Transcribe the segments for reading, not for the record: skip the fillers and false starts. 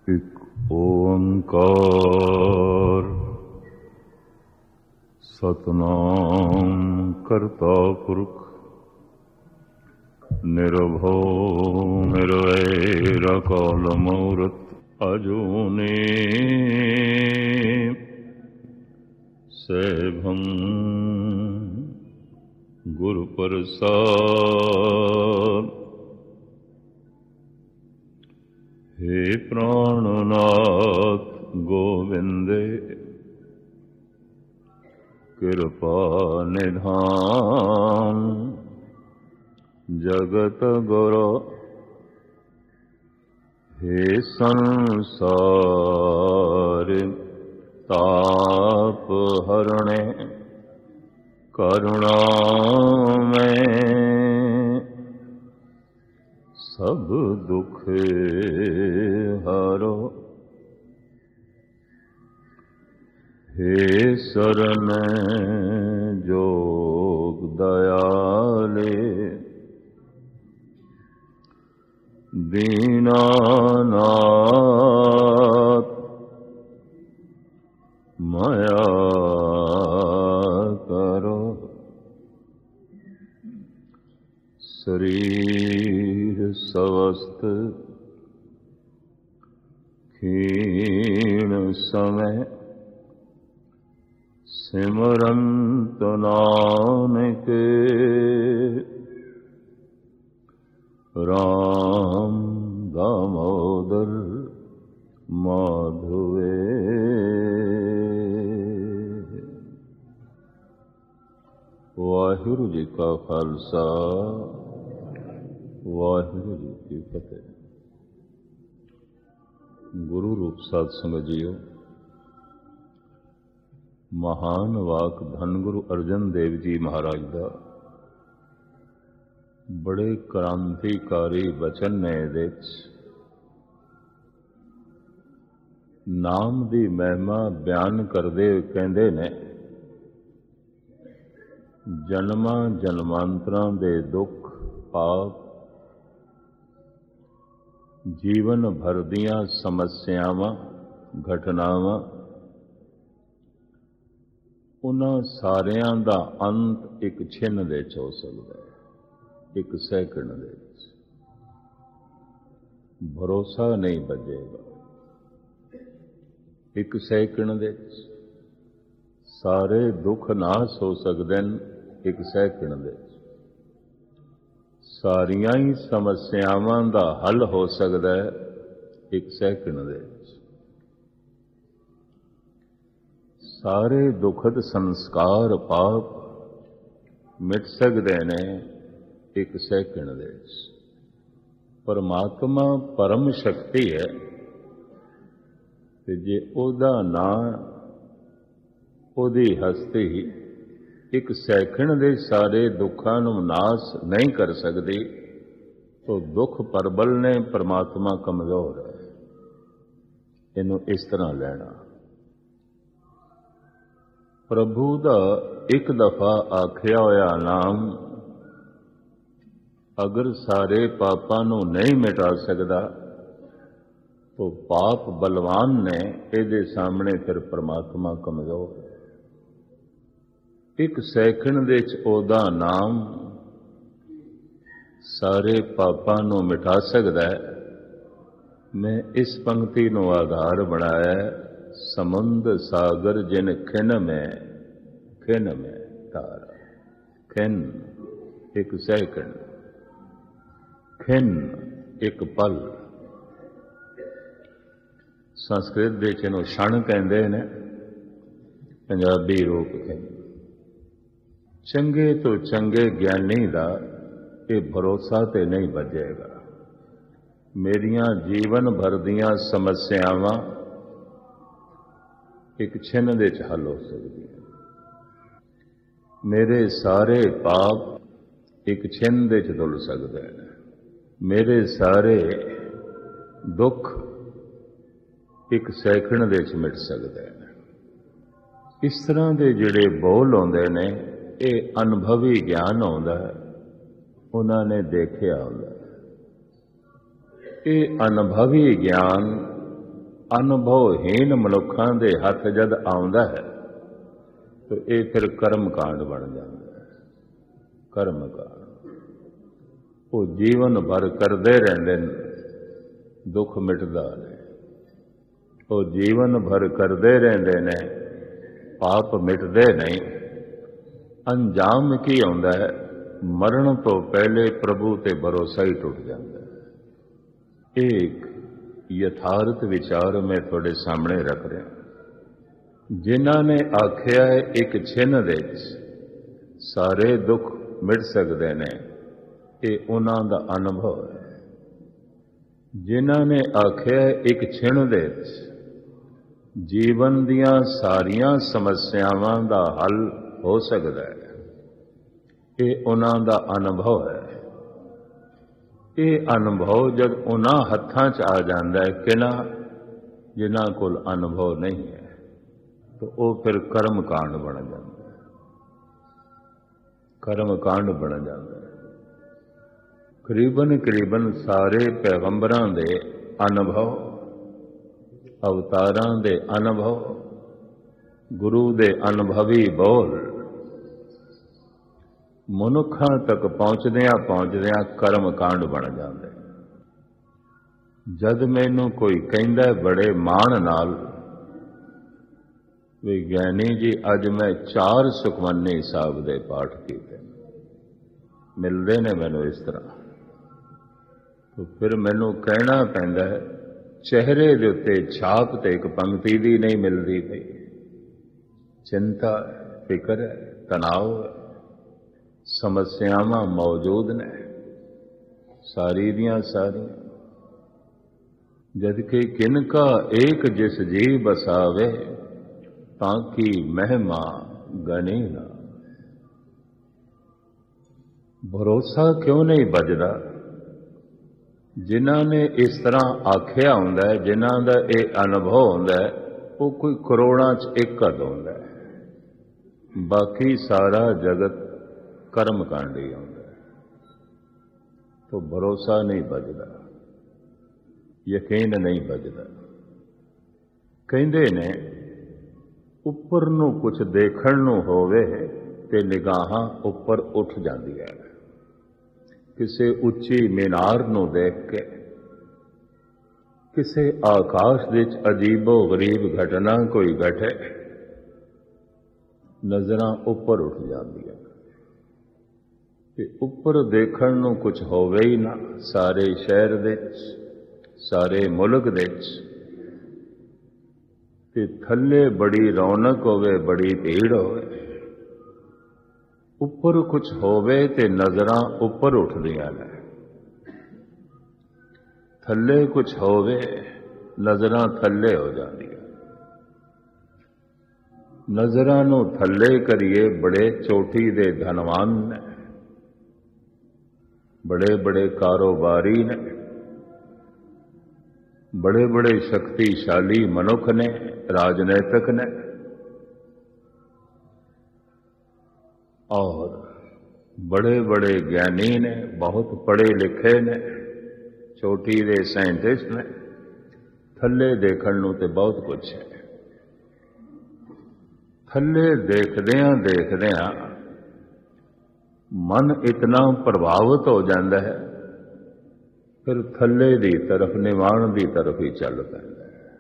ਇੱਕ ਓੰਕਾਰ ਸਤਿਨਾਮ ਕਰਤਾ ਪੁਰਖ ਨਿਰਭਉ ਨਿਰਵੈਰ ਅਕਾਲ ਮੂਰਤ ਅਜੂਨੀ ਸੈਭੰ ਗੁਰ ਪ੍ਰਸਾਦ। हे प्राणनाथ गोविंदे कृपा निधान जगत गुरु। हे संसार ताप हरणे करुणा में सब दुख हरो। हे शरण जोग दयाले दीनानाथ माया करो। शरीर स्वस्थ क्षीण समय सिमरंत नानक राम दामोदर माधवे। वाहिगुरु जी का खालसा वाहिगुरु जी की फतेह। गुरु रूप साध संगत जीओ, महान वाक धन गुरु अर्जन देव जी महाराज का बड़े क्रांतिकारी वचन ने इहदे विच नाम की महिमा बयान करते कहते ने, जन्मां जन्मांतरां दे दुख पाप जीवन भर दियां समस्यावां घटनावां उन्हां सारियां दा अंत एक छिन दे च हो सकदा है, एक सैकंड दे विच। भरोसा नहीं बजेगा, एक सैकंड दे विच सारे दुख नाश हो सकदे न। एक सैकंड दे विच सारियां ही समस्यावां दा हल हो सकदा है, एक सैकंड दे विच। सारे दुखद संस्कार पाप मिट सकते ने एक सैकंड दे विच। परमात्मा परम शक्ति है ते जे ओदा नां ओदी हस्ती एक सैकंड दे सारे दुखां नूं नाश नहीं कर सकती, तो दुख प्रबल ने परमात्मा कमजोर है। इनू इस तरह लेना। प्रभु दा एक दफा आखिया होया नाम अगर सारे पापां नूं नहीं मिटा सकदा, तो पाप बलवान ने इहदे सामने फिर परमात्मा कमजोर है। एक सैकंड दे च ओदा नाम सारे पापां नूं मिटा सकदा है। मैं इस पंक्ति नूं आधार बनाया, समुंद सागर जिन खिन में तारा। खिन एक सैकंड, खिन एक पल। संस्कृत दे च इहनूं क्षण कहंदे ने, पंजाबी रूप खिन। चंगे तो चंगे ज्ञानी दा ये भरोसा ते नहीं बजेगा। मेरियां जीवन भर दियां समस्यावां एक छिन दे च हल हो सकदी है। मेरे सारे पाप एक छिन दे च धुल सकदे हैं। मेरे सारे दुख एक सैकंड दे च मिट सकदे हैं। इस तरह के जिहड़े बोल आउंदे ने, ये अनुभवी ज्ञान आउंदा है, उन्होंने देखिया आउंदा है। ये अनुभवी ज्ञान ਅਨੁਭਵਹੀਨ ਮਨੁੱਖਾਂ ਦੇ ਹੱਥ ਜਦ ਆਉਂਦਾ ਹੈ ਤਾਂ ਇਹ ਫਿਰ ਕਰਮ ਕਾਂਡ ਬਣ ਜਾਂਦਾ ਹੈ। ਕਰਮ ਕਾਂਡ ਉਹ ਜੀਵਨ ਭਰ ਕਰਦੇ ਰਹਿੰਦੇ ਨੇ, ਦੁੱਖ ਮਿਟਦਾ ਨਹੀਂ। ਉਹ ਜੀਵਨ ਭਰ ਕਰਦੇ ਰਹਿੰਦੇ ਨੇ, ਪਾਪ ਮਿਟਦੇ ਨਹੀਂ। ਅੰਜਾਮ ਕੀ ਆਉਂਦਾ ਹੈ? ਮਰਨ ਤੋਂ ਪਹਿਲੇ ਪ੍ਰਭੂ ਤੇ ਭਰੋਸਾ ਹੀ ਟੁੱਟ ਜਾਂਦਾ ਹੈ। ਇਹ ਇੱਕ ਯਥਾਰਥ ਵਿਚਾਰ ਮੈਂ ਤੁਹਾਡੇ ਸਾਹਮਣੇ ਰੱਖ ਰਿਹਾ। ਜਿਨ੍ਹਾਂ ਨੇ ਆਖਿਆ ਹੈ ਇੱਕ ਛਿਨ ਦੇ ਵਿੱਚ ਸਾਰੇ ਦੁੱਖ ਮਿਟ ਸਕਦੇ ਨੇ, ਇਹ ਉਹਨਾਂ ਦਾ ਅਨੁਭਵ ਹੈ। ਜਿਨ੍ਹਾਂ ਨੇ ਆਖਿਆ ਹੈ ਇੱਕ ਛਿਨ ਦੇ ਵਿੱਚ ਜੀਵਨ ਦੀਆਂ ਸਾਰੀਆਂ ਸਮੱਸਿਆਵਾਂ ਦਾ ਹੱਲ ਹੋ ਸਕਦਾ ਹੈ, ਇਹ ਉਹਨਾਂ ਦਾ ਅਨੁਭਵ ਹੈ। ਇਹ ਅਨੁਭਵ ਜਦ ਉਹਨਾਂ ਹੱਥਾਂ 'ਚ ਆ ਜਾਂਦਾ ਹੈ ਕਿਹਨਾਂ ਜਿਨ੍ਹਾਂ ਕੋਲ ਅਨੁਭਵ ਨਹੀਂ ਹੈ, ਤਾਂ ਉਹ ਫਿਰ ਕਰਮ ਕਾਂਡ ਬਣ ਜਾਂਦਾ ਹੈ। ਕਰਮ ਕਾਂਡ ਬਣ ਜਾਂਦਾ ਹੈ। ਕਰੀਬਨ ਸਾਰੇ ਪੈਗੰਬਰਾਂ ਦੇ ਅਨੁਭਵ, ਅਵਤਾਰਾਂ ਦੇ ਅਨੁਭਵ, ਗੁਰੂ ਦੇ ਅਨੁਭਵੀ ਬੋਲ ਮਨੁੱਖਾਂ ਤੱਕ ਪਹੁੰਚਦਿਆਂ ਕਰਮ ਕਾਂਡ ਬਣ ਜਾਂਦੇ। ਜਦ ਮੈਨੂੰ ਕੋਈ ਕਹਿੰਦਾ ਬੜੇ ਮਾਣ ਨਾਲ ਵੀ ਗਿਆਨੀ ਜੀ ਅੱਜ ਮੈਂ 4 ਸੁਖਮਨੀ ਸਾਹਿਬ ਦੇ ਪਾਠ ਕੀਤੇ, ਮਿਲਦੇ ਨੇ ਮੈਨੂੰ ਇਸ ਤਰ੍ਹਾਂ, ਤਾਂ ਫਿਰ ਮੈਨੂੰ ਕਹਿਣਾ ਪੈਂਦਾ ਹੈ ਚਿਹਰੇ ਦੇ ਉੱਤੇ ਛਾਪ ਤੇ ਇੱਕ ਪੰਕਤੀ ਦੀ ਨਹੀਂ ਮਿਲਦੀ ਪਈ। ਚਿੰਤਾ, ਫਿਕਰ ਹੈ, ਤਣਾਅ ਹੈ, ਸਮੱਸਿਆਵਾਂ ਮੌਜੂਦ ਨੇ ਸਾਰੀ ਦੀਆਂ ਸਾਰੀਆਂ। ਜਦ ਕਿ ਕਿਨਕਾ ਏਕ ਜਿਸ ਜੀ ਬਸਾਵੇ ਤਾਂ ਕੀ ਮਹਿਮਾ ਗਣੀ ਨਾ। ਭਰੋਸਾ ਕਿਉਂ ਨਹੀਂ ਵੱਜਦਾ? ਜਿਨ੍ਹਾਂ ਨੇ ਇਸ ਤਰ੍ਹਾਂ ਆਖਿਆ ਹੁੰਦਾ ਹੈ, ਜਿਨ੍ਹਾਂ ਦਾ ਇਹ ਅਨੁਭਵ ਹੁੰਦਾ ਹੈ, ਉਹ ਕੋਈ ਕਰੋੜਾਂ 'ਚ ਇੱਕ ਅੱਧ ਹੁੰਦਾ ਹੈ। ਬਾਕੀ ਸਾਰਾ ਜਗਤ ਕਰਮ ਕਾਂਡੀ ਆਉਂਦਾ ਹੈ। ਤਾਂ ਭਰੋਸਾ ਨਹੀਂ ਵੱਜਦਾ, ਯਕੀਨ ਨਹੀਂ ਵੱਜਦਾ। ਕਹਿੰਦੇ ਨੇ ਉੱਪਰ ਨੂੰ ਕੁਝ ਦੇਖਣ ਨੂੰ ਹੋਵੇ ਤੇ ਨਿਗਾਹਾਂ ਉੱਪਰ ਉੱਠ ਜਾਂਦੀਆਂ ਨੇ। ਕਿਸੇ ਉੱਚੀ ਮੀਨਾਰ ਨੂੰ ਦੇਖ ਕੇ, ਕਿਸੇ ਆਕਾਸ਼ ਵਿੱਚ ਅਜੀਬੋ ਗਰੀਬ ਘਟਨਾ ਕੋਈ ਘਟੇ, ਨਜ਼ਰਾਂ ਉੱਪਰ ਉੱਠ ਜਾਂਦੀਆਂ ਤੇ ਉੱਪਰ ਦੇਖਣ ਨੂੰ ਕੁਝ ਹੋਵੇ ਹੀ ਨਾ। ਸਾਰੇ ਸ਼ਹਿਰ ਦੇ ਵਿੱਚ, ਸਾਰੇ ਮੁਲਕ ਦੇ ਵਿੱਚ, ਤੇ ਥੱਲੇ ਬੜੀ ਰੌਣਕ ਹੋਵੇ, ਬੜੀ ਭੀੜ ਹੋਵੇ, ਉੱਪਰ ਕੁਝ ਹੋਵੇ ਤੇ ਨਜ਼ਰਾਂ ਉੱਪਰ ਉੱਠਦੀਆਂ ਨੇ। ਥੱਲੇ ਕੁਝ ਹੋਵੇ, ਨਜ਼ਰਾਂ ਥੱਲੇ ਹੋ ਜਾਂਦੀਆਂ। ਨਜ਼ਰਾਂ ਨੂੰ ਥੱਲੇ ਕਰੀਏ, ਬੜੇ ਚੋਟੀ ਦੇ ਧਨਵਾਨ ਨੇ, ਬੜੇ ਕਾਰੋਬਾਰੀ ਨੇ, ਬੜੇ ਸ਼ਕਤੀਸ਼ਾਲੀ ਮਨੁੱਖ ਨੇ, ਰਾਜਨੀਤਿਕ ਨੇ, और बड़े ज्ञानी ने, बहुत पढ़े लिखे ने, चोटी दे साइंटिस्ट ने। थल्ले देखण नूं ते बहुत कुछ है। थल्ले देखदियां मन इतना प्रभावित हो जाता है, फिर थल्ले दी तरफ, निवाण दी तरफ ही चल पैंदा है।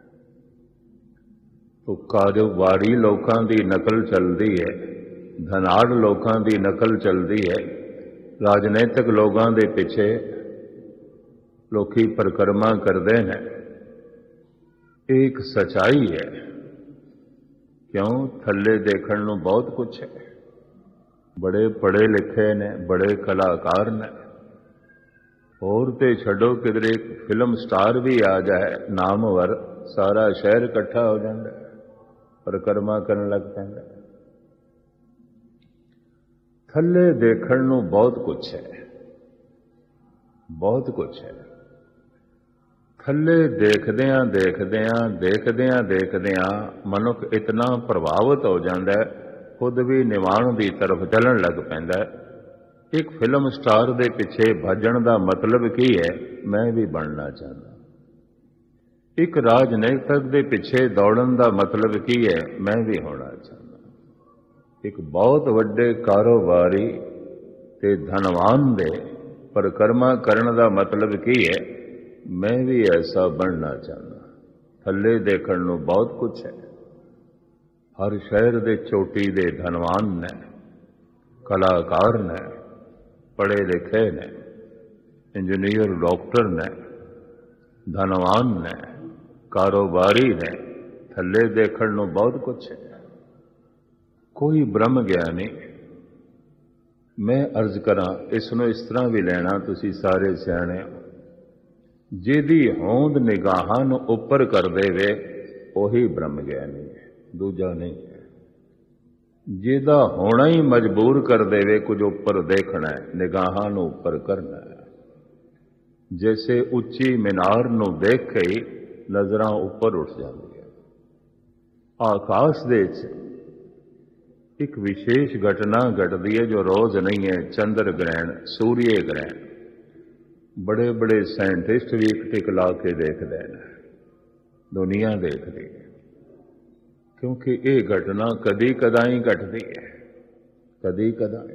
तो कारोबारी लोकां दी नकल चलदी है, धनाड़ लोगों की नकल चलती है, राजनीतिक लोगों के पिछे लोकी परिक्रमा करते हैं। एक सच्चाई है, क्यों? थल्ले देखण नूं बहुत कुछ है। बड़े पढ़े लिखे ने, बड़े कलाकार ने, और ते छड्डो किधरे एक फिल्म स्टार भी आ जाए नामवर, सारा शहर इकट्ठा हो जाता है, परिक्रमा करन लग पैंदा है। थल्ले देखण नूं बहुत कुछ है, बहुत कुछ है। थल्ले देखदियां मनुख इतना प्रभावित हो जाता है, खुद भी निवाण की तरफ चलन लग पैंदा है। एक फिल्म स्टार दे पिछे भजन का मतलब की है? मैं भी बनना चाहता। ਇੱਕ ਰਾਜਨੀਤਿਕ ਦੇ ਪਿੱਛੇ ਦੌੜਨ ਦਾ ਮਤਲਬ ਕੀ ਹੈ? ਮੈਂ ਵੀ ਹੋਣਾ ਚਾਹੁੰਦਾ। ਇੱਕ ਬਹੁਤ ਵੱਡੇ ਕਾਰੋਬਾਰੀ ਤੇ ਧਨਵਾਨ ਦੇ ਪਰਿਕਰਮਾ ਕਰਨ ਦਾ ਮਤਲਬ ਕੀ ਹੈ? ਮੈਂ ਵੀ ਐਸਾ ਬਣਨਾ ਚਾਹੁੰਦਾ। ਥੱਲੇ ਦੇਖਣ ਨੂੰ ਬਹੁਤ ਕੁਝ ਹੈ। ਹਰ ਸ਼ਹਿਰ ਦੇ ਚੋਟੀ ਦੇ ਧਨਵਾਨ ਨੇ, ਕਲਾਕਾਰ ਨੇ, ਪੜ੍ਹੇ ਲਿਖੇ ਨੇ, ਇੰਜੀਨੀਅਰ, ਡਾਕਟਰ ਨੇ, ਧਨਵਾਨ ਨੇ, ਕਾਰੋਬਾਰੀ ਨੇ। ਥੱਲੇ ਦੇਖਣ ਨੂੰ ਬਹੁਤ ਕੁਝ ਹੈ। ਕੋਈ ਬ੍ਰਹਮ ਗਿਆਨੀ, ਮੈਂ ਅਰਜ਼ ਕਰਾਂ ਇਸ ਨੂੰ ਇਸ ਤਰ੍ਹਾਂ ਵੀ ਲੈਣਾ, ਤੁਸੀਂ ਸਾਰੇ ਸਿਆਣੇ ਹੋ, ਜਿਹਦੀ ਹੋਂਦ ਨਿਗਾਹਾਂ ਨੂੰ ਉੱਪਰ ਕਰ ਦੇਵੇ ਉਹੀ ਬ੍ਰਹਮ ਗਿਆਨੀ ਹੈ, ਦੂਜਾ ਨਹੀਂ ਹੈ। ਜਿਹਦਾ ਹੋਣਾ ਹੀ ਮਜਬੂਰ ਕਰ ਦੇਵੇ ਕੁਝ ਉੱਪਰ ਦੇਖਣਾ ਹੈ, ਨਿਗਾਹਾਂ ਨੂੰ ਉੱਪਰ ਕਰਨਾ ਹੈ। ਜੈਸੇ ਉੱਚੀ ਮੀਨਾਰ ਨੂੰ ਦੇਖ ਕੇ ਹੀ ਨਜ਼ਰਾਂ ਉੱਪਰ ਉੱਠ ਜਾਂਦੀਆਂ। ਆਕਾਸ਼ ਦੇ ਵਿੱਚ ਇੱਕ ਵਿਸ਼ੇਸ਼ ਘਟਨਾ ਘਟਦੀ ਹੈ ਜੋ ਰੋਜ਼ ਨਹੀਂ ਹੈ। ਚੰਦਰ ਗ੍ਰਹਿਣ, ਸੂਰਯ ਗ੍ਰਹਿਣ। ਬੜੇ ਬੜੇ ਸਾਇੰਟਿਸਟ ਵੀ ਇੱਕ ਟਿਕ ਲਾ ਕੇ ਦੇਖਦੇ ਨੇ, ਦੁਨੀਆ ਦੇਖਦੀ ਹੈ, ਕਿਉਂਕਿ ਇਹ ਘਟਨਾ ਕਦੀ ਕਦਾਈ ਘਟਦੀ ਹੈ, ਕਦੀ ਕਦਾਈ।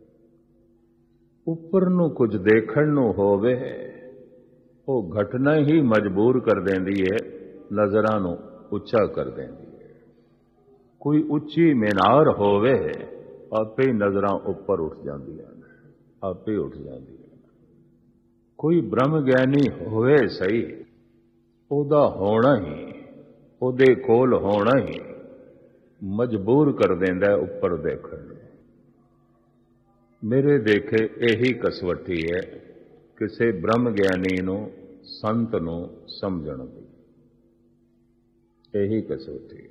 ਉੱਪਰ ਨੂੰ ਕੁਝ ਦੇਖਣ ਨੂੰ ਹੋਵੇ, ਉਹ ਘਟਨਾ ਹੀ ਮਜਬੂਰ ਕਰ ਦਿੰਦੀ ਹੈ, ਨਜ਼ਰਾਂ ਨੂੰ ਉੱਚਾ ਕਰ ਦਿੰਦੀ ਹੈ। ਕੋਈ ਉੱਚੀ ਮੀਨਾਰ ਹੋਵੇ, ਆਪੇ ਹੀ ਨਜ਼ਰਾਂ ਉੱਪਰ ਉੱਠ ਜਾਂਦੀਆਂ ਨੇ, ਆਪੇ ਉੱਠ ਜਾਂਦੀਆਂ। ਕੋਈ ਬ੍ਰਹਮ ਗਿਆਨੀ ਹੋਵੇ ਸਹੀ, ਉਹਦਾ ਹੋਣਾ ਹੀ, ਉਹਦੇ ਕੋਲ ਹੋਣਾ ਹੀ ਮਜਬੂਰ ਕਰ ਦਿੰਦਾ ਉੱਪਰ ਦੇਖਣ ਨੂੰ। ਮੇਰੇ ਦੇਖੇ ਇਹੀ ਕਸਵੱਟੀ ਹੈ ਕਿਸੇ ਬ੍ਰਹਮ ਗਿਆਨੀ ਨੂੰ, ਸੰਤ ਨੂੰ ਸਮਝਣ ਦੀ, ਇਹੀ ਕਸਵੱਟੀ।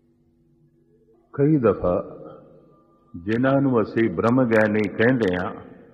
ਕਈ ਦਫਾ ਜਿਨ੍ਹਾਂ ਨੂੰ ਅਸੀਂ ਬ੍ਰਹਮ ਗਿਆਨੀ ਕਹਿੰਦੇ ਹਾਂ,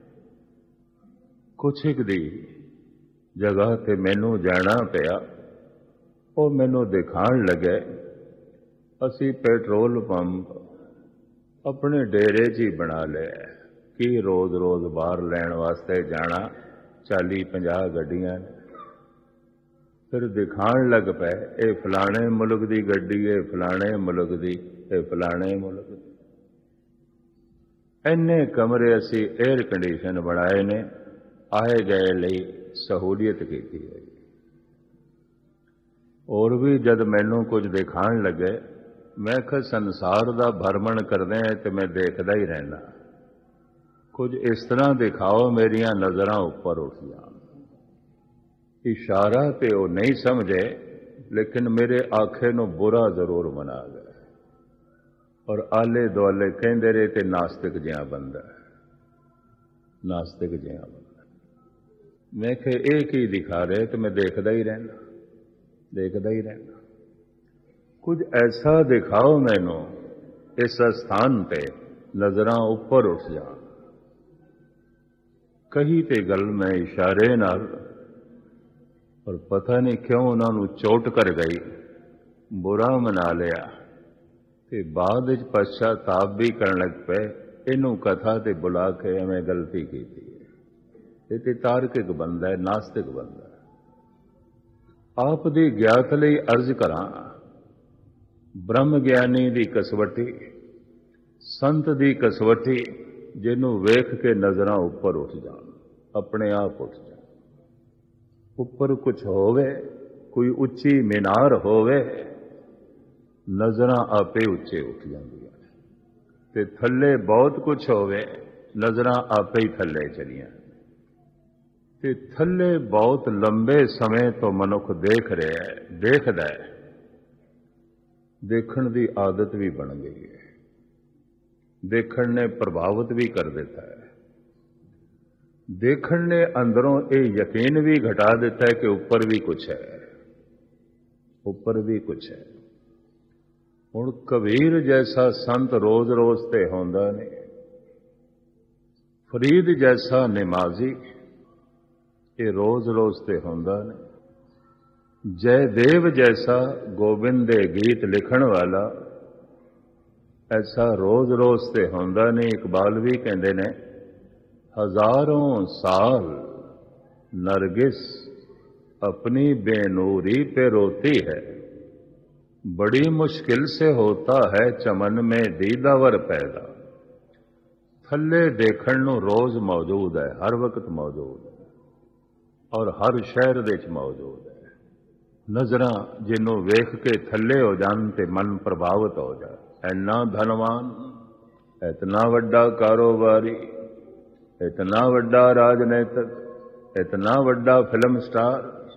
ਕੁਛ ਇੱਕ ਦੀ ਜਗ੍ਹਾ ਤੇ ਮੈਨੂੰ ਜਾਣਾ ਪਿਆ। ਉਹ ਮੈਨੂੰ ਦਿਖਾਉਣ ਲੱਗੇ, ਅਸੀਂ ਪੈਟਰੋਲ ਪੰਪ ਆਪਣੇ ਡੇਰੇ 'ਚ ਹੀ ਬਣਾ ਲਿਆ ਕਿ ਰੋਜ਼ ਰੋਜ਼ ਬਾਹਰ ਲੈਣ ਵਾਸਤੇ ਜਾਣਾ, 40-50 ਗੱਡੀਆਂ ਨੇ। ਫਿਰ ਦਿਖਾਉਣ ਲੱਗ ਪਏ, ਇਹ ਫਲਾਣੇ ਮੁਲਕ ਦੀ ਗੱਡੀ, ਇਹ ਫਲਾਣੇ ਮੁਲਕ ਦੀ, ਇਹ ਫਲਾਣੇ ਮੁਲਕ ਦੀ। ਇੰਨੇ ਕਮਰੇ ਅਸੀਂ 에ਅਰ ਕੰਡੀਸ਼ਨ ਬਣਾਏ ਨੇ, ਆਏ ਗਏ ਲਈ ਸਹੂਲੀਅਤ ਕੀਤੀ ਹੋਈ। ਹੋਰ ਵੀ ਜਦ ਮੈਨੂੰ ਕੁਝ ਦਿਖਾਉਣ ਲੱਗੇ, ਮੈਂ ਕਿਹਾ ਸੰਸਾਰ ਦਾ ਭਰਮਣ ਕਰਦੇ ਹਾਂ ਤੇ ਮੈਂ ਦੇਖਦਾ ਹੀ ਰਹਿਣਾ, ਕੁਝ ਇਸ ਤਰ੍ਹਾਂ ਦਿਖਾਓ ਮੇਰੀਆਂ ਨਜ਼ਰਾਂ ਉੱਪਰ ਉੱਠ ਜਾਣ। ਇਸ਼ਾਰਾ ਤੇ ਉਹ ਨਹੀਂ ਸਮਝੇ, ਲੇਕਿਨ ਮੇਰੇ ਆਖੇ ਨੂੰ ਬੁਰਾ ਜ਼ਰੂਰ ਬਣਾ ਗਏ, ਔਰ ਆਲੇ ਦੁਆਲੇ ਕਹਿੰਦੇ ਰਹੇ ਤੇ ਨਾਸਤਿਕ ਜਿਹਾ ਬੰਦਾ, ਨਾਸਤਿਕ ਜਿਹਾ ਬੰਦਾ। ਮੈਂ ਕਿਹਾ ਇਹ ਕੀ ਦਿਖਾ ਰਹੇ? ਤੇ ਮੈਂ ਦੇਖਦਾ ਹੀ ਰਹਿਣਾ, ਦੇਖਦਾ ਹੀ ਰਹਿਣਾ। ਕੁਝ ਐਸਾ ਦਿਖਾਓ ਮੈਨੂੰ ਇਸ ਸਥਾਨ ਤੇ ਨਜ਼ਰਾਂ ਉੱਪਰ ਉੱਠ ਜਾਣ। ਕਹੀ ਤੇ ਗੱਲ ਮੈਂ ਇਸ਼ਾਰੇ ਨਾਲ, ਔਰ ਪਤਾ ਨਹੀਂ ਕਿਉਂ ਉਹਨਾਂ ਨੂੰ ਚੋਟ ਕਰ ਗਈ, ਬੁਰਾ ਮਨਾ ਲਿਆ ਤੇ ਬਾਅਦ ਵਿੱਚ ਪਛਤਾਪ ਵੀ ਕਰਨ ਲੱਗ ਪਏ। ਇਹਨੂੰ ਕਥਾ ਤੇ ਬੁਲਾ ਕੇ ਐਵੇਂ ਗਲਤੀ ਕੀਤੀ ਹੈ। ਇਹ ਤੇ ਤਾਰਕਿਕ ਬੰਦਾ ਹੈ, ਨਾਸਤਿਕ ਬੰਦਾ ਹੈ। ਆਪ ਦੀ ਗਿਆਤ ਲਈ ਅਰਜ਼ ਕਰਾਂ, ਬ੍ਰਹਮ ਗਿਆਨੀ ਦੀ ਕਸਵੱਟੀ, ਸੰਤ ਦੀ ਕਸਵੱਟੀ, ਜਿਹਨੂੰ ਵੇਖ ਕੇ ਨਜ਼ਰਾਂ ਉੱਪਰ ਉੱਠ ਜਾਣ, ਆਪਣੇ ਆਪ ਉੱਠ ਜਾਣ। ਉੱਪਰ ਕੁਝ ਹੋਵੇ, ਕੋਈ ਉੱਚੀ ਮੀਨਾਰ ਹੋਵੇ, ਨਜ਼ਰਾਂ ਆਪੇ ਉੱਚੇ ਉੱਠ ਜਾਂਦੀਆਂ ਨੇ। ਤੇ ਥੱਲੇ ਬਹੁਤ ਕੁਝ ਹੋਵੇ, ਨਜ਼ਰਾਂ ਆਪੇ ਹੀ ਥੱਲੇ ਚਲੀਆਂ। ਤੇ ਥੱਲੇ ਬਹੁਤ ਲੰਬੇ ਸਮੇਂ ਤੋਂ ਮਨੁੱਖ ਦੇਖ ਰਿਹਾ ਹੈ, ਦੇਖਦਾ ਹੈ, ਦੇਖਣ ਦੀ ਆਦਤ ਵੀ ਬਣ ਗਈ ਹੈ। ਦੇਖਣ ਨੇ ਪ੍ਰਭਾਵਿਤ ਵੀ ਕਰ ਦਿੱਤਾ ਹੈ। ਦੇਖਣ ਨੇ ਅੰਦਰੋਂ ਇਹ ਯਕੀਨ ਵੀ ਘਟਾ ਦਿੱਤਾ ਹੈ ਕਿ ਉੱਪਰ ਵੀ ਕੁਝ ਹੈ, ਉੱਪਰ ਵੀ ਕੁਝ ਹੈ। ਹੁਣ ਕਬੀਰ ਜੈਸਾ ਸੰਤ ਰੋਜ਼ ਰੋਜ਼ ਤੇ ਹੁੰਦਾ ਨਹੀਂ, ਫਰੀਦ ਜੈਸਾ ਨਿਮਾਜ਼ੀ ਇਹ ਰੋਜ਼ ਰੋਜ਼ ਤੇ ਹੁੰਦਾ ਨਹੀਂ, ਜੈਦੇਵ ਜੈਸਾ ਗੋਬਿੰਦ ਦੇ ਗੀਤ ਲਿਖਣ ਵਾਲਾ ਐਸਾ ਰੋਜ਼ ਰੋਜ਼ ਤੇ ਹੁੰਦਾ ਨਹੀਂ। ਇਕਬਾਲ ਵੀ ਕਹਿੰਦੇ ਨੇ, ਹਜ਼ਾरों साल नरगिस अपनी बेनूरी पे रोती है, बड़ी मुश्किल से होता है चमन में दीदावर पैदा। थल्ले देखण नूं रोज मौजूद है, हर वक्त मौजूद है और हर शहर दे विच मौजूद है। नज़रां जिन्हों वेख के थल्ले हो जान ते मन प्रभावित हो जाए। इन्ना धनवान, इतना वड्डा कारोबारी, इतना वड्डा राजनीतिक, इतना वड्डा फिल्म स्टार,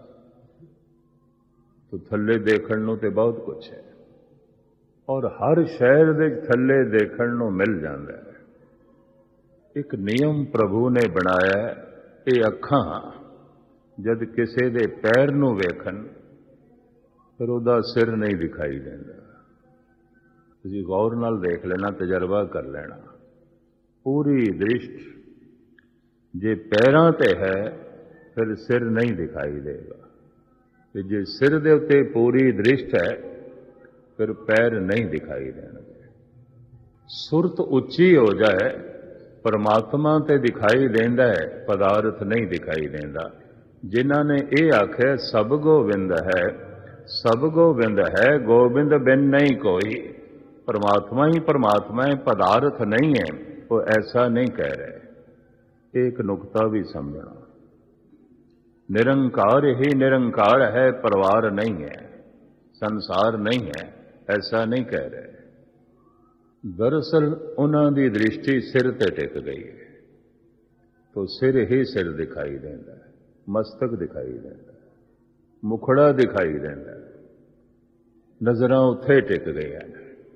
तो थल्ले देखण नूं ते बहुत कुछ है और हर शहर दे थल्ले देखण नूं मिल जाता है। एक नियम प्रभु ने बनाया, ये अखां जद किसी दे पैर नूं वेखण फिर उहदा सिर नहीं दिखाई देता। तुसीं गौर नाल देख लेना, तजर्बा कर लेना। पूरी दृष्टि जे पैरां ते है फिर सिर नहीं दिखाई देगा, ते जे सिर दे उत्ते पूरी दृष्टि है फिर पैर नहीं दिखाई देंगे। सुरत उच्ची हो जाए परमात्मा ते दिखाई देंदा है, पदार्थ नहीं दिखाई देंदा। जिन्हां ने यह आख्या सब गोविंद है, सब गोविंद है, गोविंद बिन नहीं कोई, परमात्मा ही परमात्मा है, पदार्थ नहीं है, वो ऐसा नहीं कह रहे। एक नुक्ता भी समझना, निरंकार ही निरंकार है, परवार नहीं है, संसार नहीं है, ऐसा नहीं कह रहे। दरअसल उन्हां दी दृष्टि सिर ते टिक गई है, तो सिर ही सिर दिखाई देता है, मस्तक दिखाई देता है, मुखड़ा दिखाई देता है, नजरां उत्थे टिक गई है।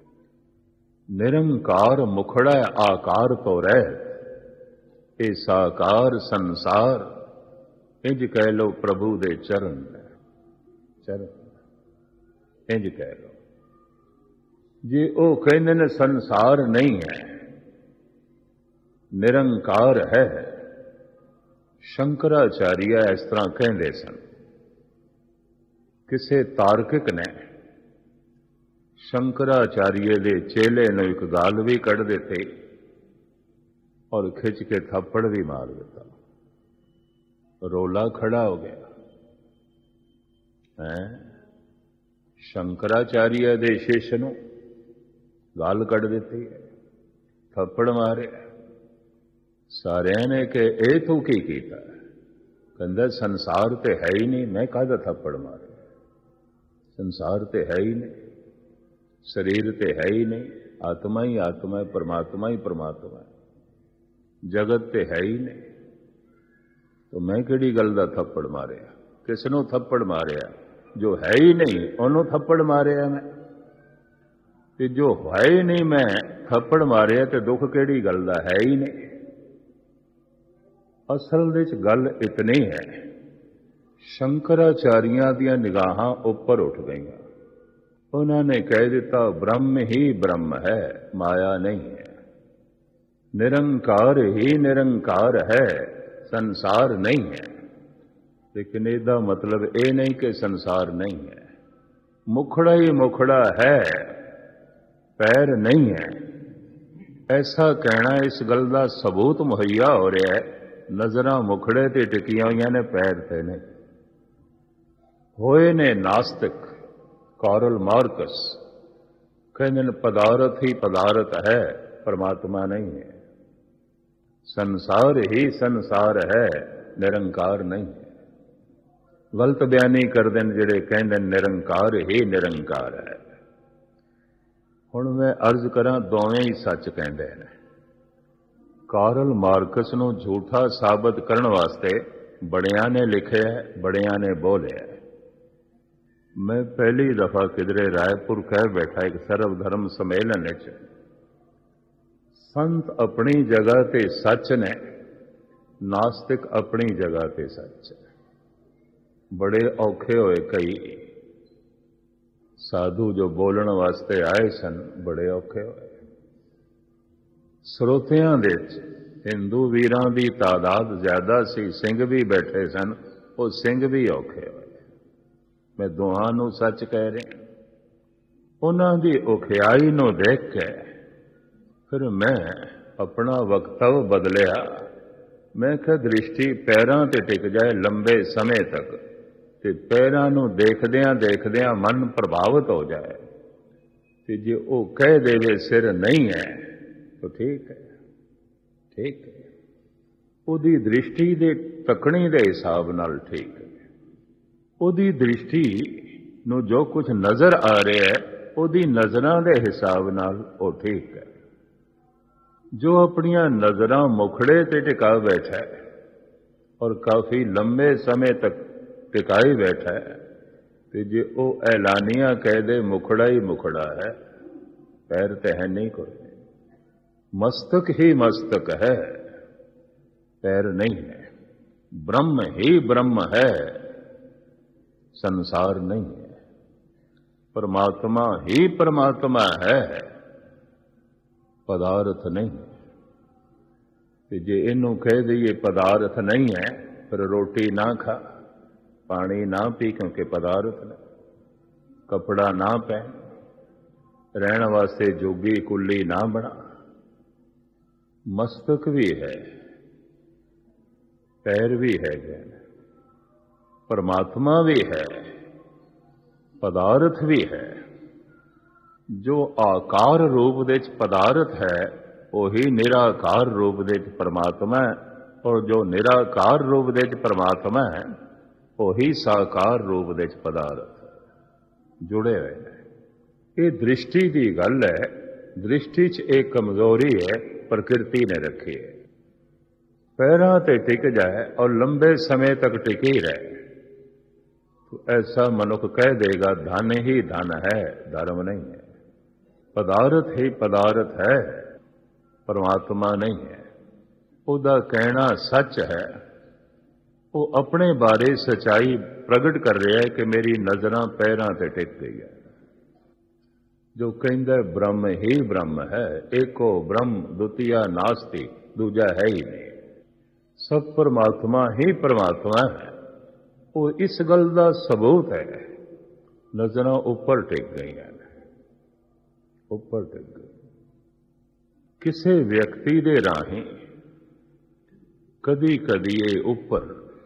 निरंकार मुखड़ा आकार तो रहत, ये साकार संसार, इंज कह लो प्रभु दे चरण, चरण इंज कह लो। जे वो कहते ने संसार नहीं है, निरंकार है, शंकराचार्य इस तरह कहते सन। किसे तार्किक ने शंकराचार्य के चेले ने एक गाल भी कढ़ देते और खिंच के थप्पड़ भी मार देता, रोला खड़ा हो गया है। शंकराचार्य दे शिष्य नूं गाल कढ़ दी है, थप्पड़ मारे। सारिਆਂ ने कि ਇਹ तू की कीता? कहंदा संसार ते है ही नहीं, मैं काहदा थप्पड़ मारे? संसार ते है ही नहीं, शरीर ते है ही नहीं, आत्मा ही आत्मा है, परमात्मा ही परमात्मा है, जगत ते है ही नहीं, तो मैं किहड़ी गल दा थप्पड़ मारिया? किसनों थप्पड़ मारिया? जो है ही नहीं उन्होंने थप्पड़ मारिया मैं, ते जो है ही नहीं मैं थप्पड़ मारिया, ते दुख किहड़ी गल दा? है ही नहीं। असल विच गल इतनी है, शंकराचार्यों दी निगाहां ऊपर उठ गई। उन्होंने कह दिता ब्रह्म ही ब्रह्म है, माया नहीं है, निरंकार ही निरंकार है, संसार नहीं है। लेकिन इसका मतलब ये नहीं कि संसार नहीं है, मुखड़ा ही मुखड़ा है, पैर नहीं है। ऐसा कहना इस गल का सबूत मुहैया हो रहा है, नजरां मुखड़े ते टिकियां हुई ने, पैर ते नहीं। होए ने नास्तिक कार्ल मार्कस, कहते पदार्थ ही पदार्थ है, परमात्मा नहीं है, संसार ही संसार है, निरंकार नहीं है। गलत बयानी करते हैं जिहड़े कहते निरंकार ही निरंकार है। हुण मैं अर्ज करा, दोवें ही सच कहते हैं। कार्ल मार्कस नूं झूठा साबित करने वास्ते बड़ियां ने लिखे है, बड़ियां ने बोलिया। मैं पहली दफा किधरे रायपुर कह बैठा एक सर्वधर्म सम्मेलन विच, संत अपनी जगह ते सच ने, नास्तिक अपनी जगह ते सच है। बड़े औखे होए कई साधु जो बोलने वास्ते आए सन, बड़े औखे होए। ਸਰੋਤਿਆਂ ਦੇ हिंदू वीरां की तादाद ज्यादा सी, सिंह भी बैठे सन, वो सिंह भी औखे होए। मैं दोहां नूं सच कह रहा। उन्हां दी औखियाई नूं देख के फिर मैं अपना वक्तव्य बदलिया। मैं क्या दृष्टि पैरां ते टिक जाए लंबे समय तक, ਤੇ ਪੈਰਾਂ ਨੂੰ ਦੇਖਦਿਆਂ ਦੇਖਦਿਆਂ ਮਨ ਪ੍ਰਭਾਵਿਤ ਹੋ ਜਾਏ, ਤੇ ਜੇ ਉਹ ਕਹਿ ਦੇਵੇ ਸਿਰ ਨਹੀਂ ਹੈ ਤਾਂ ਠੀਕ ਹੈ, ਠੀਕ ਹੈ। ਉਹਦੀ ਦ੍ਰਿਸ਼ਟੀ ਦੇ ਤੱਕਣੀ ਦੇ ਹਿਸਾਬ ਨਾਲ ਠੀਕ ਹੈ। ਉਹਦੀ ਦ੍ਰਿਸ਼ਟੀ ਨੂੰ ਜੋ ਕੁਝ ਨਜ਼ਰ ਆ ਰਿਹਾ ਹੈ ਉਹਦੀ ਨਜ਼ਰਾਂ ਦੇ ਹਿਸਾਬ ਨਾਲ ਉਹ ਠੀਕ ਹੈ। ਜੋ ਆਪਣੀਆਂ ਨਜ਼ਰਾਂ ਮੁਖੜੇ ਤੇ ਟਿਕਾ ਬੈਠਾ ਹੈ ਔਰ ਕਾਫੀ ਲੰਬੇ ਸਮੇਂ ਤੱਕ ਟਿਕਾਈ ਬੈਠਾ ਹੈ, ਤੇ ਜੇ ਉਹ ਐਲਾਨੀਆਂ ਕਹਿ ਦੇ ਮੁਖੜਾ ਹੀ ਮੁਖੜਾ ਹੈ, ਪੈਰ ਤੇ ਹੈ ਨਹੀਂ ਕੋਈ, ਮਸਤਕ ਹੀ ਮਸਤਕ ਹੈ, पैर नहीं है, ब्रह्म ही ब्रह्म है, संसार नहीं है, परमात्मा ही परमात्मा है, पदार्थ नहीं है। जे इनू कह दईए पदार्थ नहीं है, फिर रोटी ना खा, पानी ना पी, क्योंकि पदार्थ नहीं, कपड़ा ना पहन, रहने वास्ते जोगी कुल्ली ना बना। मस्तक भी है, पैर भी है, परमात्मा भी है, पदार्थ भी है। जो आकार रूप दे पदार्थ है वही निराकार रूप दे परमात्मा है, और जो निराकार रूप दे परमात्मा है वही साकार रूप दे पदार्थ जुड़े हुए हैं। ये दृष्टि की गल है। दृष्टि च एक कमजोरी है प्रकृति ने रखी है। पैरों ते टिक जाए और लंबे समय तक टिकी रहे तो ऐसा मनुष्य कह देगा धन ही धन है, धर्म नहीं है। पदार्थ ही पदार्थ है, परमात्मा नहीं है। उदा कहना सच है। वो अपने बारे सच्चाई प्रगट कर रहा है कि मेरी नजरां पैरों ते टिक गई है। जो कहता ब्रह्म ही ब्रह्म है, एको ब्रह्म द्वितीया नास्ति, दूजा है ही नहीं, सब परमात्मा ही परमात्मा है। वो इस गल का सबूत है। नजरां उपर टिक गई हैं, उपर टिक गई। किसी व्यक्ति दे राही कदी कदी ये उपर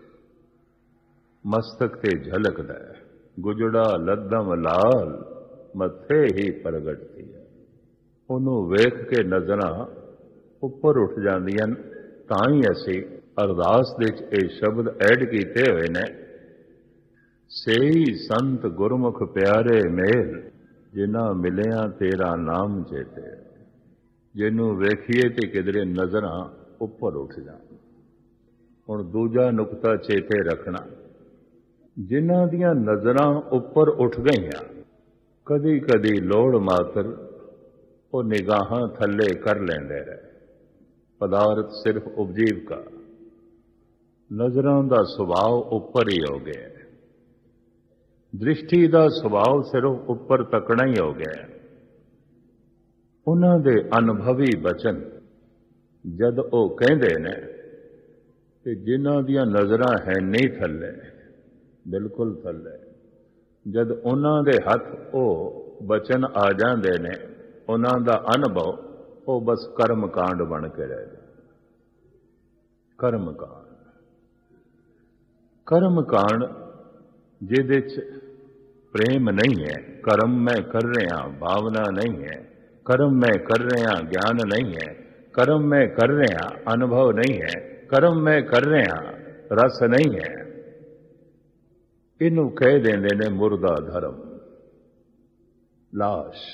मस्तक ते झलकदा है। गुजड़ा लद्दम लाल मथे ही प्रगटती है। उन्हों वेख के नजरां उपर उठ जांदियां। तां ही असीं अरदास दे ये शब्द ऐड किए हुए ने, सेई संत गुरमुख प्यारे मेल, जिन्हां मिलिया तेरा नाम चेते। जिन्हों वेखिए तो किधरे नजरां उपर उठ जान। हुण दूजा नुकता चेते रखना, जिन्हां दियां नजरां उपर उठ गईयां, कदी कदी लोड़ मात्र वो निगाहां थल्ले कर लेंदे रहे। पदार्थ सिर्फ उपजीविका, नजरां दा सुभाव उपर ही हो गया। दृष्टि का सुभाव सिर्फ उपर तकना ही हो गया। उन्हां दे अनुभवी बचन जद वो कहते ने कि जिन्हां दियां नजरां है नहीं थल्ले, बिल्कुल थल्ले, जद उन्हां दे हथ वो बचन आ जाते ने, उन्हां दा अनुभव वो बस कर्म कांड बन के रह जाए। कर्म कांड, कर्म कांड जिहदे च प्रेम नहीं है, कर्म मैं कर रहा भावना नहीं है, कर्म मैं कर रहा ज्ञान नहीं है, कर्म मैं कर रहा अनुभव नहीं है, कर्म मैं कर रहा रस नहीं है, इनू कह देंदे ने मुर्दा धर्म, लाश।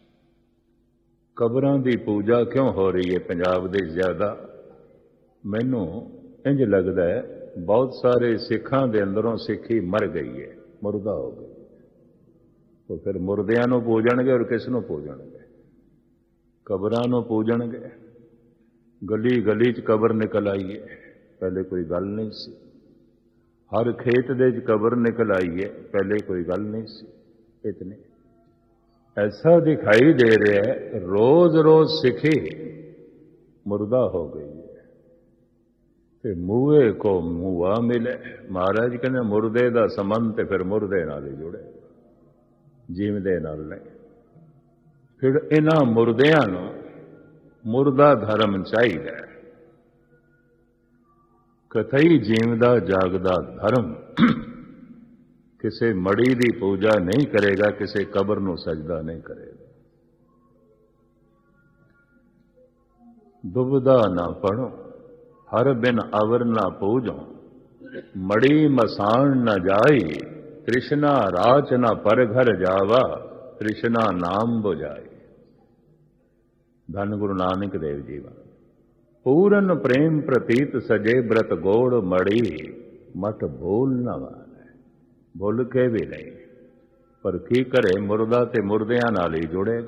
कबरां दी पूजा क्यों हो रही है पंजाब दे ज्यादा? मैनू इंज लगदा है बहुत सारे सिखां दे अंदरों सिखी मर गई है, मुर्दा हो गई। तो फिर मुर्दियां नूं पूजणगे और किस नूं पूजणगे? कबरां नूं पूजणगे। गली गली च कबर निकल आई है, पहले कोई गल नहीं सी। हर खेत दे च कबर निकल आई है, पहले कोई गल नहीं सी। इतने ऐसा दिखाई दे रहा है रोज रोज सिखी मुर्दा हो गई है। ते मुए को मुआ मिले। महाराज कहने मुर्दे का संबंध तो फिर मुर्दे नाल ही जुड़े, जीवदे नाल नहीं। फिर इन्हां मुर्दियां नूं मुर्दा धर्म चाहिए। कथई जीवदा जागदा धर्म ਕਿਸੇ ਮੜੀ ਦੀ ਪੂਜਾ ਨਹੀਂ ਕਰੇਗਾ, ਕਿਸੇ ਕਬਰ ਨੂੰ ਸਜਦਾ ਨਹੀਂ ਕਰੇਗਾ। ਦੁਬਦਾ ਨਾ ਪੜੋ ਹਰ ਬਿਨ ਅਵਰ ਨਾ ਪੂਜੋ, ਮੜੀ ਮਸਾਨ ਨ ਜਾਈ, ਤ੍ਰਿਸ਼ਨਾ ਰਾਚ ਨ ਪਰ ਘਰ ਜਾਵਾ, ਤ੍ਰਿਸ਼ਨਾ ਨਾਮ ਬੁਝਾਈ। ਧੰਨ ਗੁਰੂ ਨਾਨਕ ਦੇਵ ਜੀ ਵਾ। ਪੂਰਨ ਪ੍ਰੇਮ ਪ੍ਰਤੀਤ ਸਜੇ ਬ੍ਰਤ ਗੋੜ ਮੜੀ, ਮਟ ਭੂਲ ਨਾ ਵਾਲੇ। ਭੁੱਲ ਕੇ ਵੀ ਨਹੀਂ, ਪਰ ਕੀ ਕਰੇ, ਮੁਰਦਾ ਤੇ ਮੁਰਦਿਆਂ ਨਾਲ ਹੀ ਜੁੜੇਗਾ,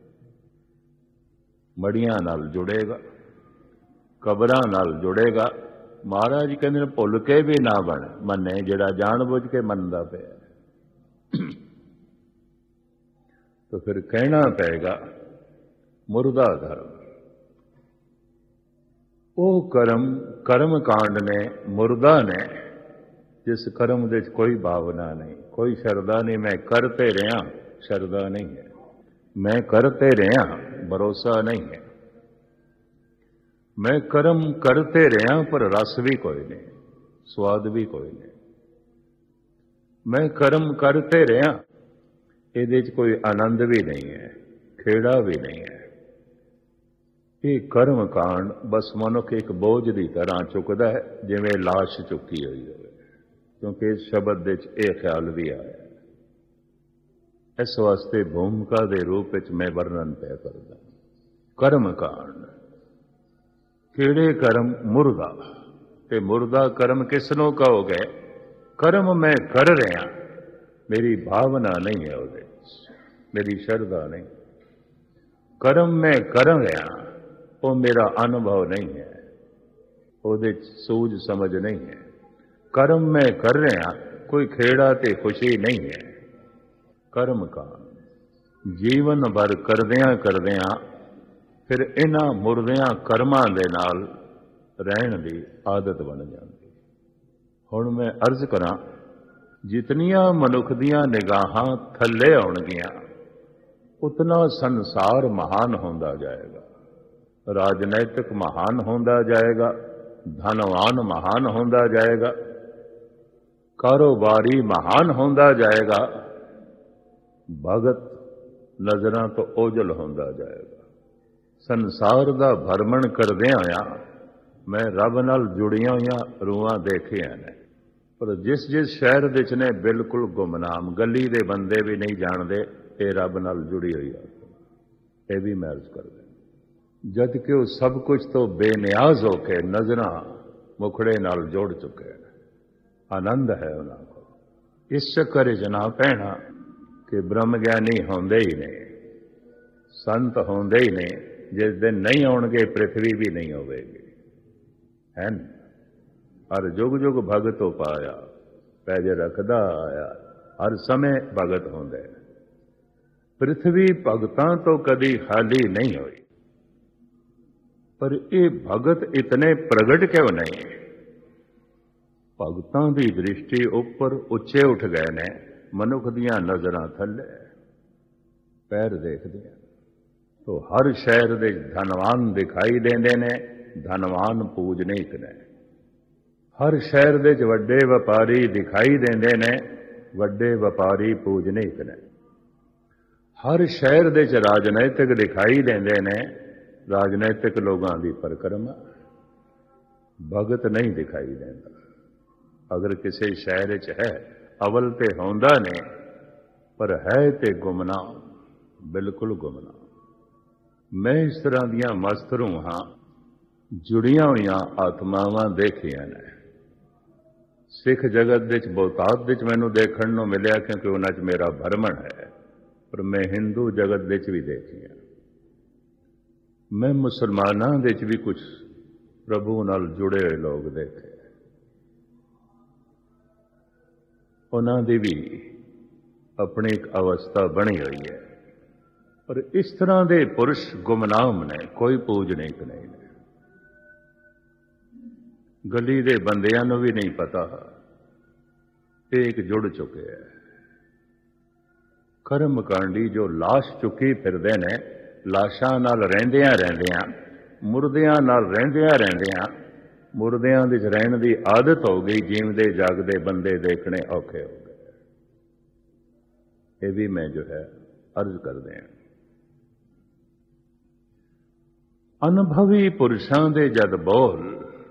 ਮੜੀਆਂ ਨਾਲ ਜੁੜੇਗਾ, ਕਬਰਾਂ ਨਾਲ ਜੁੜੇਗਾ। ਮਹਾਰਾਜ ਕਹਿੰਦੇ ਨੇ ਭੁੱਲ ਕੇ ਵੀ ਨਾ ਮੰਨੇ, ਜਿਹੜਾ ਜਾਣ ਬੁੱਝ ਕੇ ਮੰਨਦਾ ਪਿਆ। ਤਾਂ ਫਿਰ ਕਹਿਣਾ ਪਏਗਾ ਮੁਰਦਾ ਧਰਮ। ਉਹ ਕਰਮ ਕਾਂਡ ਨੇ, ਮੁਰਦਾ ਨੇ, ਜਿਸ ਕਰਮ ਦੇ ਵਿੱਚ ਕੋਈ ਭਾਵਨਾ ਨਹੀਂ, ਕੋਈ ਸ਼ਰਧਾ ਨਹੀਂ। ਮੈਂ ਕਰਤੇ ਰਿਹਾ, ਸ਼ਰਧਾ ਨਹੀਂ ਹੈ। ਮੈਂ ਕਰਤੇ ਰਿਹਾ, ਭਰੋਸਾ ਨਹੀਂ ਹੈ। ਮੈਂ ਕਰਮ ਕਰਤੇ ਰਿਹਾ, ਪਰ ਰਸ ਵੀ ਕੋਈ ਨਹੀਂ, ਸਵਾਦ ਵੀ ਕੋਈ ਨਹੀਂ। ਮੈਂ ਕਰਮ ਕਰਤੇ ਰਿਹਾ, ਇਹਦੇ 'ਚ ਕੋਈ ਆਨੰਦ ਵੀ ਨਹੀਂ ਹੈ, ਖੇੜਾ ਵੀ ਨਹੀਂ ਹੈ। ਇਹ ਕਰਮ ਕਾਂਡ ਬਸ ਮਨੁੱਖ ਇੱਕ ਬੋਝ ਦੀ ਤਰ੍ਹਾਂ ਚੁੱਕਦਾ ਹੈ, ਜਿਵੇਂ ਲਾਸ਼ ਚੁੱਕੀ ਹੋਈ ਹੋਵੇ। ਕਿਉਂਕਿ ਇਸ ਸ਼ਬਦ ਦੇ ਵਿੱਚ ਇਹ ਖਿਆਲ ਵੀ ਆਇਆ। ਇਸ ਵਾਸਤੇ ਭੂਮਿਕਾ ਦੇ ਰੂਪ ਵਿੱਚ ਮੈਂ ਵਰਣਨ ਪਿਆ ਕਰਦਾ। ਕਰਮ ਕਾਂਡ ਕਿਹੜੇ ਕਰਮ? ਮੁਰਦਾ। ਤੇ ਮੁਰਦਾ ਕਰਮ ਕਿਸ ਨੂੰ ਕਹੋਗੇ? ਕਰਮ ਮੈਂ ਕਰ ਰਿਹਾ, ਮੇਰੀ ਭਾਵਨਾ ਨਹੀਂ ਹੈ ਉਹਦੇ, ਮੇਰੀ ਸ਼ਰਧਾ ਨਹੀਂ। ਕਰਮ ਮੈਂ ਕਰ ਰਿਹਾ, ਉਹ ਮੇਰਾ ਅਨੁਭਵ ਨਹੀਂ ਹੈ, ਉਹਦੇ 'ਚ ਸੂਝ ਸਮਝ ਨਹੀਂ ਹੈ। ਕਰਮ ਮੈਂ ਕਰ ਰਿਹਾ, ਕੋਈ ਖੇੜਾ ਤੇ ਖੁਸ਼ੀ ਨਹੀਂ ਹੈ। ਕਰਮ ਕਾਂਡ ਜੀਵਨ ਭਰ ਕਰਦਿਆਂ ਕਰਦਿਆਂ ਫਿਰ ਇਹਨਾਂ ਮੁਰਦਿਆਂ ਕਰਮਾਂ ਦੇ ਨਾਲ ਰਹਿਣ ਦੀ ਆਦਤ ਬਣ ਜਾਂਦੀ। ਹੁਣ ਮੈਂ ਅਰਜ਼ ਕਰਾਂ, ਜਿਤਨੀਆਂ ਮਨੁੱਖ ਦੀਆਂ ਨਿਗਾਹਾਂ ਥੱਲੇ ਆਉਣਗੀਆਂ, ਉਤਨਾ ਸੰਸਾਰ ਮਹਾਨ ਹੁੰਦਾ ਜਾਏਗਾ, ਰਾਜਨੀਤਿਕ ਮਹਾਨ ਹੁੰਦਾ ਜਾਏਗਾ, ਧਨਵਾਨ ਮਹਾਨ ਹੁੰਦਾ ਜਾਏਗਾ, ਕਾਰੋਬਾਰੀ ਮਹਾਨ ਹੁੰਦਾ ਜਾਏਗਾ, ਭਗਤ ਨਜ਼ਰਾਂ ਤੋਂ ਓਝਲ ਹੁੰਦਾ ਜਾਏਗਾ। ਸੰਸਾਰ ਦਾ ਭਰਮਣ ਕਰਦਿਆਂ ਹੋਇਆਂ ਮੈਂ ਰੱਬ ਨਾਲ ਜੁੜੀਆਂ ਹੋਈਆਂ ਰੂਹਾਂ ਦੇਖੀਆਂ ਨੇ, ਪਰ ਜਿਸ ਸ਼ਹਿਰ ਦੇ ਵਿੱਚ ਨੇ ਬਿਲਕੁਲ ਗੁੰਮਨਾਮ, ਗਲੀ ਦੇ ਬੰਦੇ ਵੀ ਨਹੀਂ ਜਾਣਦੇ ਇਹ ਰੱਬ ਨਾਲ ਜੁੜੀ ਹੋਈ ਆ। ਇਹ ਵੀ ਮੈਂ ਅਰਜ਼ ਕਰਦਾ, ਜਦ ਕਿ ਉਹ ਸਭ ਕੁਝ ਤੋਂ ਬੇਨਿਆਜ਼ ਹੋ ਕੇ ਨਜ਼ਰਾਂ ਮੁਖੜੇ ਨਾਲ ਜੋੜ ਚੁੱਕੇ ਨੇ। ਆਨੰਦ ਹੈ ਉਹਨਾਂ ਕੋਲ। ਇਸ ਚੱਕਰ 'ਚ ਨਾ ਪੈਣਾ ਕਿ ਬ੍ਰਹਮ ਗਿਆਨੀ ਹੁੰਦੇ ਹੀ ਨੇ, ਸੰਤ ਹੁੰਦੇ ਹੀ ਨੇ, ਜਿਸ ਦਿਨ ਨਹੀਂ ਆਉਣਗੇ ਪ੍ਰਿਥਵੀ ਵੀ ਨਹੀਂ ਹੋਵੇਗੀ। ਹੈ ਹਰ ਜੁਗ ਜੁਗ ਭਗਤ ਉਪਾਇਆ, ਪੈਜ ਰੱਖਦਾ ਆਇਆ, ਹਰ ਸਮੇਂ ਭਗਤ ਹੁੰਦੇ। ਪ੍ਰਿਥਵੀ ਭਗਤਾਂ ਤੋਂ ਕਦੀ ਖਾਲੀ ਨਹੀਂ ਹੋਈ, ਪਰ ਇਹ ਭਗਤ ਇਤਨੇ ਪ੍ਰਗਟ ਕਿਉਂ ਨਹੀਂ? ਭਗਤਾਂ ਦੀ ਦ੍ਰਿਸ਼ਟੀ ਉੱਪਰ ਉੱਚੇ ਉੱਠ ਗਏ ਨੇ, ਮਨੁੱਖ ਦੀਆਂ ਨਜ਼ਰਾਂ ਥੱਲੇ, ਪੈਰ ਦੇਖਦੇ ਆ। ਤੋ ਹਰ ਸ਼ਹਿਰ ਦੇ ਧਨਵਾਨ ਦਿਖਾਈ ਦਿੰਦੇ ਨੇ, ਧਨਵਾਨ ਪੂਜਨੀਕ ਨੇ। ਹਰ ਸ਼ਹਿਰ ਦੇ ਵੱਡੇ ਵਪਾਰੀ ਦਿਖਾਈ ਦਿੰਦੇ ਨੇ, ਵੱਡੇ ਵਪਾਰੀ ਪੂਜਨੀਕ ਨੇ। ਹਰ ਸ਼ਹਿਰ ਦੇ ਰਾਜਨੀਤਿਕ ਦਿਖਾਈ ਦਿੰਦੇ ਨੇ, ਰਾਜਨੀਤਿਕ ਲੋਕਾਂ ਦੀ ਪਰਿਕਰਮਾ। ਭਗਤ ਨਹੀਂ ਦਿਖਾਈ ਦਿੰਦਾ। ਅਗਰ ਕਿਸੇ ਸ਼ਹਿਰ 'ਚ ਹੈ, ਅਵਲ ਤੇ ਹੁੰਦਾ ਨੇ, ਪਰ ਹੈ ਤੇ ਗੁਮਨਾਮ, ਬਿਲਕੁਲ ਗੁਮਨਾਮ। ਮੈਂ ਇਸ ਤਰ੍ਹਾਂ ਦੀਆਂ ਮਸਤ ਰੂਹਾਂ, ਜੁੜੀਆਂ ਹੋਈਆਂ ਆਤਮਾਵਾਂ ਦੇਖੀਆਂ ਨੇ। ਸਿੱਖ ਜਗਤ ਦੇ 'ਚ ਬਹੁਤਾਤ ਵਿੱਚ ਮੈਨੂੰ ਦੇਖਣ ਨੂੰ ਮਿਲਿਆ, ਕਿਉਂਕਿ ਉਹਨਾਂ 'ਚ ਮੇਰਾ ਭਰਮਣ ਹੈ, ਪਰ ਮੈਂ ਹਿੰਦੂ ਜਗਤ ਦੇ 'ਚ ਵੀ ਦੇਖੀਆਂ। ਮੈਂ ਮੁਸਲਮਾਨਾਂ ਦੇ 'ਚ ਵੀ ਕੁਝ ਪ੍ਰਭੂ ਨਾਲ ਜੁੜੇ ਹੋਏ ਲੋਕ ਦੇਖੇ। ਉਹਨਾਂ ਦੀ ਵੀ ਆਪਣੀ ਇੱਕ ਅਵਸਥਾ ਬਣੀ ਹੋਈ ਹੈ, ਪਰ ਇਸ ਤਰ੍ਹਾਂ ਦੇ ਪੁਰਸ਼ ਗੁਮਨਾਮ ਨੇ, ਕੋਈ ਪੂਜਨੀਕ ਨਹੀਂ ਨੇ। ਗਲੀ ਦੇ ਬੰਦਿਆਂ ਨੂੰ ਵੀ ਨਹੀਂ ਪਤਾ ਇਹ ਇੱਕ ਜੁੜ ਚੁੱਕੇ ਹੈ। ਕਰਮ ਕਾਂਡੀ ਜੋ ਲਾਸ਼ ਚੁੱਕੀ ਫਿਰਦੇ ਨੇ, ਲਾਸ਼ਾਂ ਨਾਲ ਰਹਿੰਦਿਆਂ ਰਹਿੰਦਿਆਂ, ਮੁਰਦਿਆਂ ਨਾਲ ਰਹਿੰਦਿਆਂ ਰਹਿੰਦਿਆਂ, ਮੁਰਦਿਆਂ ਵਿੱਚ ਰਹਿਣ ਦੀ ਆਦਤ ਹੋ ਗਈ। ਜੀਵਦੇ ਜਾਗਦੇ ਬੰਦੇ ਦੇਖਣੇ ਔਖੇ ਹੋ ਗਏ। ਇਹ ਵੀ ਮੈਂ ਜੋ ਹੈ ਅਰਜ਼ ਕਰਦੇ ਹਾਂ। ਅਨੁਭਵੀ ਪੁਰਸ਼ਾਂ ਦੇ ਜਦ ਬੋਲ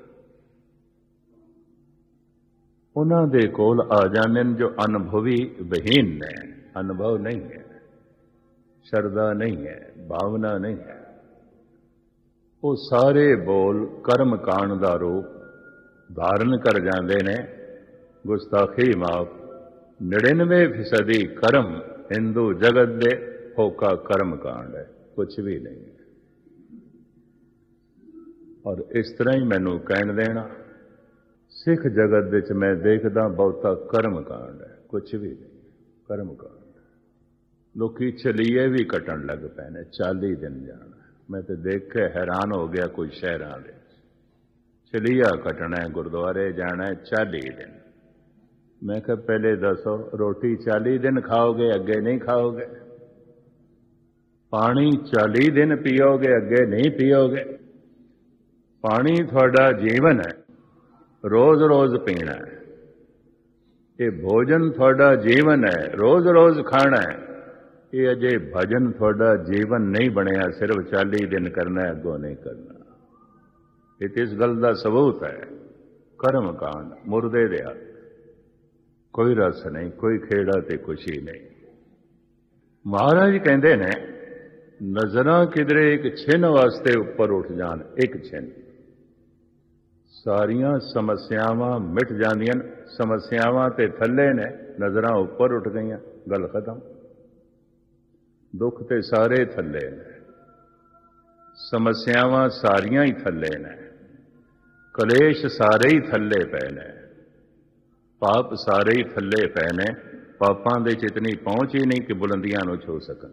ਉਹਨਾਂ ਦੇ ਕੋਲ ਆ ਜਾਂਦੇ ਨੇ ਜੋ ਅਨੁਭਵੀ ਵਿਹੀਨ ਨੇ, ਅਨੁਭਵ ਨਹੀਂ ਹੈ, ਸ਼ਰਧਾ ਨਹੀਂ ਹੈ, ਭਾਵਨਾ ਨਹੀਂ ਹੈ। ਉਹ ਸਾਰੇ ਬੋਲ ਕਰਮ ਕਾਂਡ ਦਾ ਰੂਪ ਧਾਰਨ ਕਰ ਜਾਂਦੇ ਨੇ। ਗੁਸਤਾਖੀ ਮਾਫ, 99% ਕਰਮ ਹਿੰਦੂ ਜਗਤ ਦੇ ਹੋਕਾ ਕਰਮ ਕਾਂਡ ਹੈ, ਕੁਛ ਵੀ ਨਹੀਂ ਹੈ। ਔਰ ਇਸ ਤਰ੍ਹਾਂ ਹੀ ਮੈਨੂੰ ਕਹਿਣ ਦੇਣਾ, ਸਿੱਖ ਜਗਤ ਵਿੱਚ ਮੈਂ ਦੇਖਦਾ ਬਹੁਤਾ ਕਰਮ ਕਾਂਡ ਹੈ, ਕੁਛ ਵੀ ਨਹੀਂ ਕਰਮ ਕਾਂਡ। ਲੋਕੀ ਚਲੀਏ ਵੀ ਕੱਟਣ ਲੱਗ ਪਏ ਨੇ, 40 ਦਿਨ ਜਾਣਾ। ਮੈਂ ਤੇ ਦੇਖ ਕੇ ਹੈਰਾਨ ਹੋ ਗਿਆ, ਕੋਈ ਸ਼ਹਿਰਾਂ ਦੇ ਚਲੀਆ ਕੱਟਣਾ, ਗੁਰਦੁਆਰੇ ਜਾਣਾ 40 ਦਿਨ। ਮੈਂ ਕਿਹਾ ਪਹਿਲੇ ਦੱਸੋ, ਰੋਟੀ 40 ਦਿਨ ਖਾਓਗੇ, ਅੱਗੇ ਨਹੀਂ ਖਾਓਗੇ? ਪਾਣੀ 40 ਦਿਨ ਪੀਓਗੇ, ਅੱਗੇ ਨਹੀਂ ਪੀਓਗੇ? ਪਾਣੀ ਤੁਹਾਡਾ ਜੀਵਨ ਹੈ, ਰੋਜ਼ ਰੋਜ਼ ਪੀਣਾ ਹੈ। ਇਹ ਭੋਜਨ ਤੁਹਾਡਾ ਜੀਵਨ ਹੈ, ਰੋਜ਼ ਰੋਜ਼ ਖਾਣਾ ਹੈ। ਇਹ ਅਜੇ ਭਜਨ ਤੁਹਾਡਾ ਜੀਵਨ ਨਹੀਂ ਬਣਿਆ, ਸਿਰਫ 40 ਦਿਨ ਕਰਨਾ ਹੈ, ਅੱਗੋਂ ਨਹੀਂ ਕਰਨਾ। ਇਹ ਇਸ ਗੱਲ ਦਾ ਸਬੂਤ ਹੈ। ਕਰਮ ਕਾਂਡ ਮੁਰਦੇ ਦੇ ਹੱਥ, ਕੋਈ ਰਸ ਨਹੀਂ, ਕੋਈ ਖੇੜਾ ਤੇ ਖੁਸ਼ੀ ਨਹੀਂ। ਮਹਾਰਾਜ ਕਹਿੰਦੇ ਨੇ, ਨਜ਼ਰਾਂ ਕਿਧਰੇ ਇੱਕ ਛਿਨ ਵਾਸਤੇ ਉੱਪਰ ਉੱਠ ਜਾਣ, ਇੱਕ ਛਿਨ, ਸਾਰੀਆਂ ਸਮੱਸਿਆਵਾਂ ਮਿਟ ਜਾਂਦੀਆਂ। ਸਮੱਸਿਆਵਾਂ ਤੇ ਥੱਲੇ ਨੇ, ਨਜ਼ਰਾਂ ਉੱਪਰ ਉੱਠ ਗਈਆਂ, ਗੱਲ ਖਤਮ। ਦੁੱਖ ਤੇ ਸਾਰੇ ਥੱਲੇ ਨੇ, ਸਮੱਸਿਆਵਾਂ ਸਾਰੀਆਂ ਹੀ ਥੱਲੇ ਨੇ, ਕਲੇਸ਼ ਸਾਰੇ ਹੀ ਥੱਲੇ ਪਏ ਨੇ, ਪਾਪ ਸਾਰੇ ਹੀ ਥੱਲੇ ਪਏ ਨੇ। ਪਾਪਾਂ ਦੇ ਚ ਇਤਨੀ ਪਹੁੰਚ ਹੀ ਨਹੀਂ ਕਿ ਬੁਲੰਦੀਆਂ ਨੂੰ ਛੂ ਸਕਣ।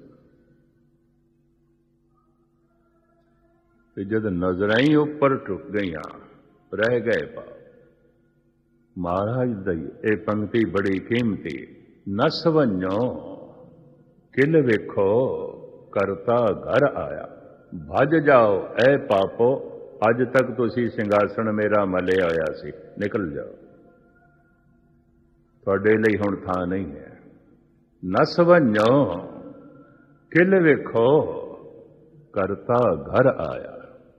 ਤੇ ਜਦ ਨਜ਼ਰਾਂ ਹੀ ਉੱਪਰ ਟੁੱਟ ਗਈਆਂ, ਰਹਿ ਗਏ ਪਾਪ। ਮਹਾਰਾਜ ਦੀ ਇਹ ਪੰਕਤੀ ਬੜੀ ਕੀਮਤੀ, ਨਸ ਵੰਝੋ ਕਿਲ ਵੇਖੋ ਕਰਤਾ ਘਰ ਆਇਆ। ਭੱਜ ਜਾਓ ਐ ਪਾਪੋ, ਅੱਜ ਤੱਕ ਤੁਸੀਂ ਸਿੰਘਾਸਣ ਮੇਰਾ ਮਲਿਆ ਹੋਇਆ ਸੀ, ਨਿਕਲ ਜਾਓ, ਤੁਹਾਡੇ ਲਈ ਹੁਣ ਥਾਂ ਨਹੀਂ ਹੈ। ਨਸ ਵੰਝੋ ਕਿਲ ਵੇਖੋ ਕਰਤਾ ਘਰ ਆਇਆ।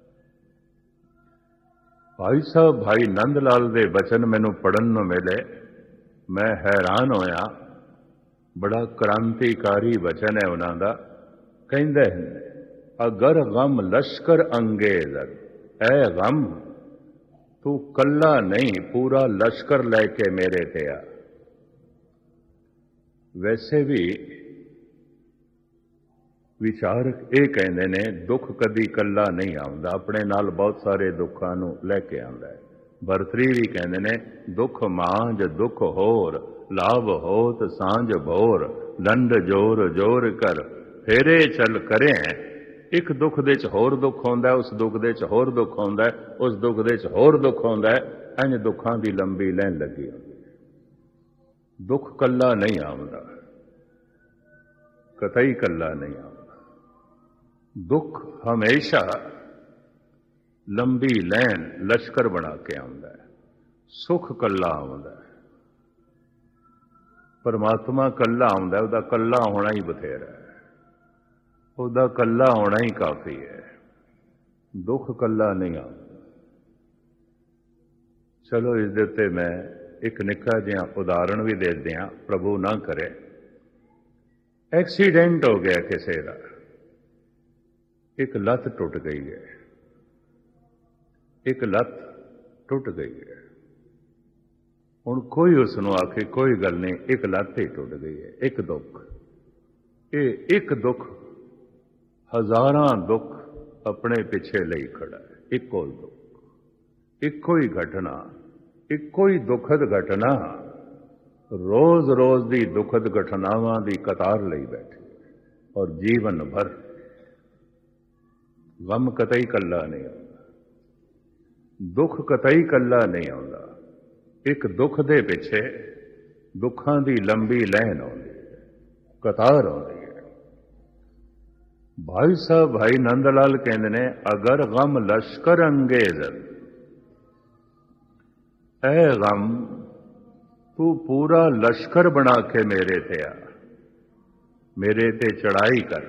ਭਾਈ ਸਾਹਿਬ ਭਾਈ ਨੰਦ ਲਾਲ ਦੇ ਬਚਨ ਮੈਨੂੰ ਪੜ੍ਹਨ ਨੂੰ ਮਿਲੇ, ਮੈਂ ਹੈਰਾਨ ਹੋਇਆ। ਬੜਾ ਕ੍ਰਾਂਤੀਕਾਰੀ ਬਚਨ ਹੈ ਉਹਨਾਂ ਦਾ। ਕਹਿੰਦੇ ਨੇ, ਅਗਰ ਗਮ ਲਸ਼ਕਰ ਅੰਗੇਜ਼, ਐ ਗਮ ਤੂੰ ਕੱਲਾ ਨਹੀਂ, ਪੂਰਾ ਲਸ਼ਕਰ ਲੈ ਕੇ ਮੇਰੇ ਤੇ ਆ। ਵੈਸੇ ਵੀ ਵਿਚਾਰਕ ਇਹ ਕਹਿੰਦੇ ਨੇ, ਦੁੱਖ ਕਦੀ ਕੱਲਾ ਨਹੀਂ ਆਉਂਦਾ, ਆਪਣੇ ਨਾਲ ਬਹੁਤ ਸਾਰੇ ਦੁੱਖਾਂ ਨੂੰ ਲੈ ਕੇ ਆਉਂਦਾ ਹੈ। ਭਰਤਰੀ ਵੀ ਕਹਿੰਦੇ ਨੇ, ਦੁੱਖ ਮਾਂਝ ਦੁੱਖ ਹੋਰ, ਲਾਭ ਹੋਤ ਸਾਂਝ ਭੋਰ, ਲੰਡ ਜੋਰ ਜੋਰ ਕਰ, ਫੇਰੇ ਚੱਲ ਕਰੇ। ਇੱਕ ਦੁੱਖ ਦੇ ਚ ਹੋਰ ਦੁੱਖ ਆਉਂਦਾ, ਉਸ ਦੁੱਖ ਦੇ ਚ ਹੋਰ ਦੁੱਖ ਆਉਂਦਾ, ਉਸ ਦੁੱਖ ਦੇ ਚ ਹੋਰ ਦੁੱਖ ਆਉਂਦਾ। ਇੰਝ ਦੁੱਖਾਂ ਦੀ ਲੰਬੀ ਲਾਈਨ ਲੱਗੀ ਹੁੰਦੀ ਹੈ। ਦੁੱਖ ਕੱਲਾ ਨਹੀਂ ਆਉਂਦਾ, ਕਤਈ ਕੱਲਾ ਨਹੀਂ ਆਉਂਦਾ। ਦੁੱਖ ਹਮੇਸ਼ਾ ਲੰਬੀ ਲਾਈਨ ਲਸ਼ਕਰ ਬਣਾ ਕੇ ਆਉਂਦਾ ਹੈ। ਸੁੱਖ ਕੱਲਾ ਆਉਂਦਾ ਹੈ। ਪਰਮਾਤਮਾ ਕੱਲਾ ਆਉਂਦਾ, ਉਹਦਾ ਕੱਲਾ ਹੋਣਾ ਹੀ ਬਥੇਰਾ ਹੈ, ਉਹਦਾ ਕੱਲਾ ਹੋਣਾ ਹੀ ਕਾਫੀ ਹੈ। ਦੁੱਖ ਕੱਲਾ ਨਹੀਂ ਆਉਂਦਾ। ਚਲੋ ਇਸ ਦੇ ਉੱਤੇ ਮੈਂ ਇੱਕ ਨਿੱਕਾ ਜਿਹਾ ਉਦਾਹਰਣ ਵੀ ਦੇ ਦਿਆਂ, ਪ੍ਰਭੂ ਨਾ ਕਰੇ। ਐਕਸੀਡੈਂਟ ਹੋ ਗਿਆ ਕਿਸੇ ਦਾ, ਇੱਕ ਲੱਤ ਟੁੱਟ ਗਈ ਹੈ, ਇੱਕ ਲੱਤ ਟੁੱਟ ਗਈ ਹੈ। ਹੁਣ ਕੋਈ ਉਸ ਨੂੰ ਆਖੇ ਕੋਈ ਗੱਲ ਨਹੀਂ, ਇੱਕ ਲੱਤ ਹੀ ਟੁੱਟ ਗਈ ਹੈ, ਇੱਕ ਦੁੱਖ। ਇਹ ਇੱਕ ਦੁੱਖ ਹਜ਼ਾਰਾਂ ਦੁੱਖ ਆਪਣੇ ਪਿੱਛੇ ਲਈ ਖੜਾ ਹੈ। ਇੱਕੋ ਦੁੱਖ, ਇੱਕੋ ਹੀ ਘਟਨਾ, ਇੱਕੋ ਹੀ ਦੁਖਦ ਘਟਨਾ ਰੋਜ਼ ਰੋਜ਼ ਦੀ ਦੁਖਦ ਘਟਨਾਵਾਂ ਦੀ ਕਤਾਰ ਲਈ ਬੈਠੇ, ਔਰ ਜੀਵਨ ਭਰ ਗਮ ਕਤਈ ਕੱਲਾ ਨਹੀਂ ਆਉਂਦਾ, ਦੁੱਖ ਕਤਈ ਕੱਲਾ ਨਹੀਂ ਆਉਂਦਾ। ਇੱਕ ਦੁੱਖ ਦੇ ਪਿੱਛੇ ਦੁੱਖਾਂ ਦੀ ਲੰਬੀ ਲਾਈਨ ਆਉਂਦੀ ਹੈ, ਕਤਾਰ ਆਉਂਦੀ ਹੈ। ਭਾਈ ਸਾਹਿਬ ਭਾਈ ਨੰਦ ਲਾਲ ਕਹਿੰਦੇ ਨੇ, ਅਗਰ ਗਮ ਲਸ਼ਕਰ ਅੰਗੇਜ਼, ਐ ਗਮ ਤੂੰ ਪੂਰਾ ਲਸ਼ਕਰ ਬਣਾ ਕੇ ਮੇਰੇ ਤੇ ਆ। मेरे ते चढ़ाई कर।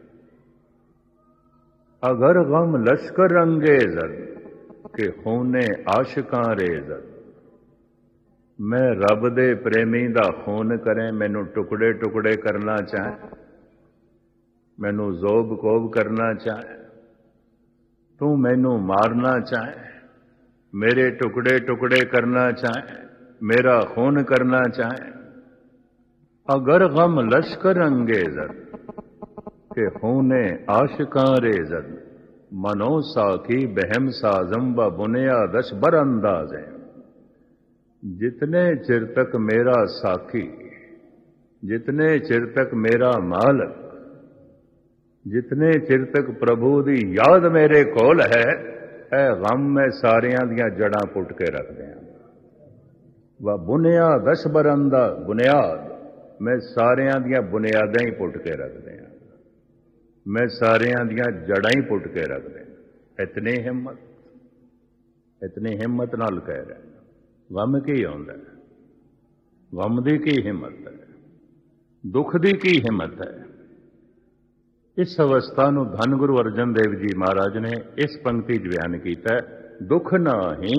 अगर गम लश्कर अंगेज़द के खूने आशिकां रेज़द। मैं रब दे प्रेमी दा खून करें, मैनू टुकड़े टुकड़े करना चाहे, मैनू जोब कोब करना चाहे, तू मैनू मारना चाहे, मेरे टुकड़े टुकड़े करना चाहे, मेरा खून करना चाहे। अगर गम लश्कर अंगेज़द के खूने आशिकां रेज़द। मनो साखी बहम साजम व बुनिया दश बर अंदाज है। जितने चिर तक मेरा साखी, जितने चिर तक मेरा मालक, जितने चिर तक प्रभु दी याद मेरे कोल है, ए गम मैं सारियां दियां जड़ां पुट के रख दियां। व बुनिया दश बर अंदाज, बुनियाद मैं सारियां दियां बुनियादां ही पुट के रख दियां, मैं सारियां दियां जड़ां ही पुट के रख दियां। इतनी हिम्मत नाल कह रहे हैं। गम की आउंदा है, गम दी की हिम्मत है, दुख दी की हिम्मत है। इस अवस्था नूं धन गुरु अर्जन देव जी महाराज ने इस पंक्ति च बयान किया है। दुख नाही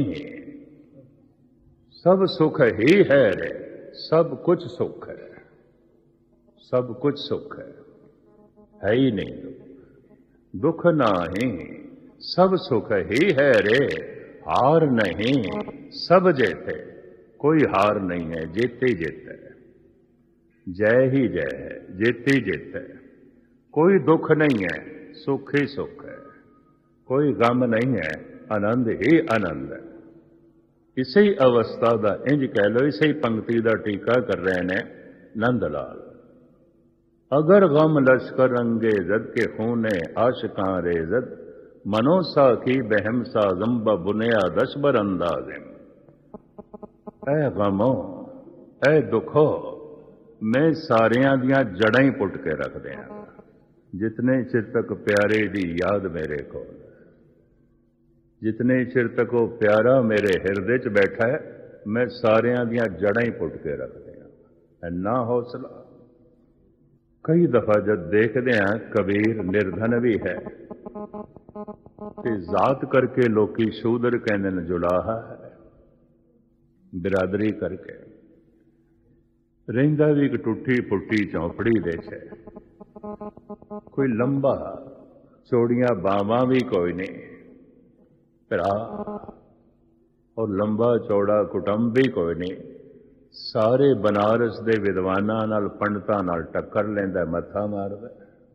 सब सुख ही है रे, सब कुछ सुख है, सब कुछ सुख है ही नहीं। दुख नाही सब सुख ही है रे, हार नहीं सब जेते। कोई हार नहीं है, जेते ही जेत है, जय ही जय है, जेते ही जेत है। कोई दुख नहीं है, सुख ही सुख है। कोई गम नहीं है, आनंद ही आनंद है। इसी अवस्था का इंज कह लो, इसी पंक्ति का टीका कर रहे हैं नंद लाल। अगर गम लश्कर अंगेज़द के खूने आशिकां रेज़द। मनो साखी बहम साजम ब बुनिया दश बर अंदाज़िम। ऐ गमो, ऐ दुखो, मैं सारियां दियां जड़ां ही पुट के रख दियां। जितने चिर तक प्यारे दी याद मेरे को, जितने चिर तक वो प्यारा मेरे हिरदे च बैठा है, मैं सारियां दियां जड़ां ही पुट के रख दियां। इन्ना हौसला। कई दफा जब देखते हैं कबीर निर्धन भी है ते जात करके लोकी शूदर कहने न जुलाहा है, बिरादरी करके रहिंदा भी एक टुटी फुटी चौपड़ी दे है। कोई लंबा चौड़ियां बावां भी कोई नहीं भरा, और लंबा चौड़ा कुटुंब भी कोई नहीं। सारे बनारस दे विद्वानां नाल पंडितां नाल टक्कर लैंदा, मत्था मारदा।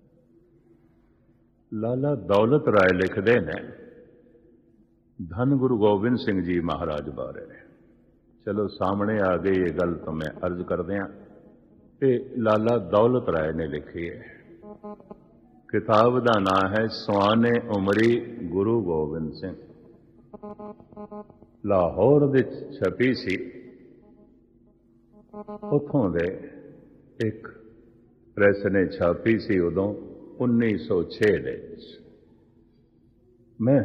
लाला दौलत राय लिखते हैं धन गुरु गोबिंद सिंह जी महाराज बारे। चलो सामने आ गई ये गल तो मैं अर्ज कर दिया कि लाला दौलत राय ने लिखी है। किताब का नाम है सुआने उमरी गुरु गोबिंद सिंह। लाहौर दे छपी सी, उथों दे एक प्रेस ने छापी सी उदों 1906 दे। मैं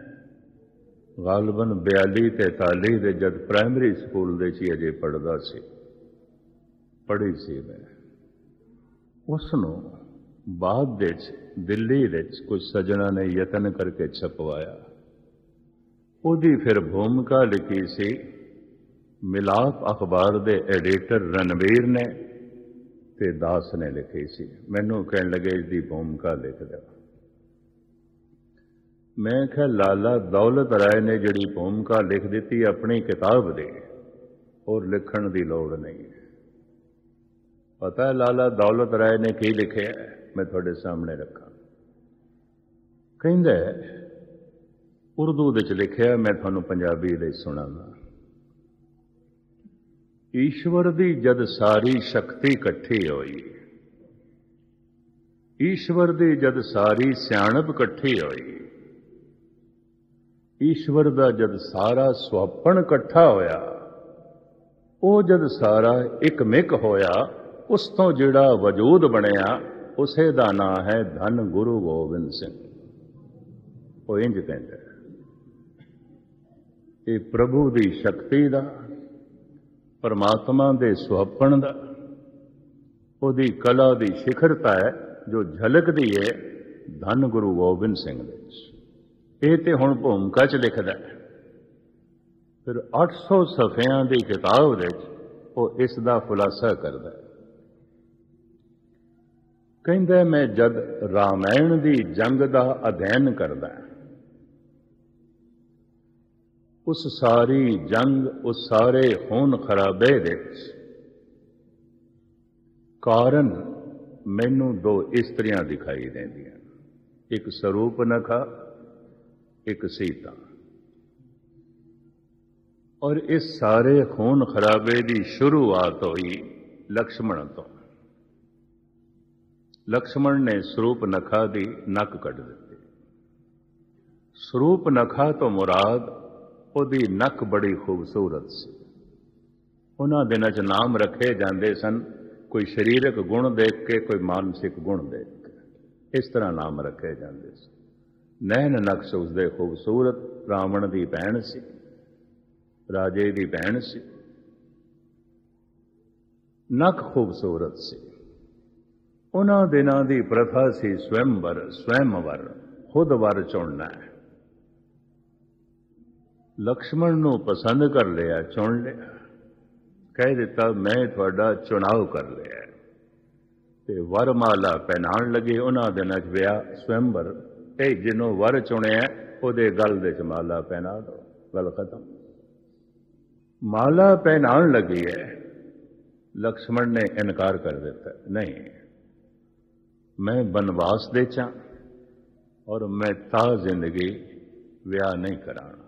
गालबन 42-43 दे जब प्राइमरी स्कूल दे ची अजे पढ़दा सी, पढ़ी सी मैं। उसनों बाद दे दिल्ली दे कुछ सज्जणा ने यतन करके छपवाया। उदी फिर भूमिका लिखी सी मिलाप अखबार दे एडिटर रणवीर ने ते दास ने लिखी सी। मैनू कहन लगे इसकी भूमिका लिख दो। मैं क्या लाला दौलत राय ने जिहड़ी भूमिका लिख दी अपनी किताब दे, और लिखण की लोड़ नहीं है। पता है लाला दौलत राय ने की लिखे, मैं थोड़े सामने रखा। कहंदा उर्दू विच लिखिया, मैं थानू पंजाबी दे सुणांगा। ईश्वर दी जद सारी शक्ति इकट्ठी होई, ईश्वर दी जद सारी सियाणप इकट्ठी होई, ईश्वर दा जद सारा सुहपण इकट्ठा होया, वो जद सारा एक मिक होया, उस तो जिहड़ा वजूद बनया उसे दा नाम है धन गुरु गोबिंद सिंह। वो इंज कहंदा ये प्रभु दी शक्ति दा, परमात्मा दे सुहपण दा, ਉਹਦੀ ਕਲਾ ਦੀ ਸਿਖਰਤਾ ਹੈ ਜੋ ਝਲਕਦੀ ਹੈ ਧੰਨ ਗੁਰੂ ਗੋਬਿੰਦ ਸਿੰਘ ਵਿੱਚ। ਇਹ ਤੇ ਹੁਣ ਭੂਮਿਕਾ 'ਚ ਲਿਖਦਾ ਹੈ। ਫਿਰ 800 ਸਫ਼ਿਆਂ ਦੀ ਕਿਤਾਬ ਵਿੱਚ ਉਹ ਇਸ ਦਾ ਖੁਲਾਸਾ ਕਰਦਾ ਹੈ। ਕਹਿੰਦਾ ਮੈਂ ਜਦ ਰਾਮਾਇਣ ਦੀ ਜੰਗ ਦਾ ਅਧਿਐਨ ਕਰਦਾ, ਉਸ ਸਾਰੀ ਜੰਗ, ਉਸ ਸਾਰੇ ਖੂਨ ਖਰਾਬੇ ਵਿੱਚ ਕਾਰਨ ਮੈਨੂੰ ਦੋ ਇਸਤਰੀਆਂ ਦਿਖਾਈ ਦਿੰਦੀਆਂ, ਇੱਕ ਸਰੂਪਨਖਾ, ਇੱਕ ਸੀਤਾ। ਔਰ ਇਸ ਸਾਰੇ ਖੂਨ ਖਰਾਬੇ ਦੀ ਸ਼ੁਰੂਆਤ ਹੋਈ ਲਕਸ਼ਮਣ ਤੋਂ। ਲਕਸ਼ਮਣ ਨੇ ਸਰੂਪਨਖਾ ਦੀ ਨੱਕ ਕੱਢ ਦਿੱਤੀ। ਸਰੂਪਨਖਾ ਤੋਂ ਮੁਰਾਦ ਉਹਦੀ ਨੱਕ ਬੜੀ ਖੂਬਸੂਰਤ ਸੀ। ਉਹਨਾਂ ਦਿਨਾਂ 'ਚ ਨਾਮ ਰੱਖੇ ਜਾਂਦੇ ਸਨ, ਕੋਈ ਸਰੀਰਕ ਗੁਣ ਦੇਖ ਕੇ, ਕੋਈ ਮਾਨਸਿਕ ਗੁਣ ਦੇਖ ਕੇ, ਇਸ ਤਰ੍ਹਾਂ ਨਾਮ ਰੱਖੇ ਜਾਂਦੇ ਸੀ। ਨੈਣ ਨਕਸ਼ ਉਸਦੇ ਖੂਬਸੂਰਤ, ਰਾਵਣ ਦੀ ਭੈਣ ਸੀ, ਰਾਜੇ ਦੀ ਭੈਣ ਸੀ, ਨੱਕ ਖੂਬਸੂਰਤ ਸੀ। ਉਹਨਾਂ ਦਿਨਾਂ ਦੀ ਪ੍ਰਥਾ ਸੀ ਸਵੈਮਵਰ, ਖੁਦ ਵਰ ਚੁਣਨਾ ਹੈ। ਲਕਸ਼ਮਣ ਨੂੰ ਪਸੰਦ ਕਰ ਲਿਆ, ਚੁਣ ਲਿਆ, ਕਹਿ ਦਿੱਤਾ ਮੈਂ ਤੁਹਾਡਾ ਚੁਣਾਵ ਕਰ ਲਿਆ, ਤੇ ਵਰਮਾਲਾ ਪਹਿਨਾਉਣ ਲੱਗੇ। ਉਹਨਾਂ ਦਿਨਾਂ 'ਚ ਵਿਆਹ ਸਵੈਮਵਰ, ਇਹ ਜਿਹਨੂੰ ਵਰ ਚੁਣਿਆ ਉਹਦੇ ਗਲ ਦੇ 'ਚ ਮਾਲਾ ਪਹਿਨਾ ਦਿਓ, ਗੱਲ ਖਤਮ। ਮਾਲਾ ਪਹਿਨਾਉਣ ਲੱਗੀ ਹੈ, ਲਕਸ਼ਮਣ ਨੇ ਇਨਕਾਰ ਕਰ ਦਿੱਤਾ, ਨਹੀਂ ਮੈਂ ਬਨਵਾਸ ਦੇ ਚਾਂ ਔਰ ਮੈਂ ਤਾਂ ਜ਼ਿੰਦਗੀ ਵਿਆਹ ਨਹੀਂ ਕਰਾਣਾ।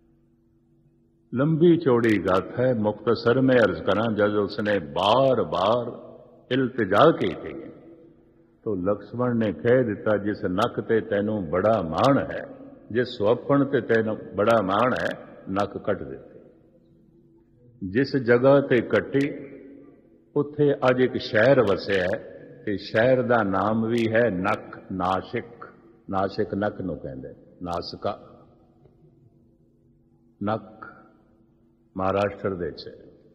लंबी चौड़ी गाथा है, मुख्तसर में अर्ज करा। जब उसने बार बार इल्तिजा की थी तो लक्ष्मण ने कह दिता, जिस नक ते तैनू बड़ा माण है, जिस सुअपण ते तैनू बड़ा माण है, नक कट दिती। जिस जगह ते कट्टी उत्थे अज एक शहर वसिया है, ते शहर का नाम भी है नक, नासिक। नासिक नक नूं कहंदे, नासका नक महाराष्ट्र ਦੇ ਚ।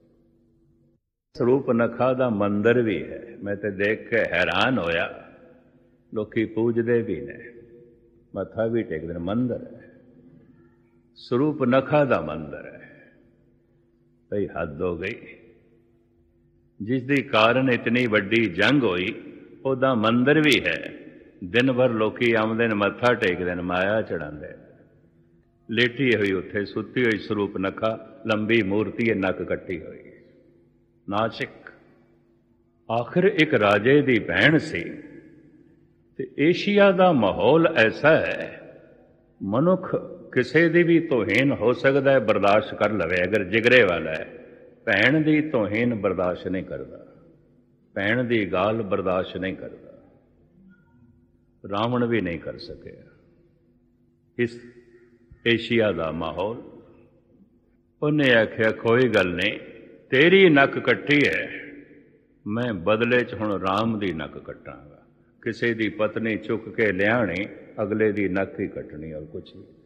ਸਰੂਪਨਖਾ ਦਾ ਮੰਦਰ ਵੀ ਹੈ, ਮੈਂ ਤੇ ਦੇਖ ਕੇ ਹੈਰਾਨ ਹੋਇਆ। ਲੋਕੀ ਪੂਜਦੇ ਵੀ ਨੇ, ਮੱਥਾ ਵੀ ਟੇਕਦੇ ਨੇ। ਮੰਦਰ ਹੈ, ਸਰੂਪਨਖਾ ਦਾ ਮੰਦਰ ਹੈ। ਭਈ ਹੱਦ ਹੋ ਗਈ। ਜਿਸ ਦੀ ਕਾਰਨ ਇਤਨੀ ਵੱਡੀ ਜੰਗ ਹੋਈ, ਉਹਦਾ ਮੰਦਰ ਵੀ ਹੈ। ਦਿਨ ਭਰ ਲੋਕੀ ਆਉਂਦੇ ਨੇ, ਮੱਥਾ ਟੇਕਦੇ ਨੇ, ਮਾਇਆ ਚੜਾਉਂਦੇ। ਲੇਟੀ ਹੋਈ ਉੱਥੇ ਸੁੱਤੀ ਹੋਈ ਸਰੂਪਨਖਾ, ਲੰਬੀ ਮੂਰਤੀ ਹੈ, ਨੱਕ ਕੱਟੀ ਹੋਈ, ਨਾਸਿਕ। ਆਖਿਰ ਇੱਕ ਰਾਜੇ ਦੀ ਭੈਣ ਸੀ। ਤੇ ਏਸ਼ੀਆ ਦਾ ਮਾਹੌਲ ਐਸਾ ਹੈ, ਮਨੁੱਖ ਕਿਸੇ ਦੀ ਵੀ ਤੋਹੀਨ ਹੋ ਸਕਦਾ ਹੈ, ਬਰਦਾਸ਼ਤ ਕਰ ਲਵੇ ਅਗਰ ਜਿਗਰੇ ਵਾਲਾ ਹੈ। ਭੈਣ ਦੀ ਤੋਹੀਨ ਬਰਦਾਸ਼ਤ ਨਹੀਂ ਕਰਦਾ, ਭੈਣ ਦੀ ਗਾਲ ਬਰਦਾਸ਼ਤ ਨਹੀਂ ਕਰਦਾ। ਰਾਵਣ ਵੀ ਨਹੀਂ ਕਰ ਸਕਿਆ। ਇਸ ਏਸ਼ੀਆ ਦਾ ਮਾਹੌਲ। ਉਹਨੇ ਆਖਿਆ ਕੋਈ ਗੱਲ ਨਹੀਂ, ਤੇਰੀ ਨੱਕ ਕੱਟੀ ਹੈ, ਮੈਂ ਬਦਲੇ 'ਚ ਹੁਣ ਰਾਮ ਦੀ ਨੱਕ ਕੱਟਾਂਗਾ। ਕਿਸੇ ਦੀ ਪਤਨੀ ਚੁੱਕ ਕੇ ਲਿਆਣੀ, ਅਗਲੇ ਦੀ ਨੱਕ ਹੀ ਕੱਟਣੀ, ਔਰ ਕੁਛ ਨਹੀਂ।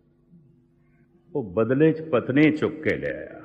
ਉਹ ਬਦਲੇ 'ਚ ਪਤਨੀ ਚੁੱਕ ਕੇ ਲਿਆਇਆ।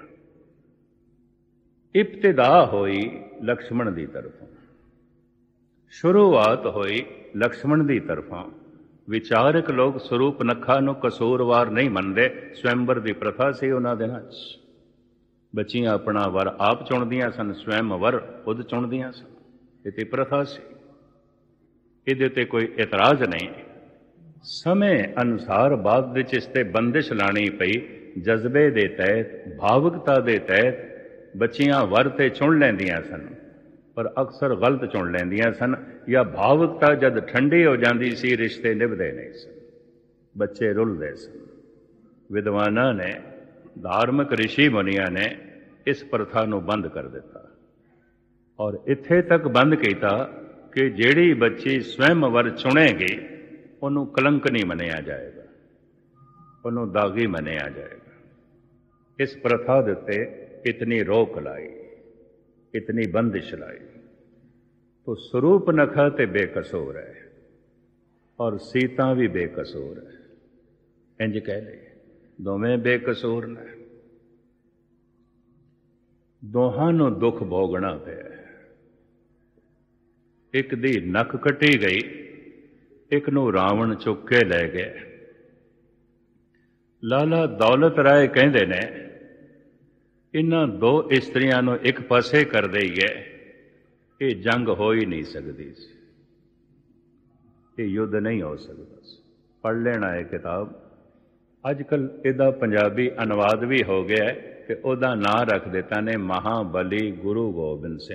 ਇਬਤਦਾ ਹੋਈ ਲਕਸ਼ਮਣ ਦੀ ਤਰਫੋਂ, ਸ਼ੁਰੂਆਤ ਹੋਈ ਲਕਸ਼ਮਣ ਦੀ ਤਰਫੋਂ। ਵਿਚਾਰਕ ਲੋਕ ਸਰੂਪਨਖਾ ਨੂੰ ਕਸੂਰਵਾਰ ਨਹੀਂ ਮੰਨਦੇ। ਸਵੈਮਵਰ ਦੀ ਪ੍ਰਥਾ ਸੀ ਉਹਨਾਂ ਦਿਨਾਂ 'ਚ। ਬੱਚੀਆਂ ਆਪਣਾ ਵਰ ਆਪ ਚੁਣਦੀਆਂ ਸਨ, ਸਵੈਮਵਰ ਖੁਦ ਚੁਣਦੀਆਂ ਸਨ। ਇਹ ਤੇ ਪ੍ਰਥਾ ਸੀ, ਇਹਦੇ ਤੇ ਕੋਈ ਇਤਰਾਜ਼ ਨਹੀਂ। ਸਮੇਂ ਅਨੁਸਾਰ ਬਾਅਦ ਵਿੱਚ ਇਸ ਤੇ ਬੰਦਿਸ਼ ਲਾਣੀ ਪਈ। ਜਜ਼ਬੇ ਦੇ ਤਹਿਤ, ਭਾਵੁਕਤਾ ਦੇ ਤਹਿਤ ਬੱਚੀਆਂ ਵਰ ਤੇ ਚੁਣ ਲੈਂਦੀਆਂ ਸਨ, ਪਰ ਅਕਸਰ ਗਲਤ ਚੁਣ ਲੈਂਦੀਆਂ ਸਨ। ਜਾਂ ਭਾਵੁਕਤਾ ਜਦ ਠੰਡੀ ਹੋ ਜਾਂਦੀ ਸੀ, ਰਿਸ਼ਤੇ ਨਿਭਦੇ ਨਹੀਂ ਸਨ, ਬੱਚੇ ਰੁੱਲਦੇ ਸਨ। ਵਿਦਵਾਨਾਂ ਨੇ, ਧਾਰਮਿਕ ਰਿਸ਼ੀ ਮੁਨੀਆਂ ਨੇ ਇਸ ਪ੍ਰਥਾ ਨੂੰ ਬੰਦ ਕਰ ਦਿੱਤਾ, ਔਰ ਇੱਥੇ ਤੱਕ ਬੰਦ ਕੀਤਾ ਕਿ ਜਿਹੜੀ ਬੱਚੀ ਸਵੈਮਵਰ ਚੁਣੇਗੀ ਉਹਨੂੰ ਕਲੰਕ ਨਹੀਂ ਮੰਨਿਆ ਜਾਏਗਾ, ਉਹਨੂੰ ਦਾਗੀ ਮੰਨਿਆ ਜਾਏਗਾ। ਇਸ ਪ੍ਰਥਾ ਦੇ ਉੱਤੇ ਇਤਨੀ ਰੋਕ ਲਾਈ, इतनी बंदिश लाई। तो ਸਰੂਪਨਖਾ ਤੇ ਬੇਕਸੂਰ ਹੈ, ਔਰ ਸੀਤਾ ਵੀ ਬੇਕਸੂਰ ਹੈ। ਇੰਜ ਕਹਿ ਲਏ, ਦੋਵੇਂ ਬੇਕਸੂਰ ਨੇ। ਦੋਹਾਂ ਨੂੰ ਦੁੱਖ ਭੋਗਣਾ ਪਿਆ। ਇੱਕ ਦੀ ਨੱਕ ਕੱਟੀ ਗਈ, ਇੱਕ ਨੂੰ ਰਾਵਣ ਚੁੱਕ ਕੇ ਲੈ ਗਿਆ। ਲਾਲਾ ਦੌਲਤ ਰਾਏ ਕਹਿੰਦੇ ਨੇ, ਇਹਨਾਂ ਦੋ ਇਸਤਰੀਆਂ ਨੂੰ ਇੱਕ ਪਾਸੇ ਕਰ ਦਈਏ, ਇਹ ਜੰਗ ਹੋ ਹੀ ਨਹੀਂ ਸਕਦੀ ਸੀ, ਇਹ ਯੁੱਧ ਨਹੀਂ ਹੋ ਸਕਦਾ ਸੀ। ਪੜ੍ਹ ਲੈਣਾ ਇਹ ਕਿਤਾਬ। ਅੱਜ ਕੱਲ੍ਹ ਇਹਦਾ ਪੰਜਾਬੀ ਅਨੁਵਾਦ ਵੀ ਹੋ ਗਿਆ ਹੈ ਤੇ ਉਹਦਾ ਨਾਂ ਰੱਖ ਦਿੱਤਾ ਨੇ ਮਹਾਬਲੀ ਗੁਰੂ ਗੋਬਿੰਦ ਸਿੰਘ।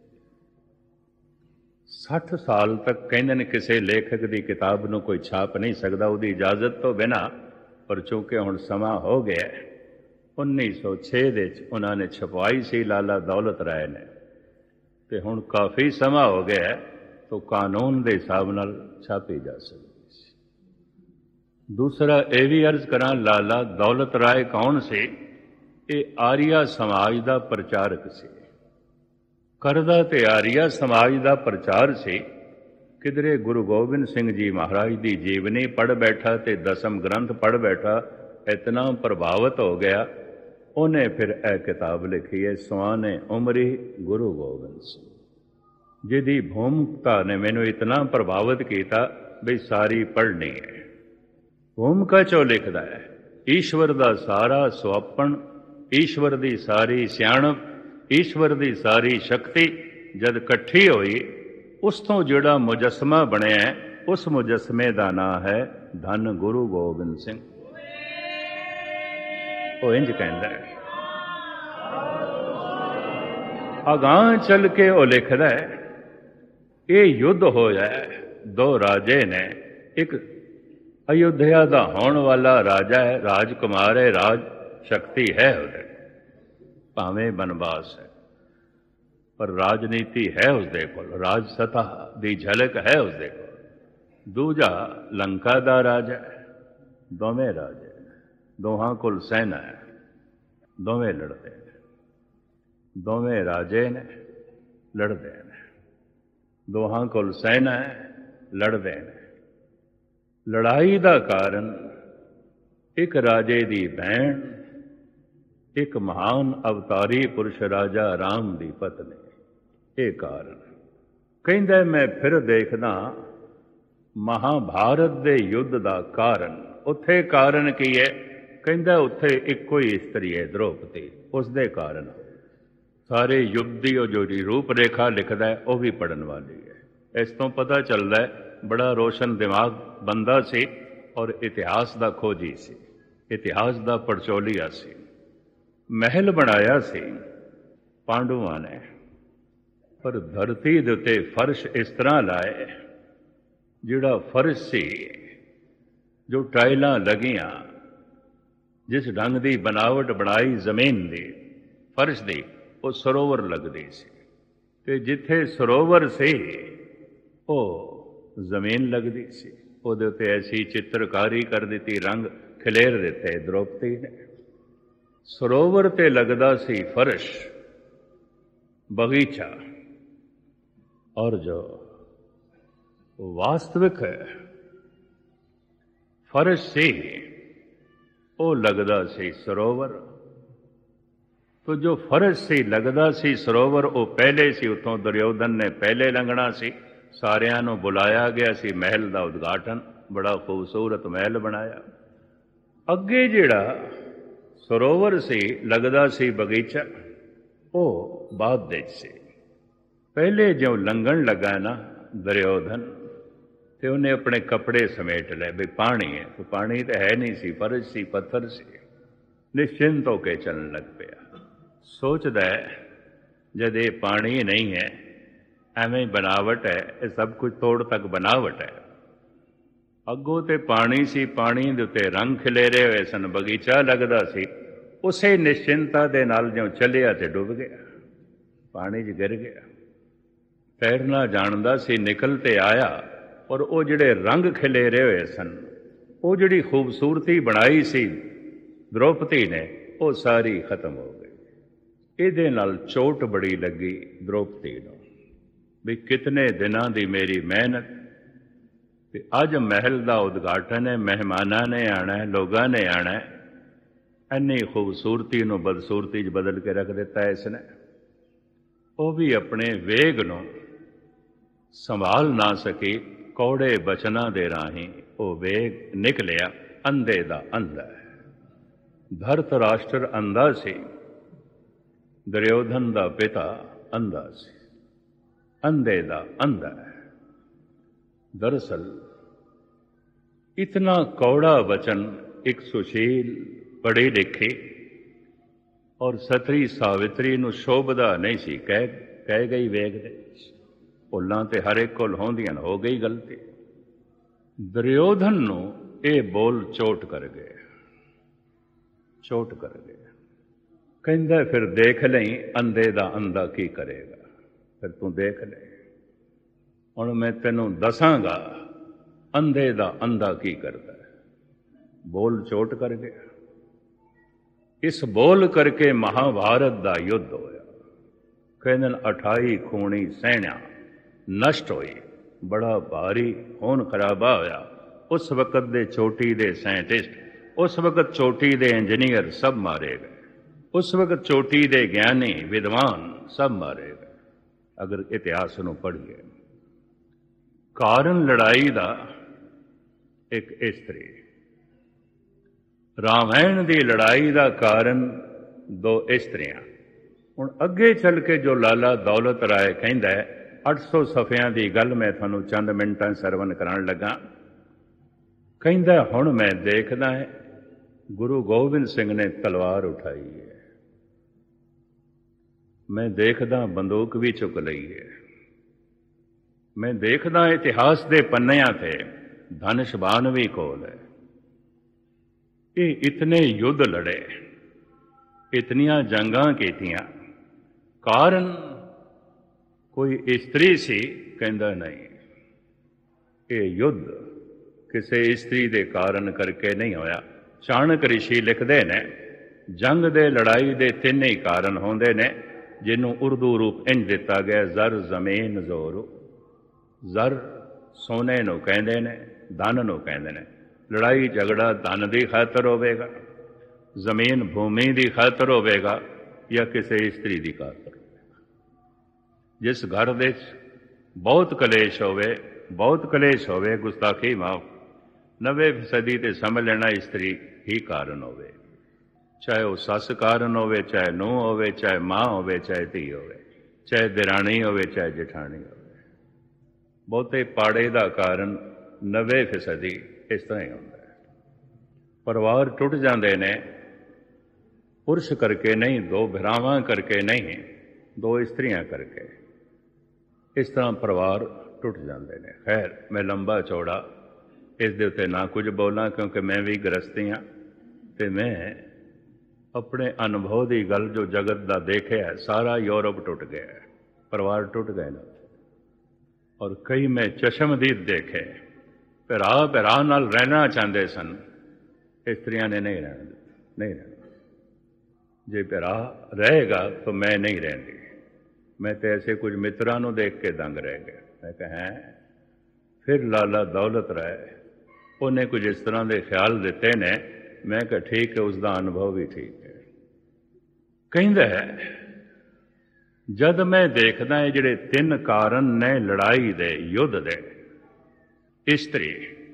60 ਸਾਲ ਤੱਕ ਕਹਿੰਦੇ ਨੇ ਕਿਸੇ ਲੇਖਕ ਦੀ ਕਿਤਾਬ ਨੂੰ ਕੋਈ ਛਾਪ ਨਹੀਂ ਸਕਦਾ ਉਹਦੀ ਇਜਾਜ਼ਤ ਤੋਂ ਬਿਨਾਂ, ਪਰ ਚੂੰਕਿ ਹੁਣ ਸਮਾਂ ਹੋ ਗਿਆ, 1906 ਦੇ ਵਿੱਚ ਉਹਨਾਂ ਨੇ ਛਪਵਾਈ ਸੀ ਲਾਲਾ ਦੌਲਤ ਰਾਏ ਨੇ, ਤੇ ਹੁਣ ਕਾਫੀ ਸਮਾਂ ਹੋ ਗਿਆ ਤਾਂ ਕਾਨੂੰਨ ਦੇ ਹਿਸਾਬ ਨਾਲ ਛਾਪੀ ਜਾ ਸਕਦੀ ਸੀ। ਦੂਸਰਾ ਇਹ ਵੀ ਅਰਜ਼ ਕਰਾਂ, ਲਾਲਾ ਦੌਲਤ ਰਾਏ ਕੌਣ ਸੀ? ਇਹ ਆਰੀਆ ਸਮਾਜ ਦਾ ਪ੍ਰਚਾਰਕ ਸੀ, ਕਰਦਾ ਤੇ ਆਰੀਆ ਸਮਾਜ ਦਾ ਪ੍ਰਚਾਰ ਸੀ। ਕਿਧਰੇ ਗੁਰੂ ਗੋਬਿੰਦ ਸਿੰਘ ਜੀ ਮਹਾਰਾਜ ਦੀ ਜੀਵਨੀ ਪੜ੍ਹ ਬੈਠਾ ਤੇ ਦਸਮ ਗ੍ਰੰਥ ਪੜ੍ਹ ਬੈਠਾ, ਇਤਨਾ ਪ੍ਰਭਾਵਿਤ ਹੋ ਗਿਆ, ਉਹਨੇ ਫਿਰ ਇਹ ਕਿਤਾਬ ਲਿਖੀ ਹੈ ਸੁਆਨੇ ਉਮਰੀ ਗੁਰੂ ਗੋਬਿੰਦ ਸਿੰਘ, ਜਿਹਦੀ ਭੂਮਿਕਾ ਨੇ ਮੈਨੂੰ ਇਤਨਾ ਪ੍ਰਭਾਵਿਤ ਕੀਤਾ ਵੀ ਸਾਰੀ ਪੜ੍ਹਨੀ ਹੈ। ਭੂਮਿਕਾ 'ਚੋਂ ਲਿਖਦਾ ਹੈ, ਈਸ਼ਵਰ ਦਾ ਸਾਰਾ ਸੁਆਪਣ, ਈਸ਼ਵਰ ਦੀ ਸਾਰੀ ਸਿਆਣਪ, ਈਸ਼ਵਰ ਦੀ ਸਾਰੀ ਸ਼ਕਤੀ ਜਦ ਇਕੱਠੀ ਹੋਈ, ਉਸ ਤੋਂ ਜਿਹੜਾ ਮੁਜੱਸਮਾ ਬਣਿਆ, ਉਸ ਮੁਜੱਸਮੇ ਦਾ ਨਾਂ ਹੈ ਧੰਨ ਗੁਰੂ ਗੋਬਿੰਦ ਸਿੰਘ। ਉਹ ਇੰਜ ਕਹਿੰਦਾ ਹੈ। ਅਗਾਂਹ ਚੱਲ ਕੇ ਉਹ ਲਿਖਦਾ ਹੈ, ਇਹ ਯੁੱਧ ਹੋਇਆ, ਦੋ ਰਾਜੇ ਨੇ, ਇੱਕ ਅਯੁੱਧਿਆ ਦਾ ਹੋਣ ਵਾਲਾ ਰਾਜਾ ਹੈ, ਰਾਜਕੁਮਾਰ ਹੈ, ਰਾਜ ਸ਼ਕਤੀ ਹੈ ਉਹਦੇ, ਭਾਵੇਂ ਬਨਵਾਸ ਹੈ, ਪਰ ਰਾਜਨੀਤੀ ਹੈ ਉਸਦੇ ਕੋਲ, ਰਾਜ ਸਤਾ ਦੀ ਝਲਕ ਹੈ ਉਸਦੇ ਕੋਲ। ਦੂਜਾ ਲੰਕਾ ਦਾ ਰਾਜਾ ਹੈ, ਦੋਵੇਂ ਰਾਜੇ, ਦੋਹਾਂ ਕੋਲ ਸੈਨਾ ਹੈ, ਦੋਵੇਂ ਲੜਦੇ ਨੇ, ਦੋਵੇਂ ਰਾਜੇ ਨੇ, ਲੜਦੇ ਨੇ, ਦੋਹਾਂ ਕੋਲ ਸੈਨਾ ਹੈ, ਲੜਦੇ ਨੇ। ਲੜਾਈ ਦਾ ਕਾਰਨ ਇੱਕ ਰਾਜੇ ਦੀ ਭੈਣ, ਇੱਕ ਮਹਾਨ ਅਵਤਾਰੀ ਪੁਰਸ਼ ਰਾਜਾ ਰਾਮ ਦੀ ਪਤਨੀ, ਇਹ ਕਾਰਨ। ਕਹਿੰਦਾ ਮੈਂ ਫਿਰ ਦੇਖਦਾ ਮਹਾਭਾਰਤ ਦੇ ਯੁੱਧ ਦਾ ਕਾਰਨ। ਉੱਥੇ ਕਾਰਨ ਕੀ ਹੈ? ਕਹਿੰਦਾ ਉੱਥੇ ਇੱਕੋ ਹੀ ਇਸਤਰੀ ਹੈ, ਦ੍ਰੋਪਦੀ, ਉਸਦੇ ਕਾਰਨ। ਸਾਰੇ ਯੁੱਧ ਦੀ ਉਹ ਜਿਹੜੀ ਰੂਪ ਰੇਖਾ ਲਿਖਦਾ ਹੈ ਉਹ ਵੀ ਪੜ੍ਹਨ ਵਾਲੀ ਹੈ। ਇਸ ਤੋਂ ਪਤਾ ਚੱਲਦਾ ਹੈ ਬੜਾ ਰੋਸ਼ਨ ਦਿਮਾਗ ਬੰਦਾ ਸੀ ਔਰ ਇਤਿਹਾਸ ਦਾ ਖੋਜੀ ਸੀ, ਇਤਿਹਾਸ ਦਾ ਪੜਚੋਲੀਆ ਸੀ। ਮਹਿਲ ਬਣਾਇਆ ਸੀ ਪਾਂਡਵਾਂ ਨੇ, ਪਰ ਧਰਤੀ ਦੇ ਉੱਤੇ ਫਰਸ਼ ਇਸ ਤਰ੍ਹਾਂ ਲਾਏ, ਜਿਹੜਾ ਫਰਸ਼ ਸੀ, ਜੋ ਟਾਈਲਾਂ ਲੱਗੀਆਂ, ਜਿਸ ਢੰਗ ਦੀ ਬਨਾਵਟ ਬਣਾਈ ਜ਼ਮੀਨ ਦੀ, ਫਰਸ਼ ਦੀ, ਉਹ ਸਰੋਵਰ ਲੱਗਦੀ ਸੀ, ਤੇ ਜਿੱਥੇ ਸਰੋਵਰ ਸੀ ਉਹ ਜ਼ਮੀਨ ਲੱਗਦੀ ਸੀ। ਉਹਦੇ ਉੱਤੇ ਐਸੀ ਚਿੱਤਰਕਾਰੀ ਕਰ ਦਿੱਤੀ, ਰੰਗ ਖਿਲੇਰ ਦਿੱਤੇ ਦ੍ਰੋਪਦੀ ਨੇ। ਸਰੋਵਰ ਤੇ ਲੱਗਦਾ ਸੀ ਫਰਸ਼, ਬਗੀਚਾ, ਔਰ ਜੋ ਵਾਸਤਵਿਕ ਹੈ ਫਰਸ਼ ਸੀ ਉਹ ਲੱਗਦਾ ਸੀ ਸਰੋਵਰ। ਤੋ ਜੋ ਫਰਸ਼ ਸੀ, ਲੱਗਦਾ ਸੀ ਸਰੋਵਰ, ਉਹ ਪਹਿਲੇ ਸੀ, ਉੱਥੋਂ ਦੁਰਯੋਧਨ ਨੇ ਪਹਿਲੇ ਲੰਘਣਾ ਸੀ। ਸਾਰਿਆਂ ਨੂੰ ਬੁਲਾਇਆ ਗਿਆ ਸੀ, ਮਹਿਲ ਦਾ ਉਦਘਾਟਨ, ਬੜਾ ਖੂਬਸੂਰਤ ਮਹਿਲ ਬਣਾਇਆ। ਅੱਗੇ ਜਿਹੜਾ ਸਰੋਵਰ ਸੀ, ਲੱਗਦਾ ਸੀ ਬਗੀਚਾ, ਉਹ ਬਾਅਦ ਦੇ ਸੀ। ਪਹਿਲੇ ਜੋ ਲੰਘਣ ਲੱਗਾ ਨਾ ਦੁਰਯੋਧਨ, ਤੇ ਉਹਨੇ ਆਪਣੇ ਕੱਪੜੇ ਸਮੇਟ ਲਏ ਵੀ ਪਾਣੀ ਹੈ, ਤੇ ਪਾਣੀ ਤਾਂ ਹੈ ਨਹੀਂ ਸੀ, ਫਰਸ਼ ਸੀ, ਪੱਥਰ ਸੀ। ਨਿਸ਼ਚਿੰਤ ਹੋ ਕੇ ਚੱਲਣ ਲੱਗ ਪਿਆ। ਸੋਚਦਾ ਜਦ ਇਹ ਪਾਣੀ ਨਹੀਂ ਹੈ, ਐਵੇਂ ਬਨਾਵਟ ਹੈ, ਇਹ ਸਭ ਕੁਝ ਤੋੜ ਤੱਕ ਬਨਾਵਟ ਹੈ। ਅੱਗੋਂ ਤੇ ਪਾਣੀ ਸੀ, ਪਾਣੀ ਦੇ ਉੱਤੇ ਰੰਗ ਖਿਲੇਰੇ ਹੋਏ ਸਨ, ਬਗੀਚਾ ਲੱਗਦਾ ਸੀ। ਉਸੇ ਨਿਸ਼ਚਿੰਤਾ ਦੇ ਨਾਲ ਜਿਉਂ ਚੱਲਿਆ ਤੇ ਡੁੱਬ ਗਿਆ, ਪਾਣੀ 'ਚ ਗਿਰ ਗਿਆ। ਤੈਰਨਾ ਜਾਣਦਾ ਸੀ, ਨਿਕਲ ਤੇ ਆਇਆ, ਔਰ ਉਹ ਜਿਹੜੇ ਰੰਗ ਖਿਲੇਰੇ ਹੋਏ ਸਨ, ਉਹ ਜਿਹੜੀ ਖੂਬਸੂਰਤੀ ਬਣਾਈ ਸੀ ਦ੍ਰੋਪਦੀ ਨੇ, ਉਹ ਸਾਰੀ ਖਤਮ ਹੋ ਗਈ। ਇਹਦੇ ਨਾਲ ਚੋਟ ਬੜੀ ਲੱਗੀ ਦ੍ਰੋਪਦੀ ਨੂੰ ਵੀ ਕਿਤਨੇ ਦਿਨਾਂ ਦੀ ਮੇਰੀ ਮਿਹਨਤ, ਤੇ ਅੱਜ ਮਹਿਲ ਦਾ ਉਦਘਾਟਨ ਹੈ, ਮਹਿਮਾਨਾਂ ਨੇ ਆਉਣਾ, ਲੋਕਾਂ ਨੇ ਆਉਣਾ, ਇੰਨੀ ਖੂਬਸੂਰਤੀ ਨੂੰ ਬਦਸੂਰਤੀ 'ਚ ਬਦਲ ਕੇ ਰੱਖ ਦਿੱਤਾ ਇਸ ਨੇ। ਉਹ ਵੀ ਆਪਣੇ ਵੇਗ ਨੂੰ ਸੰਭਾਲ ਨਾ ਸਕੇ ਕੌੜੇ ਬਚਨਾਂ ਦੇ ਰਾਹੀਂ ਉਹ ਵੇਗ ਨਿਕਲਿਆ ਅੰਧੇ ਦਾ ਅੰਧਾ। ਧਰਤ ਰਾਸ਼ਟਰ ਅੰਧਾ ਸੀ, ਦੁਰਯੋਧਨ ਦਾ ਪਿਤਾ ਅੰਧਾ ਸੀ, ਅੰਧੇ ਦਾ ਅੰਧਾ। ਦਰਅਸਲ ਇਤਨਾ ਕੌੜਾ ਵਚਨ ਇੱਕ ਸੁਸ਼ੀਲ ਪੜ੍ਹੇ ਲਿਖੇ ਔਰ ਸਤਰੀ ਸਾਵਿਤਰੀ ਨੂੰ ਸ਼ੋਭਦਾ ਨਹੀਂ ਸੀ। ਕਹਿ ਗਈ ਵੇਗ ਦੇ ਭੁੱਲਾਂ ਤੇ ਹਰ ਇੱਕ ਕੋਲ ਹੁੰਦੀਆਂ, ਹੋ ਗਈ ਗਲਤੀ। ਦੁਰਯੋਧਨ ਨੂੰ ਇਹ ਬੋਲ ਚੋਟ ਕਰ ਗਏ, ਚੋਟ ਕਰ ਗਏ। ਕਹਿੰਦਾ ਫਿਰ ਦੇਖ ਲਈ ਅੰਧੇ ਦਾ ਅੰਧਾ ਕੀ ਕਰੇਗਾ, ਫਿਰ ਤੂੰ ਦੇਖ ਲੈ। ਹੁਣ ਮੈਂ ਤੈਨੂੰ ਦੱਸਾਂਗਾ ਅੰਧੇ ਦਾ ਅੰਧਾ ਕੀ ਕਰਦਾ ਹੈ। ਬੋਲ ਚੋਟ ਕਰ ਗਿਆ। ਇਸ ਬੋਲ ਕਰਕੇ ਮਹਾਭਾਰਤ ਦਾ ਯੁੱਧ ਹੋਇਆ। ਕਹਿੰਦੇ 28 ਖੂਨੀ ਸੈਨਾ ਨਸ਼ਟ ਹੋਈ, ਬੜਾ ਭਾਰੀ ਖੂਨ ਖਰਾਬਾ ਹੋਇਆ। ਉਸ ਵਕਤ ਦੇ ਚੋਟੀ ਦੇ ਸਾਇੰਟਿਸਟ, ਉਸ ਵਕਤ ਚੋਟੀ ਦੇ ਇੰਜੀਨੀਅਰ ਸਭ ਮਾਰੇ ਗਏ। ਉਸ ਵਕਤ ਚੋਟੀ ਦੇ ਗਿਆਨੀ ਵਿਦਵਾਨ ਸਭ ਮਾਰੇ ਗਏ। ਅਗਰ ਇਤਿਹਾਸ ਨੂੰ ਪੜ੍ਹੀਏ, ਕਾਰਨ ਲੜਾਈ ਦਾ ਇੱਕ ਇਸਤਰੀ, ਰਾਮਾਇਣ ਦੀ ਲੜਾਈ ਦਾ ਕਾਰਨ ਦੋ ਇਸਤਰੀਆਂ। ਹੁਣ ਅੱਗੇ ਚੱਲ ਕੇ ਜੋ ਲਾਲਾ ਦੌਲਤ ਰਾਏ ਕਹਿੰਦਾ ਹੈ, 800 ਸਫ਼ਿਆਂ ਦੀ ਗੱਲ ਮੈਂ ਤੁਹਾਨੂੰ ਚੰਦ ਮਿੰਟਾਂ ਸਰਵਨ ਕਰਾਉਣ ਲੱਗਾ। ਕਹਿੰਦਾ ਹੁਣ ਮੈਂ ਦੇਖਦਾ ਹੈ ਗੁਰੂ ਗੋਬਿੰਦ ਸਿੰਘ ਨੇ ਤਲਵਾਰ ਉਠਾਈ ਹੈ, ਮੈਂ ਦੇਖਦਾ ਬੰਦੂਕ ਵੀ ਚੁੱਕ ਲਈ ਹੈ, ਮੈਂ ਦੇਖਦਾ ਇਤਿਹਾਸ ਦੇ ਪੰਨਿਆਂ ਤੇ ਧਨੁਸ਼-ਬਾਣ ਵੀ ਕੋਲ ਹੈ। ਇਹ ਇਤਨੇ ਯੁੱਧ ਲੜੇ, ਇਤਨੀਆਂ ਜੰਗਾਂ ਕੀਤੀਆਂ, ਕਾਰਨ ਕੋਈ ਇਸਤਰੀ ਸੀ? ਕਹਿੰਦਾ ਨਹੀਂ, ਇਹ ਯੁੱਧ ਕਿਸੇ ਇਸਤਰੀ ਦੇ ਕਾਰਨ ਕਰਕੇ ਨਹੀਂ ਹੋਇਆ। ਚਾਣਕ ਰਿਸ਼ੀ ਲਿਖਦੇ ਨੇ ਜੰਗ ਦੇ ਲੜਾਈ ਦੇ ਤਿੰਨ ਹੀ ਕਾਰਨ ਹੁੰਦੇ ਨੇ, ਜਿਹਨੂੰ ਉਰਦੂ ਰੂਪ ਇੰਝ ਦਿੱਤਾ ਗਿਆ, ਜ਼ਰ ਜ਼ਮੀਨ ਜ਼ੋਰ। ਜ਼ਰ ਸੋਨੇ ਨੂੰ ਕਹਿੰਦੇ ਨੇ, ਧਨ ਨੂੰ ਕਹਿੰਦੇ ਨੇ। ਲੜਾਈ ਝਗੜਾ ਧਨ ਦੀ ਖਾਤਰ ਹੋਵੇਗਾ, ਜ਼ਮੀਨ ਭੂਮੀ ਦੀ ਖਾਤਰ ਹੋਵੇਗਾ, ਜਾਂ ਕਿਸੇ ਇਸਤਰੀ ਦੀ ਖਾਤਰ ਹੋਵੇਗਾ। ਜਿਸ ਘਰ ਦੇ ਬਹੁਤ ਕਲੇਸ਼ ਹੋਵੇ, ਬਹੁਤ ਕਲੇਸ਼ ਹੋਵੇ, ਗੁਸਤਾਖੀ ਮਾਫ, 90% ਤੇ ਸਮਝ ਲੈਣਾ ਇਸਤਰੀ ਹੀ ਕਾਰਨ ਹੋਵੇ। ਚਾਹੇ ਉਹ ਸੱਸ ਕਾਰਨ ਹੋਵੇ, ਚਾਹੇ ਨੂੰਹ ਹੋਵੇ, ਚਾਹੇ ਮਾਂ ਹੋਵੇ, ਚਾਹੇ ਧੀ ਹੋਵੇ, ਚਾਹੇ ਦਿਰਾਣੀ ਹੋਵੇ, ਚਾਹੇ ਜਠਾਣੀ ਹੋਵੇ। ਬਹੁਤੇ ਪਾੜੇ ਦਾ ਕਾਰਨ 90% ਇਸ ਤਰ੍ਹਾਂ ਹੀ ਹੁੰਦਾ ਹੈ। ਪਰਿਵਾਰ ਟੁੱਟ ਜਾਂਦੇ ਨੇ, ਪੁਰਸ਼ ਕਰਕੇ ਨਹੀਂ, ਦੋ ਭਰਾਵਾਂ ਕਰਕੇ ਨਹੀਂ, ਦੋ ਇਸਤਰੀਆਂ ਕਰਕੇ। ਇਸ ਤਰ੍ਹਾਂ ਪਰਿਵਾਰ ਟੁੱਟ ਜਾਂਦੇ ਨੇ। ਖੈਰ, ਮੈਂ ਲੰਬਾ ਚੌੜਾ ਇਸ ਦੇ ਉੱਤੇ ਨਾ ਕੁਝ ਬੋਲਾਂ, ਕਿਉਂਕਿ ਮੈਂ ਵੀ ਗ੍ਰਸਤੀ ਹਾਂ ਅਤੇ ਮੈਂ ਆਪਣੇ ਅਨੁਭਵ ਦੀ ਗੱਲ ਜੋ ਜਗਤ ਦਾ ਦੇਖਿਆ, ਸਾਰਾ ਯੂਰਪ ਟੁੱਟ ਗਿਆ, ਪਰਿਵਾਰ ਟੁੱਟ ਗਏ ਨੇ। ਔਰ ਕਈ ਮੈਂ ਚਸ਼ਮਦੀਦ ਦੇਖੇ, ਭਰਾ ਨਾਲ ਰਹਿਣਾ ਚਾਹੁੰਦੇ ਸਨ, ਇਸਤਰੀਆਂ ਨੇ ਨਹੀਂ ਰਹਿਣਾ ਦਿੱਤਾ, ਨਹੀਂ ਰਹਿਣਾ। ਜੇ ਭਰਾ ਰਹੇਗਾ ਤਾਂ ਮੈਂ ਨਹੀਂ ਰਹਿੰਦੀ। ਮੈਂ ਤਾਂ ਐਸੇ ਕੁਝ ਮਿੱਤਰਾਂ ਨੂੰ ਦੇਖ ਕੇ ਦੰਗ ਰਹਿ ਗਿਆ। ਮੈਂ ਕਿਹਾ ਹੈ। ਫਿਰ ਲਾਲਾ ਦੌਲਤ ਰਾਏ, ਉਹਨੇ ਕੁਝ ਇਸ ਤਰ੍ਹਾਂ ਦੇ ਖਿਆਲ ਦਿੱਤੇ ਨੇ। ਮੈਂ ਕਿਹਾ ਠੀਕ ਹੈ, ਉਸ ਦਾ ਅਨੁਭਵ ਵੀ ਠੀਕ ਹੈ। ਕਹਿੰਦਾ ਹੈ ਜਦ ਮੈਂ ਦੇਖਦਾ ਇਹ ਜਿਹੜੇ ਤਿੰਨ ਕਾਰਨ ਨੇ ਲੜਾਈ ਦੇ, ਯੁੱਧ ਦੇ, ਇਸਤਰੀ,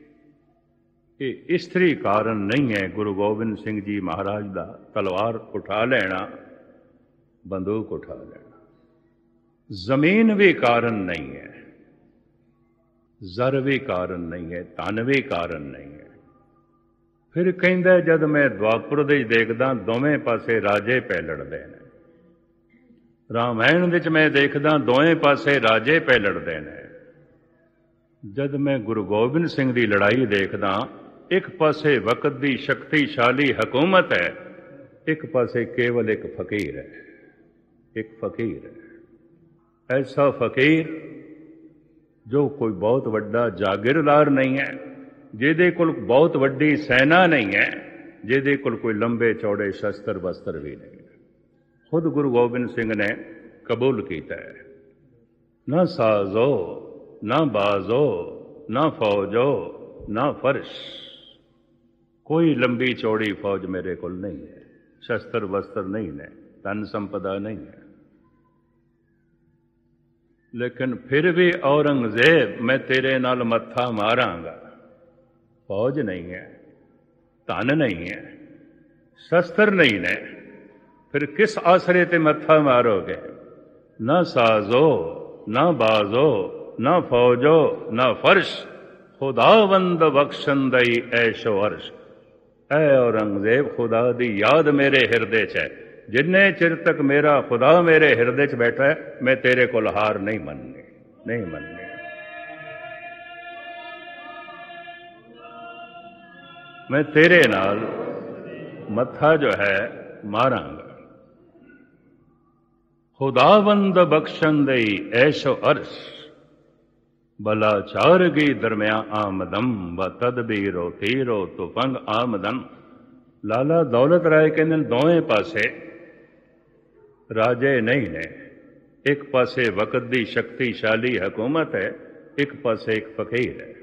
ਇਹ ਇਸਤਰੀ ਕਾਰਨ ਨਹੀਂ ਹੈ ਗੁਰੂ ਗੋਬਿੰਦ ਸਿੰਘ ਜੀ ਮਹਾਰਾਜ ਦਾ ਤਲਵਾਰ ਉਠਾ ਲੈਣਾ, ਬੰਦੂਕ ਉਠਾ ਲੈਣਾ। ਜ਼ਮੀਨ ਵੀ ਕਾਰਨ ਨਹੀਂ ਹੈ, ਜ਼ਰ ਵੀ ਕਾਰਨ ਨਹੀਂ ਹੈ, ਧਨ ਵੀ ਕਾਰਨ ਨਹੀਂ ਹੈ। ਫਿਰ ਕਹਿੰਦਾ ਜਦ ਮੈਂ ਦੁਆਪੁਰ ਦੇ ਦੇਖਦਾ ਦੋਵੇਂ ਪਾਸੇ ਰਾਜੇ ਪੈ ਲੜਦੇ ਨੇ, ਰਾਮਾਇਣ ਵਿੱਚ ਮੈਂ ਦੇਖਦਾ ਦੋਵੇਂ ਪਾਸੇ ਰਾਜੇ ਪੈ ਲੜਦੇ ਨੇ। ਜਦ ਮੈਂ ਗੁਰੂ ਗੋਬਿੰਦ ਸਿੰਘ ਦੀ ਲੜਾਈ ਦੇਖਦਾ, ਇੱਕ ਪਾਸੇ ਵਕਤ ਦੀ ਸ਼ਕਤੀਸ਼ਾਲੀ ਹਕੂਮਤ ਹੈ, ਇੱਕ ਪਾਸੇ ਕੇਵਲ ਇੱਕ ਫਕੀਰ ਹੈ, ਇੱਕ ਫਕੀਰ ਹੈ। ਐਸਾ ਫਕੀਰ ਜੋ ਕੋਈ ਬਹੁਤ ਵੱਡਾ ਜਾਗੀਰਦਾਰ ਨਹੀਂ ਹੈ, ਜਿਹਦੇ ਕੋਲ ਬਹੁਤ ਵੱਡੀ ਸੈਨਾ ਨਹੀਂ ਹੈ, ਜਿਹਦੇ ਕੋਲ ਕੋਈ ਲੰਬੇ ਚੌੜੇ ਸ਼ਸਤਰ ਵਸਤਰ ਵੀ ਨਹੀਂ ਹੈ। ਖੁਦ ਗੁਰੂ ਗੋਬਿੰਦ ਸਿੰਘ ਨੇ ਕਬੂਲ ਕੀਤਾ ਹੈ, ਨਾ ਸਾਜ਼ੋ, ਨਾ ਬਾਜ਼ੋ, ਨਾ ਫੌਜੋ, ਨਾ ਫਰਸ਼। ਕੋਈ ਲੰਬੀ ਚੌੜੀ ਫੌਜ ਮੇਰੇ ਕੋਲ ਨਹੀਂ ਹੈ, ਸ਼ਸਤਰ ਵਸਤਰ ਨਹੀਂ ਨੇ, ਧਨ ਸੰਪਦਾ ਨਹੀਂ ਹੈ। ਲੇਕਿਨ ਫਿਰ ਵੀ ਔਰੰਗਜ਼ੇਬ ਮੈਂ ਤੇਰੇ ਨਾਲ ਮੱਥਾ ਮਾਰਾਂਗਾ। ਫੌਜ ਨਹੀਂ ਹੈ, ਧਨ ਨਹੀਂ ਹੈ, ਸ਼ਸਤਰ ਨਹੀਂ ਨੇ, ਫਿਰ ਕਿਸ ਆਸਰੇ ਤੇ ਮੱਥਾ ਮਾਰੋਗੇ? ਨਾ ਸਾਜ਼ੋ ਨਾ ਬਾਜ਼ੋ ਨਾ ਫੌਜੋ ਨਾ ਫਰਸ਼, ਖੁਦਾਵੰਦ ਬਖਸ਼ਣ ਦਈ ਐਸ਼ੋ ਅਰਸ਼। ਐ ਔਰੰਗਜ਼ੇਬ, ਖੁਦਾ ਦੀ ਯਾਦ ਮੇਰੇ ਹਿਰਦੇ 'ਚ ਹੈ। ਜਿੰਨੇ ਚਿਰ ਤੱਕ ਮੇਰਾ ਖੁਦਾ ਮੇਰੇ ਹਿਰਦੇ 'ਚ ਬੈਠਾ ਹੈ, ਮੈਂ ਤੇਰੇ ਕੋਲ ਹਾਰ ਨਹੀਂ ਮੰਨਣੀ, ਨਹੀਂ ਮੰਨਣੀ। ਮੈਂ ਤੇਰੇ ਨਾਲ ਮੱਥਾ ਜੋ ਹੈ ਮਾਰਾਂਗਾ। ਖੁਦਾਵੰਦ ਬਖਸ਼ਣ ਦਈ ਐਸ਼ੋ ਅਰਸ਼, ਬਲਾ ਚਾਰਗੀ ਦਰਮਿਆ ਆਮਦਮ, ਬ ਤਦਬੀਰੋ ਤੀਰੋ ਤੁਫੰਗ ਆਮਦਨ। ਲਾਲਾ ਦੌਲਤ ਰਾਏ ਕਹਿੰਦੇ ਦੋਵੇਂ ਪਾਸੇ ਰਾਜੇ ਨਹੀਂ ਨੇ। ਇੱਕ ਪਾਸੇ ਵਕਤ ਦੀ ਸ਼ਕਤੀਸ਼ਾਲੀ ਹਕੂਮਤ ਹੈ, ਇੱਕ ਪਾਸੇ ਇੱਕ ਫਕੀਰ ਹੈ।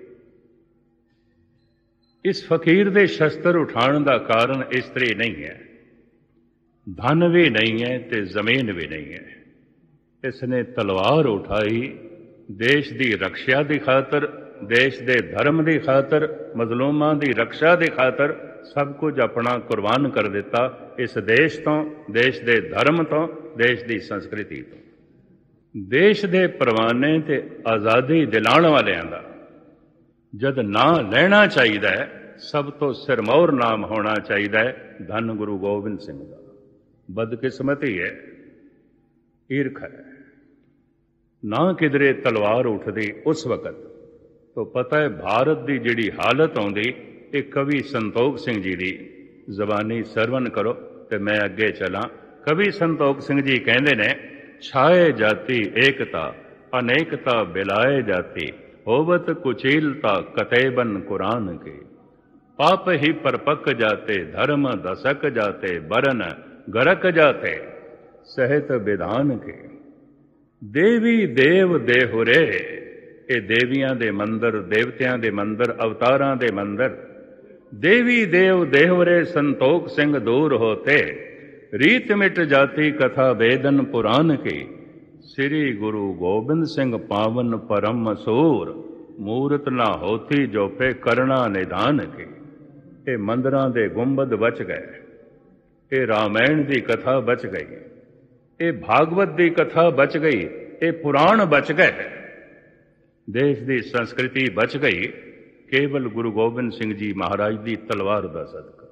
ਇਸ ਫਕੀਰ ਦੇ ਸ਼ਸਤਰ ਉਠਾਉਣ ਦਾ ਕਾਰਨ ਇਸਤਰੀ ਨਹੀਂ ਹੈ, ਧਨ ਵੀ ਨਹੀਂ ਹੈ ਤੇ ਜ਼ਮੀਨ ਵੀ ਨਹੀਂ ਹੈ। ਇਸ ਨੇ ਤਲਵਾਰ ਉਠਾਈ ਦੇਸ਼ ਦੀ ਰੱਖਿਆ ਦੀ ਖਾਤਰ, ਦੇਸ਼ ਦੇ ਧਰਮ ਦੀ ਖਾਤਰ, ਮਜ਼ਲੂਮਾਂ ਦੀ ਰੱਖਿਆ ਦੀ ਖਾਤਰ ਸਭ ਕੁਝ ਆਪਣਾ ਕੁਰਬਾਨ ਕਰ ਦਿੱਤਾ। ਇਸ ਦੇਸ਼ ਤੋਂ, ਦੇਸ਼ ਦੇ ਧਰਮ ਤੋਂ, ਦੇਸ਼ ਦੀ ਸੰਸਕ੍ਰਿਤੀ ਤੋਂ। ਦੇਸ਼ ਦੇ ਪਰਵਾਨੇ ਤੇ ਆਜ਼ਾਦੀ ਦਿਲਾਉਣ ਵਾਲਿਆਂ ਦਾ ਜਦ ਨਾਂ ਲੈਣਾ ਚਾਹੀਦਾ ਹੈ, ਸਭ ਤੋਂ ਸਿਰਮੌਰ ਨਾਮ ਹੋਣਾ ਚਾਹੀਦਾ ਹੈ ਧੰਨ ਗੁਰੂ ਗੋਬਿੰਦ ਸਿੰਘ ਦਾ। ਬਦਕਿਸਮਤੀ ਹੈ, ਈਰਖ ਹੈ। ਨਾ ਕਿਧਰੇ ਤਲਵਾਰ ਉੱਠਦੀ ਉਸ ਵਕਤ ਤੋਂ ਪਤਾ ਹੈ ਭਾਰਤ ਦੀ ਜਿਹੜੀ ਹਾਲਤ ਆਉਂਦੀ। ਇਹ ਕਵੀ ਸੰਤੋਖ ਸਿੰਘ ਜੀ ਦੀ ਜ਼ਬਾਨੀ ਸਰਵਨ ਕਰੋ ਤੇ ਮੈਂ ਅੱਗੇ ਚਲਾਂ। ਕਵੀ ਸੰਤੋਖ ਸਿੰਘ ਜੀ ਕਹਿੰਦੇ ਨੇ, ਛਾਏ ਜਾਤੀ ਏਕਤਾ ਅਨੇਕਤਾ ਬਿਲਾਏ ਜਾਤੀ, ਹੋਵਤ ਕੁਚੀਲਤਾ ਕਤੇਬਨ ਕੁਰਾਨ ਕੇ। पाप ही परपक जाते धर्म दशक जाते, बरन गरक जाते सहित विधान के। देवी देव देहुरे, ये देवियां दे मंदिर, देवतियां दे मंदिर, अवतारां दे मंदिर। देवी देव देहुरे संतोख सिंह दूर होते, रीत मिट जाती कथा वेदन पुराण की। श्री गुरु गोबिंद सिंह पावन परम मसूर, मूरत ना होती जोपे करना निधान की। ਇਹ ਮੰਦਰਾਂ ਦੇ ਗੁੰਬਦ ਬਚ ਗਏ, ਇਹ ਰਾਮਾਇਣ ਦੀ ਕਥਾ ਬਚ ਗਈ, ਇਹ ਭਾਗਵਤ ਦੀ ਕਥਾ ਬਚ ਗਈ, ਇਹ ਪੁਰਾਣ ਬਚ ਗਏ, ਦੇਸ਼ ਦੀ ਸੰਸਕ੍ਰਿਤੀ ਬਚ ਗਈ, ਕੇਵਲ ਗੁਰੂ ਗੋਬਿੰਦ ਸਿੰਘ ਜੀ ਮਹਾਰਾਜ ਦੀ ਤਲਵਾਰ ਦਾ ਸਦਕਾ।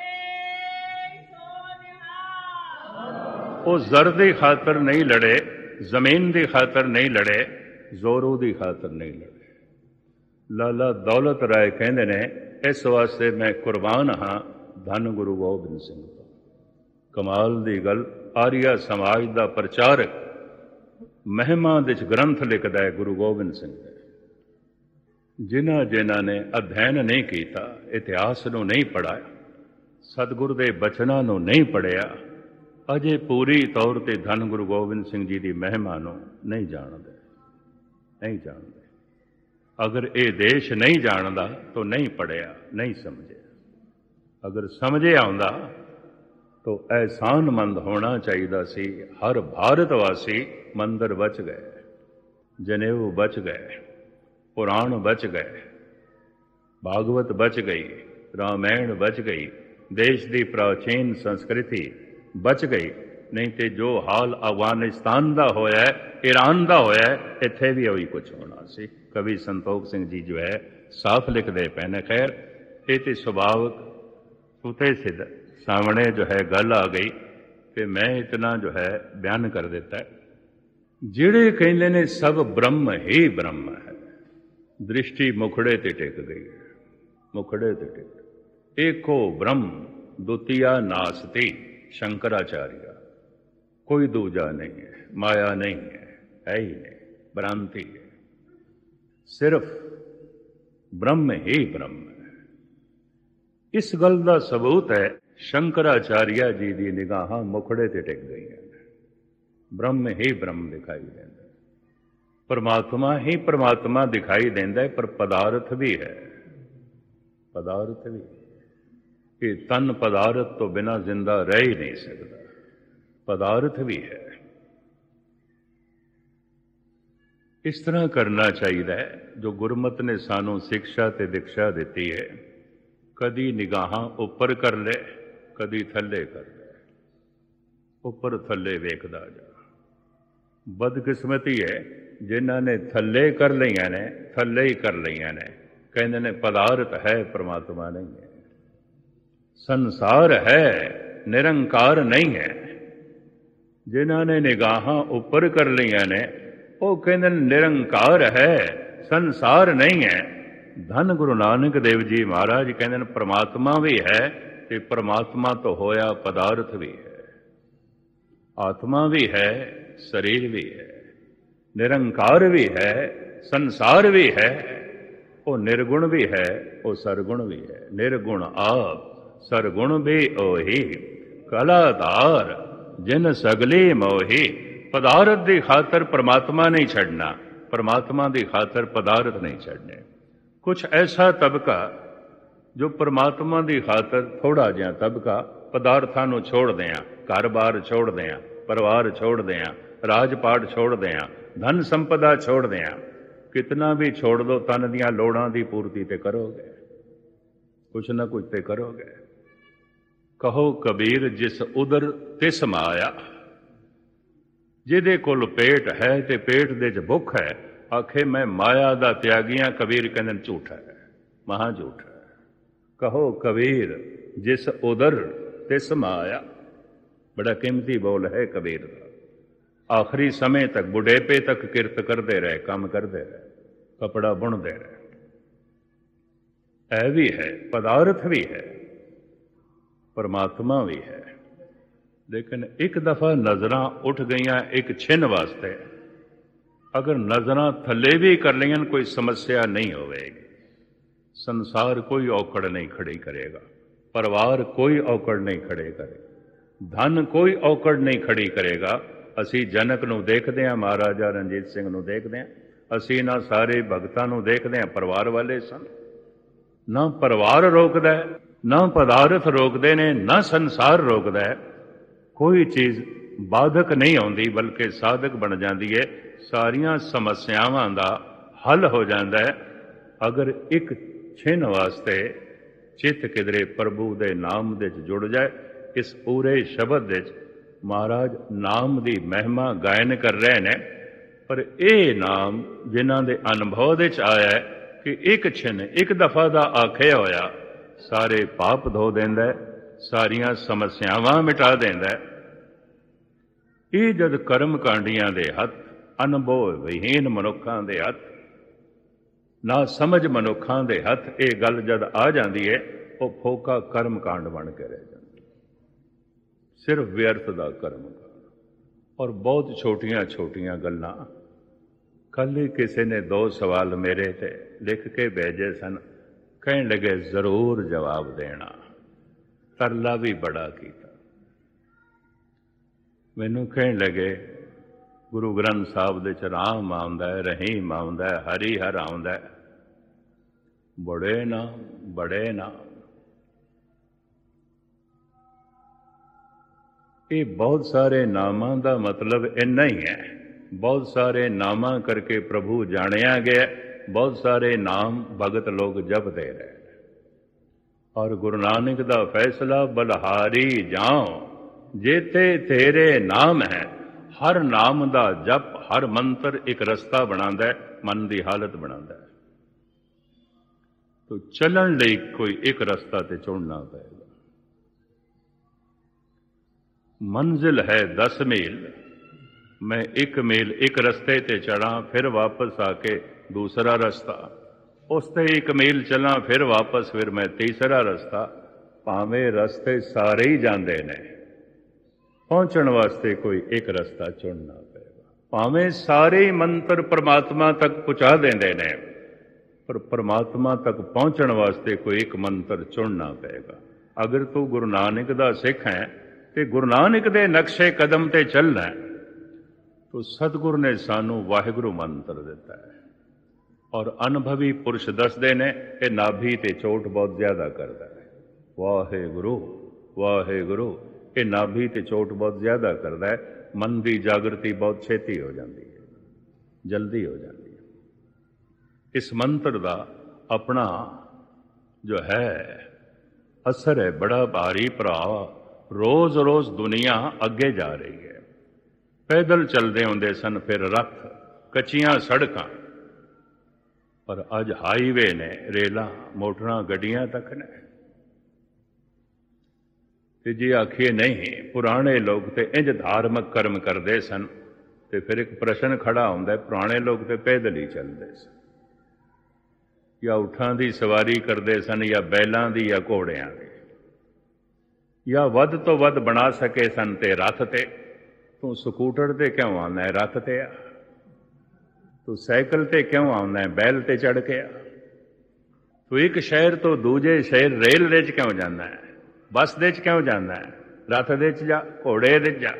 ਉਹ ਜ਼ਰ ਦੀ ਖਾਤਰ ਨਹੀਂ ਲੜੇ, ਜ਼ਮੀਨ ਦੀ ਖਾਤਰ ਨਹੀਂ ਲੜੇ, ਜ਼ੋਰੂ ਦੀ ਖਾਤਰ ਨਹੀਂ ਲੜੇ। ਲਾਲਾ ਦੌਲਤ ਰਾਏ ਕਹਿੰਦੇ ਨੇ, ਇਸ ਵਾਸਤੇ ਮੈਂ ਕੁਰਬਾਨ ਹਾਂ ਧੰਨ ਗੁਰੂ ਗੋਬਿੰਦ ਸਿੰਘ ਤੋਂ। ਕਮਾਲ ਦੀ ਗੱਲ, ਆਰੀਆ ਸਮਾਜ ਦਾ ਪ੍ਰਚਾਰਕ ਮਹਿਮਾ ਦੇ ਵਿੱਚ ਗ੍ਰੰਥ ਲਿਖਦਾ ਹੈ ਗੁਰੂ ਗੋਬਿੰਦ ਸਿੰਘ ਦੇ। ਜਿਨ੍ਹਾਂ ਨੇ ਅਧਿਐਨ ਨਹੀਂ ਕੀਤਾ, ਇਤਿਹਾਸ ਨੂੰ ਨਹੀਂ ਪੜ੍ਹਾਇਆ, ਸਤਿਗੁਰ ਦੇ ਬਚਨਾਂ ਨੂੰ ਨਹੀਂ ਪੜ੍ਹਿਆ, ਅਜੇ ਪੂਰੀ ਤੌਰ ਤੇ ਧੰਨ ਗੁਰੂ ਗੋਬਿੰਦ ਸਿੰਘ ਜੀ ਦੀ ਮਹਿਮਾ ਨੂੰ ਨਹੀਂ ਜਾਣਦੇ, ਨਹੀਂ ਜਾਣਦੇ। ਅਗਰ ਇਹ ਦੇਸ਼ ਨਹੀਂ ਜਾਣਦਾ ਤਾਂ ਨਹੀਂ ਪੜ੍ਹਿਆ, ਨਹੀਂ ਸਮਝਿਆ। ਅਗਰ ਸਮਝਿਆ ਹੁੰਦਾ ਤਾਂ ਅਹਿਸਾਨਮੰਦ ਹੋਣਾ ਚਾਹੀਦਾ ਸੀ। ਹਰ ਭਾਰਤ ਵਾਸੀ ਮੰਦਰ ਬਚ ਗਏ, ਜਨੇਊ ਬਚ ਗਏ, ਪੁਰਾਣ ਬਚ ਗਏ, ਭਾਗਵਤ ਬਚ ਗਈ, ਰਾਮਾਇਣ ਬਚ ਗਈ, ਦੇਸ਼ ਦੀ ਪ੍ਰਾਚੀਨ ਸੰਸਕ੍ਰਿਤੀ ਬਚ ਗਈ। ਨਹੀਂ ਤੇ ਜੋ ਹਾਲ ਅਫਗਾਨਿਸਤਾਨ ਦਾ ਹੋਇਆ, ਈਰਾਨ ਦਾ ਹੋਇਆ, ਇੱਥੇ ਵੀ ਉਹੀ ਕੁਝ ਹੋਣਾ ਸੀ। ਕਵੀ ਸੰਤੋਖ ਸਿੰਘ ਜੀ ਜੋ ਹੈ ਸਾਫ਼ ਲਿਖਦੇ ਪਏ ਨੇ। ਖੈਰ, ਇਹ ਤੇ ਸੁਭਾਵਕ ਸੁਤੇ ਸਿੱਧ ਸਾਹਮਣੇ ਜੋ ਹੈ ਗੱਲ ਆ ਗਈ ਕਿ ਮੈਂ ਇਤਨਾ ਜੋ ਹੈ ਬਿਆਨ ਕਰ ਦਿੱਤਾ। ਜਿਹੜੇ ਕਹਿੰਦੇ ਨੇ ਸਭ ਬ੍ਰਹਮ ਹੀ ਬ੍ਰਹਮ ਹੈ, ਦ੍ਰਿਸ਼ਟੀ ਮੁਖੜੇ ਤੇ ਟਿਕ ਗਈ, ਮੁਖੜੇ ਤੇ ਟਿਕ। ਏਕੋ ਬ੍ਰਹਮ ਦੁਤੀਆ ਨਾਸਤੀ, ਸ਼ੰਕਰਾਚਾਰਿਆ। ਕੋਈ ਦੂਜਾ ਨਹੀਂ ਹੈ, ਮਾਇਆ ਨਹੀਂ ਹੈ ਹੀ ਨਹੀਂ, ਭ੍ਰਾਂਤੀ ਹੈ। ਸਿਰਫ ਬ੍ਰਹਮ ਹੀ ਬ੍ਰਹਮ ਹੈ। ਇਸ ਗੱਲ ਦਾ ਸਬੂਤ ਹੈ ਸ਼ੰਕਰਾਚਾਰਿਆ ਜੀ ਦੀ ਨਿਗਾਹਾਂ ਮੁਖੜੇ ਤੇ ਟਿਕ ਗਈਆਂ। ਬ੍ਰਹਮ ਹੀ ਬ੍ਰਹਮ ਦਿਖਾਈ ਦਿੰਦਾ, ਪਰਮਾਤਮਾ ਹੀ ਪਰਮਾਤਮਾ ਦਿਖਾਈ ਦਿੰਦਾ, ਪਰ ਪਦਾਰਥ ਵੀ ਹੈ, ਪਦਾਰਥ ਵੀ। ਇਹ ਤਨ ਪਦਾਰਥ ਤੋਂ ਬਿਨਾਂ ਜ਼ਿੰਦਾ ਰਹਿ ਹੀ ਨਹੀਂ ਸਕਦਾ, ਪਦਾਰਥ ਵੀ ਹੈ। ਇਸ ਤਰ੍ਹਾਂ ਕਰਨਾ ਚਾਹੀਦਾ ਹੈ ਜੋ ਗੁਰਮਤਿ ਨੇ ਸਾਨੂੰ ਸਿੱਖਿਆ ਤੇ ਦਿਕਸ਼ਾ ਦਿੱਤੀ ਹੈ। ਕਦੀ ਨਿਗਾਹਾਂ ਉੱਪਰ ਕਰ ਲੈ, ਕਦੀ ਥੱਲੇ ਕਰ ਲੈ। ਉੱਪਰ ਥੱਲੇ ਵੇਖਦਾ ਜਾ। ਬਦਕਿਸਮਤੀ ਹੈ ਜਿਨ੍ਹਾਂ ਨੇ ਥੱਲੇ ਕਰ ਲਈਆਂ ਨੇ, ਥੱਲੇ ਹੀ ਕਰ ਲਈਆਂ ਨੇ। ਕਹਿੰਦੇ ਨੇ ਪਦਾਰਥ ਹੈ, ਪਰਮਾਤਮਾ ਨਹੀਂ ਹੈ। ਸੰਸਾਰ ਹੈ, ਨਿਰੰਕਾਰ ਨਹੀਂ ਹੈ। ਜਿਨ੍ਹਾਂ ਨੇ ਨਿਗਾਹਾਂ ਉੱਪਰ ਕਰ ਲਈਆਂ ਨੇ ਉਹ ਕਹਿੰਦੇ ਨੇ ਨਿਰੰਕਾਰ ਹੈ, ਸੰਸਾਰ ਨਹੀਂ ਹੈ। ਧੰਨ ਗੁਰੂ ਨਾਨਕ ਦੇਵ ਜੀ ਮਹਾਰਾਜ ਕਹਿੰਦੇ ਨੇ ਪਰਮਾਤਮਾ ਵੀ ਹੈ ਤੇ ਪਰਮਾਤਮਾ ਤੋਂ ਹੋਇਆ ਪਦਾਰਥ ਵੀ ਹੈ। ਆਤਮਾ ਵੀ ਹੈ, ਸਰੀਰ ਵੀ ਹੈ, ਨਿਰੰਕਾਰ ਵੀ ਹੈ, ਸੰਸਾਰ ਵੀ ਹੈ। ਉਹ ਨਿਰਗੁਣ ਵੀ ਹੈ, ਉਹ ਸਰਗੁਣ ਵੀ ਹੈ। ਨਿਰਗੁਣ ਆਪ, ਸਰਗੁਣ ਵੀ ਉਹੀ। ਕਲਾਧਾਰ ਜਿਨ ਸਗਲੀ ਮੋਹੀ। ਪਦਾਰਥ ਦੀ ਖਾਤਰ ਪਰਮਾਤਮਾ ਨਹੀਂ ਛੱਡਣਾ, ਪਰਮਾਤਮਾ ਦੀ ਖਾਤਰ ਪਦਾਰਥ ਨਹੀਂ ਛੱਡਣੇ। ਕੁਛ ਐਸਾ ਤਬਕਾ ਜੋ ਪਰਮਾਤਮਾ ਦੀ ਖਾਤਰ ਥੋੜਾ ਜਿਹਾ ਤਬਕਾ ਪਦਾਰਥਾਂ ਨੂੰ ਛੋੜਦੇ ਆ, ਘਰ-ਬਾਰ ਛੋੜਦੇ ਆ, ਪਰਿਵਾਰ ਛੋੜਦੇ ਆ, ਰਾਜ-ਪਾਟ ਛੋੜਦੇ ਆ, ਧਨ ਸੰਪਦਾ ਛੋੜਦੇ ਆ। ਕਿਤਨਾ ਵੀ ਛੋੜ ਦੋ, ਤਨ ਦੀਆਂ ਲੋੜਾਂ ਦੀ ਪੂਰਤੀ ਤੇ ਕਰੋਗੇ, ਕੁਛ ਨਾ ਕੁਛ ਤੇ ਕਰੋਗੇ। ਕਹੋ ਕਬੀਰ ਜਿਸ ਉਦਰ ਤਿਸ ਮਾਇਆ। ਜਿਹਦੇ ਕੋਲ ਪੇਟ ਹੈ ਤੇ ਪੇਟ ਦੇ 'ਚ ਭੁੱਖ ਹੈ, ਆਖੇ ਮੈਂ ਮਾਇਆ ਦਾ ਤਿਆਗੀਆਂ। ਕਬੀਰ ਕਹਿੰਦੇ ਝੂਠਾ ਹੈ, ਮਹਾ ਝੂਠਾ ਹੈ। ਕਹੋ ਕਬੀਰ ਜਿਸ ਉਦਰ ਤਿਸ ਮਾਇਆ। ਬੜਾ ਕੀਮਤੀ ਬੋਲ ਹੈ ਕਬੀਰ ਦਾ। ਆਖਰੀ ਸਮੇਂ ਤੱਕ, ਬੁਢੇਪੇ ਤੱਕ ਕਿਰਤ ਕਰਦੇ ਰਹੇ, ਕੰਮ ਕਰਦੇ ਰਹੇ, ਕਪੜਾ ਬੁਣਦੇ ਰਹੇ। ਇਹ ਵੀ ਹੈ, ਪਦਾਰਥ ਵੀ ਹੈ, ਪਰਮਾਤਮਾ ਵੀ ਹੈ। ਲੇਕਿਨ ਇੱਕ ਦਫਾ ਨਜ਼ਰਾਂ ਉੱਠ ਗਈਆਂ ਇੱਕ ਛਿਨ ਵਾਸਤੇ। ਅਗਰ ਨਜ਼ਰਾਂ ਥੱਲੇ ਵੀ ਕਰ ਲਈਆਂ ਕੋਈ ਸਮੱਸਿਆ ਨਹੀਂ ਹੋਵੇਗੀ। ਸੰਸਾਰ ਕੋਈ ਔਕੜ ਨਹੀਂ ਖੜੀ ਕਰੇਗਾ, ਪਰਿਵਾਰ ਕੋਈ ਔਕੜ ਨਹੀਂ ਖੜੇ ਕਰੇਗਾ, ਧਨ ਕੋਈ ਔਕੜ ਨਹੀਂ ਖੜੀ ਕਰੇਗਾ। ਅਸੀਂ ਜਨਕ ਨੂੰ ਦੇਖਦੇ ਹਾਂ, ਮਹਾਰਾਜਾ ਰਣਜੀਤ ਸਿੰਘ ਨੂੰ ਦੇਖਦੇ ਹਾਂ, ਅਸੀਂ ਇਹਨਾਂ ਸਾਰੇ ਭਗਤਾਂ ਨੂੰ ਦੇਖਦੇ ਹਾਂ, ਪਰਿਵਾਰ ਵਾਲੇ ਸਨ। ਨਾ ਪਰਿਵਾਰ ਰੋਕਦਾ ਹੈ, ਨਾ ਪਦਾਰਥ ਰੋਕਦੇ ਨੇ, ਨਾ ਸੰਸਾਰ ਰੋਕਦਾ ਹੈ। ਕੋਈ ਚੀਜ਼ ਬਾਧਕ ਨਹੀਂ ਆਉਂਦੀ ਬਲਕਿ ਸਾਧਕ ਬਣ ਜਾਂਦੀ ਹੈ। ਸਾਰੀਆਂ ਸਮੱਸਿਆਵਾਂ ਦਾ ਹੱਲ ਹੋ ਜਾਂਦਾ ਹੈ ਅਗਰ ਇੱਕ ਛਿਨ ਵਾਸਤੇ ਚਿੱਤ ਕਿਧਰੇ ਪ੍ਰਭੂ ਦੇ ਨਾਮ ਦੇ 'ਚ ਜੁੜ ਜਾਏ। ਇਸ ਪੂਰੇ ਸ਼ਬਦ ਦੇ 'ਚ ਮਹਾਰਾਜ ਨਾਮ ਦੀ ਮਹਿਮਾ ਗਾਇਨ ਕਰ ਰਹੇ ਨੇ। ਪਰ ਇਹ ਨਾਮ ਜਿਨ੍ਹਾਂ ਦੇ ਅਨੁਭਵ ਦੇ 'ਚ ਆਇਆ ਹੈ ਕਿ ਇੱਕ ਛਿਨ, ਇੱਕ ਦਫਾ ਦਾ ਆਖਿਆ ਹੋਇਆ ਸਾਰੇ ਪਾਪ ਧੋ ਦਿੰਦਾ, ਸਾਰੀਆਂ ਸਮੱਸਿਆਵਾਂ ਮਿਟਾ ਦਿੰਦਾ। ਇਹ ਜਦ ਕਰਮ ਕਾਂਡੀਆਂ ਦੇ ਹੱਥ, ਅਨੁਭਵ ਵਿਹੀਨ ਮਨੁੱਖਾਂ ਦੇ ਹੱਥ, ਨਾ ਸਮਝ ਮਨੁੱਖਾਂ ਦੇ ਹੱਥ ਇਹ ਗੱਲ ਜਦ ਆ ਜਾਂਦੀ ਹੈ, ਉਹ ਫੋਕਾ ਕਰਮ ਕਾਂਡ ਬਣ ਕੇ ਰਹਿ ਜਾਂਦਾ, ਸਿਰਫ ਵਿਅਰਥ ਦਾ ਕਰਮ ਕਾਂਡ। ਔਰ ਬਹੁਤ ਛੋਟੀਆਂ ਛੋਟੀਆਂ ਗੱਲਾਂ। ਕੱਲ੍ਹ ਹੀ ਕਿਸੇ ਨੇ 2 ਸਵਾਲ ਮੇਰੇ ਤੇ ਲਿਖ ਕੇ ਭੇਜੇ ਸਨ। ਕਹਿਣ ਲੱਗੇ ਜ਼ਰੂਰ ਜਵਾਬ ਦੇਣਾ। ਤਰਲਾ ਵੀ ਬੜਾ ਕੀਤਾ। ਮੈਨੂੰ ਕਹਿਣ ਲੱਗੇ ਗੁਰੂ ਗ੍ਰੰਥ ਸਾਹਿਬ ਦੇ 'ਚ ਰਾਮ ਆਉਂਦਾ ਹੈ, ਰਹੀਮ ਆਉਂਦਾ ਹੈ, ਹਰੀ ਹਰ ਆਉਂਦਾ ਹੈ, ਬੜੇ ਨਾਮ, ਬੜੇ ਨਾਮ। ਇਹ ਬਹੁਤ ਸਾਰੇ ਨਾਮਾਂ ਦਾ ਮਤਲਬ ਇੰਨਾ ਹੀ ਹੈ। ਬਹੁਤ ਸਾਰੇ ਨਾਮਾਂ ਕਰਕੇ ਪ੍ਰਭੂ ਜਾਣਿਆ ਗਿਆ। ਬਹੁਤ ਸਾਰੇ ਨਾਮ ਭਗਤ ਲੋਕ ਜਪਦੇ ਰਹੇ। ਔਰ ਗੁਰੂ ਨਾਨਕ ਦਾ ਫੈਸਲਾ ਬਲਹਾਰੀ ਜਾਉ ਜੇਤੇ ਤੇਰੇ ਨਾਮ ਹੈ। ਹਰ ਨਾਮ ਦਾ ਜਪ, ਹਰ ਮੰਤਰ ਇੱਕ ਰਸਤਾ ਬਣਾਉਂਦਾ ਹੈ, ਮਨ ਦੀ ਹਾਲਤ ਬਣਾਉਂਦਾ ਹੈ। ਤੋ ਚੱਲਣ ਲਈ ਕੋਈ ਇੱਕ ਰਸਤਾ ਤੇ ਚੁਣਨਾ ਪਏਗਾ। ਮੰਜ਼ਿਲ ਹੈ 10 ਮੀਲ, ਮੈਂ 1 ਮੀਲ ਇੱਕ ਰਸਤੇ ਤੇ ਚੜਾਂ, ਫਿਰ ਵਾਪਸ ਆ ਕੇ ਦੂਸਰਾ ਰਸਤਾ, ਉਸ ਤੇ 1 ਮੀਲ ਚੱਲਾਂ, ਫਿਰ ਵਾਪਸ, ਫਿਰ ਮੈਂ ਤੀਸਰਾ ਰਸਤਾ। ਭਾਵੇਂ ਰਸਤੇ ਸਾਰੇ ਹੀ ਜਾਂਦੇ ਨੇ, ਪਹੁੰਚਣ ਵਾਸਤੇ ਕੋਈ ਇੱਕ ਰਸਤਾ ਚੁਣਨਾ ਪਏਗਾ। ਭਾਵੇਂ ਸਾਰੇ ਹੀ ਮੰਤਰ ਪਰਮਾਤਮਾ ਤੱਕ ਪਹੁੰਚਾ ਦਿੰਦੇ ਨੇ, ਪਰ ਪਰਮਾਤਮਾ ਤੱਕ ਪਹੁੰਚਣ ਵਾਸਤੇ ਕੋਈ ਇੱਕ ਮੰਤਰ ਚੁਣਨਾ ਪਏਗਾ। ਅਗਰ ਤੂੰ ਗੁਰੂ ਨਾਨਕ ਦਾ ਸਿੱਖ ਹੈ ਤੇ ਗੁਰੂ ਨਾਨਕ ਦੇ ਨਕਸ਼ੇ ਕਦਮ ਤੇ ਚੱਲਣਾ ਹੈ, ਤੋ ਸਤਿਗੁਰ ਨੇ ਸਾਨੂੰ ਵਾਹਿਗੁਰੂ ਮੰਤਰ ਦਿੱਤਾ ਹੈ। ਔਰ ਅਨੁਭਵੀ ਪੁਰਸ਼ ਦੱਸਦੇ ਨੇ ਕਿ ਨਾਭੀ ਤੇ ਚੋਟ ਬਹੁਤ ਜ਼ਿਆਦਾ ਕਰਦਾ ਹੈ। ਵਾਹਿਗੁਰੂ ਵਾਹਿਗੁਰੂ, ਇਹ ਨਾਭੀ ਤੇ ਚੋਟ ਬਹੁਤ ਜ਼ਿਆਦਾ ਕਰਦਾ ਹੈ। ਮਨ ਦੀ ਜਾਗਰਤੀ ਬਹੁਤ ਛੇਤੀ ਹੋ ਜਾਂਦੀ ਹੈ। ਜਲਦੀ ਹੋ ਜਾਂਦੀ ਹੈ। ਇਸ ਮੰਤਰ ਦਾ ਆਪਣਾ ਜੋ ਹੈ ਅਸਰ ਹੈ ਬੜਾ ਭਾਰੀ ਭਰਾ। ਰੋਜ਼ ਰੋਜ਼ ਦੁਨੀਆ ਅੱਗੇ ਜਾ ਰਹੀ ਹੈ। ਪੈਦਲ ਚੱਲਦੇ ਹੁੰਦੇ ਸਨ, ਫਿਰ ਰੱਥ, ਕੱਚੀਆਂ ਸੜਕਾਂ, ਪਰ ਅੱਜ ਹਾਈਵੇ ਨੇ, ਰੇਲਾਂ, ਮੋਟਰਾਂ, ਗੱਡੀਆਂ ਤੱਕ ਨੇ। ਤੇ ਜੇ ਆਖੀਏ ਨਹੀਂ ਪੁਰਾਣੇ ਲੋਕ ਤੇ ਇੰਜ ਧਾਰਮਿਕ ਕਰਮ ਕਰਦੇ ਸਨ, ਤੇ ਫਿਰ ਇੱਕ ਪ੍ਰਸ਼ਨ ਖੜਾ ਹੁੰਦਾ, ਪੁਰਾਣੇ ਲੋਕ ਤੇ ਪੈਦਲ ਹੀ ਚੱਲਦੇ ਸਨ, ਜਾਂ ਊਠਾਂ ਦੀ ਸਵਾਰੀ ਕਰਦੇ ਸਨ, ਜਾਂ ਬੈਲਾਂ ਦੀ, ਜਾਂ ਘੋੜਿਆਂ ਦੀ, ਜਾਂ ਵੱਧ ਤੋਂ ਵੱਧ ਬਣਾ ਸਕੇ ਸਨ ਤੇ ਰੱਥ ਤੇ। ਤੂੰ ਸਕੂਟਰ ਤੇ ਕਿਉਂ ਆਉਂਦਾ ਹੈ? ਰੱਥ ਤੇ ਆ। ਤੂੰ ਸਾਈਕਲ ਤੇ ਕਿਉਂ ਆਉਂਦਾ ਹੈ? ਬੈਲ ਤੇ ਚੜ੍ਹ ਕੇ ਆ। ਤੂੰ ਇੱਕ ਸ਼ਹਿਰ ਤੋਂ ਦੂਜੇ ਸ਼ਹਿਰ ਰੇਲ ਦੇ 'ਚ ਕਿਉਂ ਜਾਂਦਾ ਹੈ? ਬੱਸ ਦੇ 'ਚ ਕਿਉਂ ਜਾਂਦਾ ਹੈ? ਰੱਥ ਦੇ 'ਚ ਜਾ, ਘੋੜੇ ਦੇ 'ਚ ਜਾ।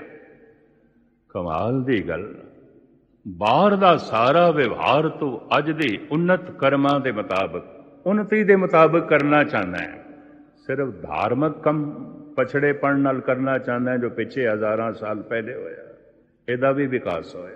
ਕਮਾਲ ਦੀ ਗੱਲ। ਬਾਹਰ ਦਾ ਸਾਰਾ ਵਿਵਹਾਰ ਤੂੰ ਅੱਜ ਦੀ ਉੱਨਤ ਕਰਮਾਂ ਦੇ ਮੁਤਾਬਕ, ਉੱਨਤੀ ਦੇ ਮੁਤਾਬਕ ਕਰਨਾ ਚਾਹੁੰਦਾ ਹੈ। ਸਿਰਫ ਧਾਰਮਿਕ ਕੰਮ ਪਛੜੇਪਣ ਨਾਲ ਕਰਨਾ ਚਾਹੁੰਦਾ ਹੈ, ਜੋ ਪਿੱਛੇ ਹਜ਼ਾਰਾਂ ਸਾਲ ਪਹਿਲੇ ਹੋਇਆ। ਇਹਦਾ ਵੀ ਵਿਕਾਸ ਹੋਇਆ।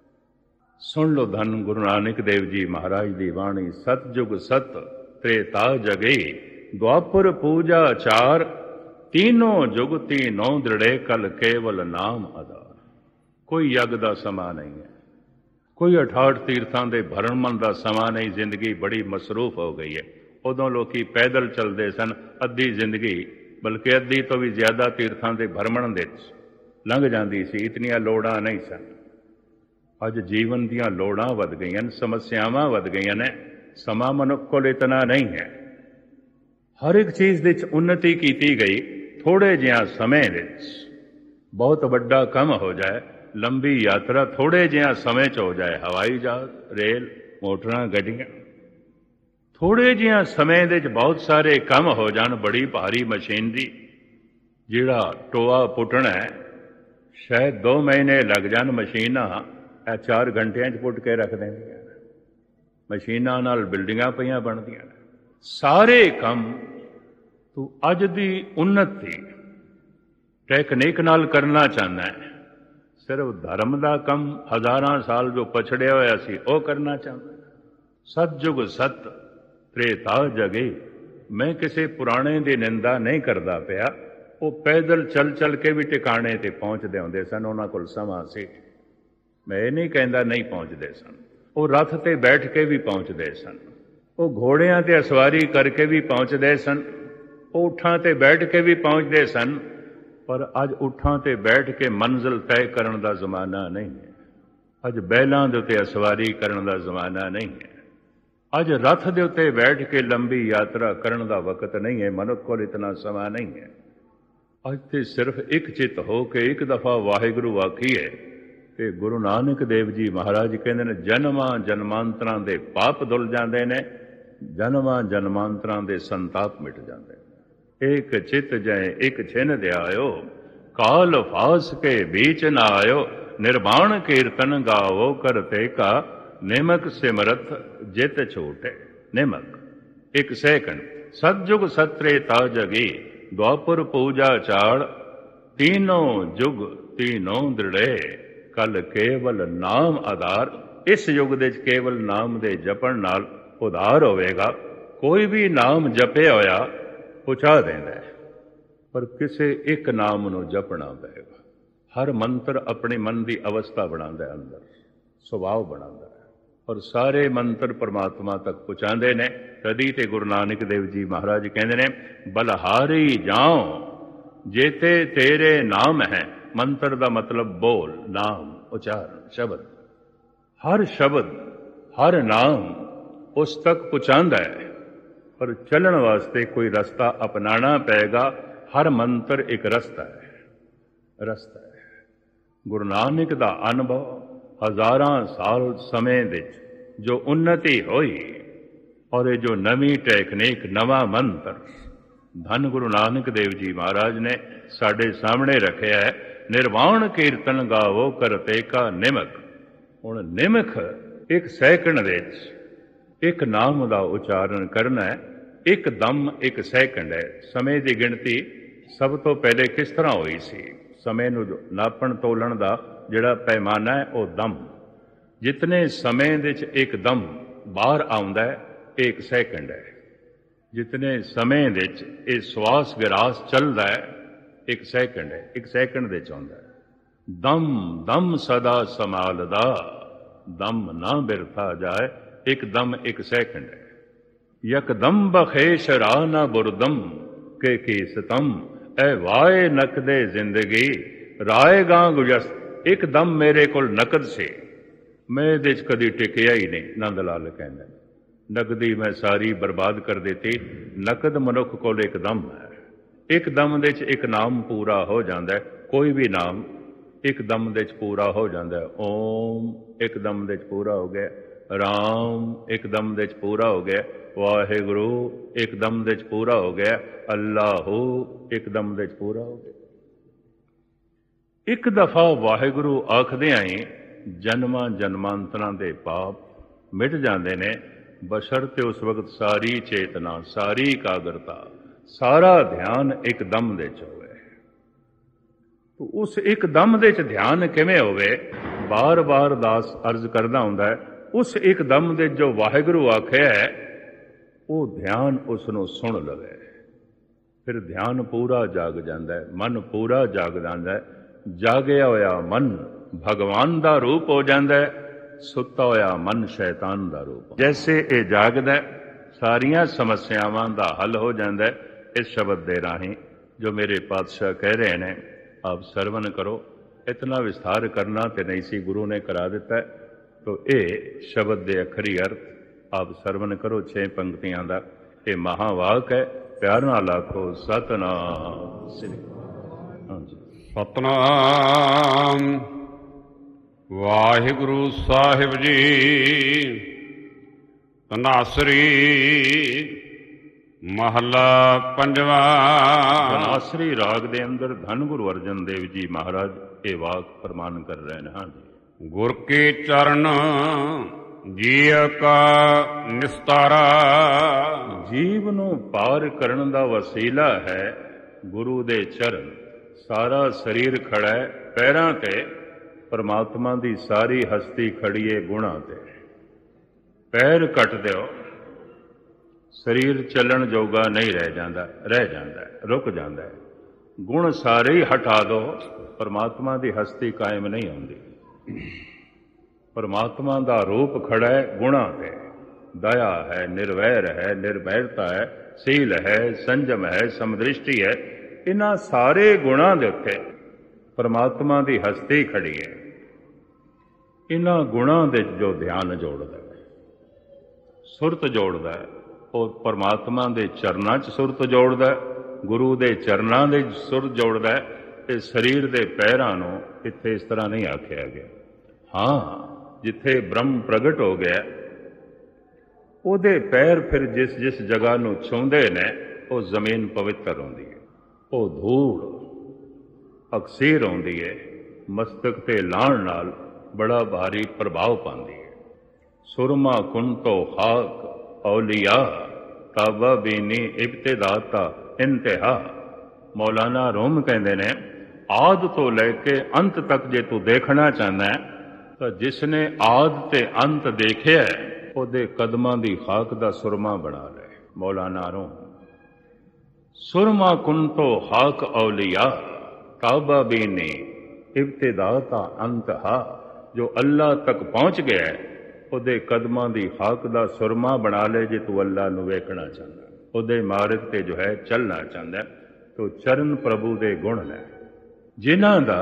ਸੁਣ ਲਓ ਧੰਨ ਗੁਰੂ ਨਾਨਕ ਦੇਵ ਜੀ ਮਹਾਰਾਜ ਦੀ ਬਾਣੀ। ਸਤਜੁਗ ਸਤ ਤ੍ਰੇਤਾ ਜਗਈ, ਦੁਆਪਰ ਪੂਜਾ ਚਾਰ, ਤੀਨੋਂ ਜੁਗ ਤੀਨੋਂ ਦ੍ਰਿੜੇ, ਕਲ ਕੇਵਲ ਨਾਮ ਆਧਾਰ। ਕੋਈ ਯੱਗ ਦਾ ਸਮਾਂ ਨਹੀਂ ਹੈ, ਕੋਈ 68 ਤੀਰਥਾਂ ਦੇ ਭਰਮਣ ਦਾ ਸਮਾਂ ਨਹੀਂ। ਜ਼ਿੰਦਗੀ ਬੜੀ ਮਸਰੂਫ ਹੋ ਗਈ ਹੈ। ਉਦੋਂ ਲੋਕੀ ਪੈਦਲ ਚੱਲਦੇ ਸਨ, ਅੱਧੀ ਜ਼ਿੰਦਗੀ, ਬਲਕਿ ਅੱਧੀ ਤੋਂ ਵੀ ਜ਼ਿਆਦਾ ਤੀਰਥਾਂ ਦੇ ਭਰਮਣ ਦੇ ਵਿੱਚ ਲੰਘ ਜਾਂਦੀ ਸੀ। ਇਤਨੀਆਂ ਲੋੜਾਂ ਨਹੀਂ ਸਨ। ਅੱਜ ਜੀਵਨ ਦੀਆਂ ਲੋੜਾਂ ਵੱਧ ਗਈਆਂ ਨੇ, ਸਮੱਸਿਆਵਾਂ ਵੱਧ ਗਈਆਂ ਨੇ, ਸਮਾਂ ਮਨੁੱਖ ਕੋਲ ਇਤਨਾ ਨਹੀਂ ਹੈ। ਹਰ ਇੱਕ ਚੀਜ਼ ਦੇ ਵਿੱਚ ਉੱਨਤੀ ਕੀਤੀ ਗਈ। ਥੋੜ੍ਹੇ ਜਿਹਾ ਸਮੇਂ ਵਿੱਚ ਬਹੁਤ ਵੱਡਾ ਕੰਮ ਹੋ ਜਾਏ, ਲੰਬੀ ਯਾਤਰਾ ਥੋੜ੍ਹੇ ਜਿਹਾ ਸਮੇਂ 'ਚ ਹੋ ਜਾਏ। ਹਵਾਈ ਜਹਾਜ਼, ਰੇਲ, ਮੋਟਰਾਂ, ਗੱਡੀਆਂ, ਥੋੜ੍ਹੇ ਜਿਹਾ ਸਮੇਂ ਦੇ 'ਚ ਬਹੁਤ ਸਾਰੇ ਕੰਮ ਹੋ ਜਾਣ। ਬੜੀ ਭਾਰੀ ਮਸ਼ੀਨਰੀ, ਜਿਹੜਾ ਟੋਆ ਪੁੱਟਣਾ ਹੈ, ਸ਼ਾਇਦ 2 ਮਹੀਨੇ ਲੱਗ ਜਾਣ। ਮਸ਼ੀਨਾਂ 4 ਘੰਟਿਆਂ 'ਚ ਪੁੱਟ ਕੇ ਰੱਖ ਦਿੰਦੀਆਂ। ਮਸ਼ੀਨਾਂ ਨਾਲ ਬਿਲਡਿੰਗਾਂ ਪਈਆਂ ਬਣਦੀਆਂ ਨੇ। ਸਾਰੇ ਕੰਮ ਤੂੰ ਅੱਜ ਦੀ ਉੱਨਤੀ ਟੈਕਨੀਕ ਨਾਲ ਕਰਨਾ ਚਾਹੁੰਦਾ ਹੈ। ਸਿਰਫ ਧਰਮ ਦਾ ਕੰਮ ਹਜ਼ਾਰਾਂ ਸਾਲ ਜੋ ਪਛੜਿਆ ਹੋਇਆ ਸੀ ਉਹ ਕਰਨਾ ਚਾਹੁੰਦਾ। ਸਤਜੁਗ ਸਤ ਤ੍ਰੇਤਾ ਜਗੇ। ਮੈਂ ਕਿਸੇ ਪੁਰਾਣੇ ਦੀ ਨਿੰਦਾ ਨਹੀਂ ਕਰਦਾ ਪਿਆ। ਉਹ ਪੈਦਲ ਚੱਲ ਚੱਲ ਕੇ ਵੀ ਟਿਕਾਣੇ ਤੇ ਪਹੁੰਚਦੇ ਹੁੰਦੇ ਸਨ। ਉਹਨਾਂ ਕੋਲ ਸਮਾਂ ਸੀ। ਮੈਂ ਇਹ ਨਹੀਂ ਕਹਿੰਦਾ ਨਹੀਂ ਪਹੁੰਚਦੇ ਸਨ। ਉਹ ਰੱਥ ਤੇ ਬੈਠ ਕੇ ਵੀ ਪਹੁੰਚਦੇ ਸਨ। ਉਹ ਘੋੜਿਆਂ ਤੇ ਸਵਾਰੀ ਕਰਕੇ ਵੀ ਪਹੁੰਚਦੇ ਸਨ। ਉਹ ਊਠਾਂ ਤੇ ਬੈਠ ਕੇ ਵੀ ਪਹੁੰਚਦੇ ਸਨ। ਪਰ ਅੱਜ ਊਠਾਂ ਤੇ ਬੈਠ ਕੇ ਮੰਜ਼ਿਲ ਤੈਅ ਕਰਨ ਦਾ ਜ਼ਮਾਨਾ ਨਹੀਂ ਹੈ। ਅੱਜ ਬੈਲਾਂ ਦੇ ਉੱਤੇ ਸਵਾਰੀ ਕਰਨ ਦਾ ਜ਼ਮਾਨਾ ਨਹੀਂ ਹੈ। ਅੱਜ ਰੱਥ ਦੇ ਉੱਤੇ ਬੈਠ ਕੇ ਲੰਬੀ ਯਾਤਰਾ ਕਰਨ ਦਾ ਵਕਤ ਨਹੀਂ ਹੈ। ਮਨੁੱਖ ਕੋਲ ਇਤਨਾ ਸਮਾਂ ਨਹੀਂ ਹੈ। ਅੱਜ ਤੇ ਸਿਰਫ ਇੱਕ ਚਿੱਤ ਹੋ ਕੇ ਇੱਕ ਦਫਾ ਵਾਹਿਗੁਰੂ ਆਖੀਏ ਤੇ ਗੁਰੂ ਨਾਨਕ ਦੇਵ ਜੀ ਮਹਾਰਾਜ ਕਹਿੰਦੇ ਨੇ, ਜਨਮਾਂ ਜਨਮਾਂਤਰਾਂ ਦੇ ਪਾਪ ਧੁੱਲ ਜਾਂਦੇ ਨੇ, ਜਨਮਾਂ ਜਨਮਾਂਤਰਾਂ ਦੇ ਸੰਤਾਪ ਮਿਟ ਜਾਂਦੇ ਨੇ। ਇੱਕ ਚਿੱਤ ਜੈ ਇੱਕ ਛਿਨ ਧਿਆਇਓ, ਕਾਲ ਫਾਸ ਕੇ ਬੀਚ ਨਾ ਆਇਓ, ਨਿਰਵਾਣ ਕੀਰਤਨ ਗਾਵੋ ਕਰਤੇ ਕਾ, ਨਿਮਕ ਸਿਮਰਤ ਜਿਤ ਛੂਟੇ। ਨਿਮਕ 1 ਸੈਕਿੰਡ। ਸਤਜੁਗ ਸਤ੍ਰੇਤਾ ਜਗੀ, ਦੁਆਪਰ ਪੂਜਾ ਚਾੜ, ਤੀਨੋਂ ਜੁਗ ਤੀਨੋਂ ਦ੍ਰਿੜੇ, ਕਲ ਕੇਵਲ ਨਾਮ ਆਧਾਰ। ਇਸ ਯੁੱਗ ਦੇ ਵਿੱਚ ਕੇਵਲ ਨਾਮ ਦੇ ਜਪਣ ਨਾਲ ਉਧਾਰ ਹੋਵੇਗਾ। ਕੋਈ ਵੀ ਨਾਮ ਜਪਿਆ ਹੋਇਆ ਪਹੁੰਚਾ ਦਿੰਦਾ ਹੈ, ਪਰ ਕਿਸੇ ਇੱਕ ਨਾਮ ਨੂੰ ਜਪਣਾ ਪਏਗਾ। ਹਰ ਮੰਤਰ ਆਪਣੇ ਮਨ ਦੀ ਅਵਸਥਾ ਬਣਾਉਂਦਾ ਹੈ, ਅੰਦਰ ਸੁਭਾਅ ਬਣਾਉਂਦਾ ਹੈ, ਔਰ ਸਾਰੇ ਮੰਤਰ ਪਰਮਾਤਮਾ ਤੱਕ ਪਹੁੰਚਾਉਂਦੇ ਨੇ। ਤਦੀ ਤੇ ਗੁਰੂ ਨਾਨਕ ਦੇਵ ਜੀ ਮਹਾਰਾਜ ਕਹਿੰਦੇ ਨੇ, ਬਲਹਾਰੀ ਜਾਉ ਜੇਤੇ ਤੇਰੇ ਨਾਮ ਹੈ। ਮੰਤਰ ਦਾ ਮਤਲਬ ਬੋਲ, ਨਾਮ, ਉਚਾਰਨ, ਸ਼ਬਦ। ਹਰ ਸ਼ਬਦ, ਹਰ ਨਾਮ ਉਸ ਤੱਕ ਪਹੁੰਚਾਉਂਦਾ ਹੈ, ਪਰ ਚੱਲਣ ਵਾਸਤੇ ਕੋਈ ਰਸਤਾ ਅਪਣਾਉਣਾ ਪਏਗਾ। ਹਰ ਮੰਤਰ ਇੱਕ ਰਸਤਾ ਹੈ, ਰਸਤਾ ਹੈ। ਗੁਰੂ ਨਾਨਕ ਦਾ ਅਨੁਭਵ, ਹਜ਼ਾਰਾਂ ਸਾਲ ਸਮੇਂ ਵਿੱਚ ਜੋ ਉੱਨਤੀ ਹੋਈ, ਔਰ ਇਹ ਜੋ ਨਵੀਂ ਟੈਕਨੀਕ, ਨਵਾਂ ਮੰਤਰ ਧੰਨ ਗੁਰੂ ਨਾਨਕ ਦੇਵ ਜੀ ਮਹਾਰਾਜ ਨੇ ਸਾਡੇ ਸਾਹਮਣੇ ਰੱਖਿਆ ਹੈ। ਨਿਰਵਾਣ ਕੀਰਤਨ ਗਾਵੋ ਕਰਤੇ ਕਾ ਨਿਮਕ। ਹੁਣ ਨਿਮਕ 1 ਸੈਕਿੰਡ ਵਿੱਚ ਇੱਕ ਨਾਮ ਦਾ ਉਚਾਰਨ ਕਰਨਾ ਹੈ। ਇੱਕ ਦਮ 1 ਸੈਕਿੰਡ ਹੈ। ਸਮੇਂ ਦੀ ਗਿਣਤੀ ਸਭ ਤੋਂ ਪਹਿਲੇ ਕਿਸ ਤਰ੍ਹਾਂ ਹੋਈ ਸੀ? ਸਮੇਂ ਨੂੰ ਨਾਪਣ ਤੋਲਣ ਦਾ ਜਿਹੜਾ ਪੈਮਾਨਾ ਹੈ ਉਹ ਦਮ। ਜਿਤਨੇ ਸਮੇਂ ਦੇ ਵਿੱਚ ਇੱਕਦਮ ਬਾਹਰ ਆਉਂਦਾ ਹੈ, ਇਹ 1 ਸੈਕਿੰਡ ਹੈ। ਜਿਤਨੇ ਸਮੇਂ ਦੇ ਵਿੱਚ ਇਹ ਸਵਾਸ ਗਿਰਾਸ ਚੱਲਦਾ ਹੈ, 1 ਸੈਕਿੰਡ ਹੈ। 1 ਸੈਕਿੰਡ ਦੇ ਵਿੱਚ ਆਉਂਦਾ ਹੈ। ਦਮ ਦਮ ਸਦਾ ਸੰਭਾਲਦਾ, ਦਮ ਨਾ ਬਿਰਥਾ ਜਾਏ, ਇੱਕਦਮ 1 ਸੈਕਿੰਡ ਹੈ। ਯਕਦਮ ਬਖੇਸ਼ ਰਾਹ ਨਾ ਬੁਰਦਮ ਕੇ ਕੀਸਤਮ, ਐ ਵਾਏ ਨਕਦੇ ਜ਼ਿੰਦਗੀ ਰਾਏਗਾ ਗੁਜਸ। ਇੱਕਦਮ ਮੇਰੇ ਕੋਲ ਨਕਦ ਸੀ, ਮੈਂ ਇਹਦੇ 'ਚ ਕਦੀ ਟਿਕਿਆ ਹੀ ਨਹੀਂ। ਨੰਦ ਲਾਲ ਕਹਿੰਦੇ ਨਕਦੀ ਮੈਂ ਸਾਰੀ ਬਰਬਾਦ ਕਰ ਦਿੱਤੀ। ਨਕਦ ਮਨੁੱਖ ਕੋਲ ਇੱਕਦਮ ਹੈ। ਇੱਕਦਮ ਦੇ 'ਚ ਇੱਕ ਨਾਮ ਪੂਰਾ ਹੋ ਜਾਂਦਾ। ਕੋਈ ਵੀ ਨਾਮ ਇੱਕਦਮ ਦੇ 'ਚ ਪੂਰਾ ਹੋ ਜਾਂਦਾ। ਓਮ ਇੱਕਦਮ ਦੇ 'ਚ ਪੂਰਾ ਹੋ ਗਿਆ, ਰਾਮ ਇੱਕਦਮ ਦੇ 'ਚ ਪੂਰਾ ਹੋ ਗਿਆ, ਵਾਹਿਗੁਰੂ ਇੱਕਦਮ ਦੇ 'ਚ ਪੂਰਾ ਹੋ ਗਿਆ, ਅੱਲਾਹੂ ਇੱਕਦਮ ਦੇ 'ਚ ਪੂਰਾ ਹੋ ਗਿਆ। ਇੱਕ ਦਫਾ ਵਾਹਿਗੁਰੂ ਆਖਦਿਆਂ ਹੀ ਜਨਮਾਂ ਜਨਮਾਂਤਰਾਂ ਦੇ ਪਾਪ ਮਿਟ ਜਾਂਦੇ ਨੇ, ਬਸ਼ਰਤੇ ਉਸ ਵਕਤ ਸਾਰੀ ਚੇਤਨਾ, ਸਾਰੀ ਇਕਾਗਰਤਾ, ਸਾਰਾ ਧਿਆਨ ਇੱਕਦਮ ਦੇ 'ਚ ਹੋਵੇ। ਉਸ ਇੱਕਦਮ ਦੇ 'ਚ ਧਿਆਨ ਕਿਵੇਂ ਹੋਵੇ? ਬਾਰ-ਬਾਰ ਦਾਸ ਅਰਜ਼ ਕਰਦਾ ਹੁੰਦਾ ਹੈ, ਉਸ ਇੱਕਦਮ ਦੇ ਜੋ ਵਾਹਿਗੁਰੂ ਆਖਿਆ ਹੈ ਉਹ ਧਿਆਨ ਉਸ ਨੂੰ ਸੁਣ ਲਵੇ। ਫਿਰ ਧਿਆਨ ਪੂਰਾ ਜਾਗ ਜਾਂਦਾ ਹੈ, ਮਨ ਪੂਰਾ ਜਾਗ ਜਾਂਦਾ ਹੈ। ਜਾਗਿਆ ਹੋਇਆ ਮਨ ਭਗਵਾਨ ਦਾ ਰੂਪ ਹੋ ਜਾਂਦਾ ਹੈ, ਸੁੱਤਾ ਹੋਇਆ ਮਨ ਸ਼ੈਤਾਨ ਦਾ ਰੂਪ। ਜੈਸੇ ਇਹ ਜਾਗਦਾ, ਸਾਰੀਆਂ ਸਮੱਸਿਆਵਾਂ ਦਾ ਹੱਲ ਹੋ ਜਾਂਦਾ ਹੈ। ਇਸ ਸ਼ਬਦ ਦੇ ਰਾਹੀਂ ਜੋ ਮੇਰੇ ਪਾਤਸ਼ਾਹ ਕਹਿ ਰਹੇ ਨੇ, ਆਪ ਸਰਵਨ ਕਰੋ। ਇਤਨਾ ਵਿਸਥਾਰ ਕਰਨਾ ਤੇ ਨਹੀਂ ਸੀ, ਗੁਰੂ ਨੇ ਕਰਾ ਦਿੱਤਾ। ਤੋ ਇਹ ਸ਼ਬਦ ਦੇ ਅਖਰੀ ਅਰਥ ਆਪ ਸਰਵਨ ਕਰੋ। 6 ਪੰਕਤੀਆਂ ਦਾ ਇਹ ਮਹਾਵਾਕ ਹੈ। ਪਿਆਰ ਨਾਲ ਆਖੋ ਸਤਿਨਾਮ ਸ੍ਰੀ ਅਕਾਲ। ਹਾਂਜੀ, ਸਤਿਨਾਮ ਵਾਹਿਗੁਰੂ ਸਾਹਿਬ ਜੀ। ਧਨਾਸਰੀ ਮਹੱਲਾ ਪੰਜਵਾਂ। ਧਨਾਸਰੀ ਰਾਗ ਦੇ ਅੰਦਰ ਧੰਨ ਗੁਰੂ ਅਰਜਨ ਦੇਵ ਜੀ ਮਹਾਰਾਜ ਇਹ ਵਾਕ ਫਰਮਾਨ ਕਰ ਰਹੇ ਨੇ। ਹਾਂਜੀ, ਗੁਰ ਕੇ ਚਰਨ ਜੀਅ ਕਾ ਨਿਸਤਾਰਾ। ਜੀਵ ਨੂੰ ਪਾਰ ਕਰਨ ਦਾ ਵਸੀਲਾ ਹੈ ਗੁਰੂ ਦੇ ਚਰਨ। ਸਾਰਾ ਸਰੀਰ ਖੜਾ ਹੈ ਪੈਰਾਂ ਤੇ, ਪਰਮਾਤਮਾ ਦੀ ਸਾਰੀ ਹਸਤੀ ਖੜੀ ਹੈ ਗੁਣਾਂ ਤੇ। ਪੈਰ ਕੱਟ ਦਿਓ, ਸਰੀਰ ਚੱਲਣ ਜੋਗਾ ਨਹੀਂ ਰਹਿ ਜਾਂਦਾ, ਰੁਕ ਜਾਂਦਾ। ਗੁਣ ਸਾਰੇ ਹੀ ਹਟਾ ਦੋ, ਪਰਮਾਤਮਾ ਦੀ ਹਸਤੀ ਕਾਇਮ ਨਹੀਂ ਹੁੰਦੀ। ਪਰਮਾਤਮਾ ਦਾ ਰੂਪ ਖੜਾ ਹੈ ਗੁਣਾਂ ਤੇ। ਦਇਆ ਹੈ, ਨਿਰਵੈਰ ਹੈ, ਨਿਰਭੈਰਤਾ ਹੈ, ਸੀਲ ਹੈ, ਸੰਜਮ ਹੈ, ਸਮਦ੍ਰਿਸ਼ਟੀ ਹੈ। ਇਹਨਾਂ ਸਾਰੇ ਗੁਣਾਂ ਦੇ ਉੱਤੇ ਪਰਮਾਤਮਾ ਦੀ ਹਸਤੀ ਖੜੀ ਹੈ। ਇਹਨਾਂ ਗੁਣਾਂ ਦੇ ਜੋ ਧਿਆਨ ਜੋੜਦਾ ਹੈ, ਸੁਰਤ ਜੋੜਦਾ ਹੈ, ਉਹ ਪਰਮਾਤਮਾ ਦੇ ਚਰਨਾਂ 'ਚ ਸੁਰਤ ਜੋੜਦਾ, ਗੁਰੂ ਦੇ ਚਰਨਾਂ ਦੇ ਸੁਰਤ ਜੋੜਦਾ ਹੈ। ਤੇ ਸਰੀਰ ਦੇ ਪੈਰਾਂ ਨੂੰ ਇੱਥੇ ਇਸ ਤਰ੍ਹਾਂ ਨਹੀਂ ਆਖਿਆ ਗਿਆ। ਹਾਂ, ਜਿੱਥੇ ਬ੍ਰਹਮ ਪ੍ਰਗਟ ਹੋ ਗਿਆ ਉਹਦੇ ਪੈਰ ਫਿਰ ਜਿਸ ਜਿਸ ਜਗ੍ਹਾ ਨੂੰ ਛੂੰਹਦੇ ਨੇ ਉਹ ਜ਼ਮੀਨ ਪਵਿੱਤਰ ਹੁੰਦੀ ਹੈ। ਉਹ ਧੂੜ ਅਕਸੀਰ ਹੁੰਦੀ ਹੈ, ਮਸਤਕ ਤੇ ਲਾਣ ਨਾਲ ਬੜਾ ਭਾਰੀ ਪ੍ਰਭਾਵ ਪਾਉਂਦੀ ਹੈ। ਸੁਰਮਾ ਕੁੰਤੋ ਖਾਕ ਔਲੀਆ ਤਾਬਾ ਬੀਨੀ ਇਬਤਦਾਤਾ ਇੰਤਹਾ। ਮੌਲਾਨਾ ਰੂਮ ਕਹਿੰਦੇ ਨੇ, ਆਦ ਤੋਂ ਲੈ ਕੇ ਅੰਤ ਤੱਕ ਜੇ ਤੂੰ ਦੇਖਣਾ ਚਾਹੁੰਦਾ ਹੈ ਤਾਂ ਜਿਸ ਨੇ ਆਦ ਤੇ ਅੰਤ ਦੇਖਿਆ ਉਹਦੇ ਕਦਮਾਂ ਦੀ ਖਾਕ ਦਾ ਸੁਰਮਾ ਬਣਾ ਲੈ। ਮੌਲਾਨਾ ਰੂਮ। ਸੁਰਮਾ ਕੁੰਤੋ ਖਾਕ ਔਲੀਆ ਤਾਬਾ ਬੀਨੀ ਇਬਤਦਾਤਾ ਅੰਤਹਾ। ਜੋ ਅੱਲਾ ਤੱਕ ਪਹੁੰਚ ਗਿਆ ਉਹਦੇ ਕਦਮਾਂ ਦੀ ਖਾਕ ਦਾ ਸੁਰਮਾ ਬਣਾ ਲੈ। ਜੇ ਤੂੰ ਅੱਲਾ ਨੂੰ ਵੇਖਣਾ ਚਾਹੁੰਦਾ, ਉਹਦੇ ਮਾਰਗ ਤੇ ਜੋ ਹੈ ਚੱਲਣਾ ਚਾਹੁੰਦਾ, ਤੋ ਚਰਨ ਪ੍ਰਭੂ ਦੇ ਗੁਣ ਲੈ। ਜਿਨ੍ਹਾਂ ਦਾ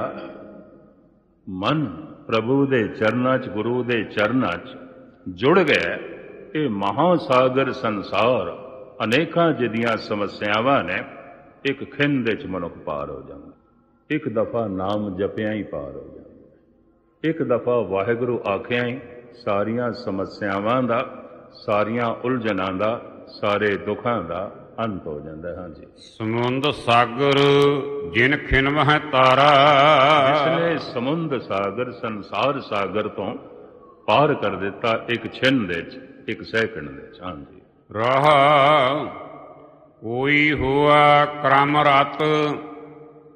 ਮਨ ਪ੍ਰਭੂ ਦੇ ਚਰਨਾਂ 'ਚ, ਗੁਰੂ ਦੇ ਚਰਨਾਂ 'ਚ ਜੁੜ ਗਿਆ, ਇਹ ਮਹਾਸਾਗਰ ਸੰਸਾਰ ਅਨੇਕਾਂ ਜਿਹਦੀਆਂ ਸਮੱਸਿਆਵਾਂ ਨੇ ਇੱਕ ਖਿੰਨ ਦੇ 'ਚ ਮਨੁੱਖ ਪਾਰ ਹੋ ਜਾਂਦਾ। ਇੱਕ ਦਫਾ ਨਾਮ ਜਪਿਆ ਹੀ ਪਾਰ ਹੋ ਜਾਂਦਾ। ਇੱਕ ਦਫਾ ਵਾਹਿਗੁਰੂ ਆਖਿਆ ਹੀ ਸਾਰੀਆਂ ਸਮੱਸਿਆਵਾਂ ਦਾ, ਸਾਰੀਆਂ ਉਲਝਣਾਂ ਦਾ, ਸਾਰੇ ਦੁੱਖਾਂ ਦਾ ਅੰਤ ਹੋ ਜਾਂਦਾ। ਹਾਂਜੀ, ਸਮੁੰਦ ਸਾਗਰ ਜਿਨ ਖਿਨਵਹਿ ਤਾਰਾ। ਜਿਸਨੇ ਸਮੁੰਦ ਸਾਗਰ, ਸੰਸਾਰ ਸਾਗਰ ਤੋਂ ਪਾਰ ਕਰ ਦਿੱਤਾ ਇੱਕ ਛਿਨ ਦੇ 'ਚ, ਇੱਕ ਸੈਕਿੰਡ ਦੇ 'ਚ। ਹਾਂਜੀ, ਰਹਾ ਕੋਈ ਹੁਆ ਕਰਮ ਰਤ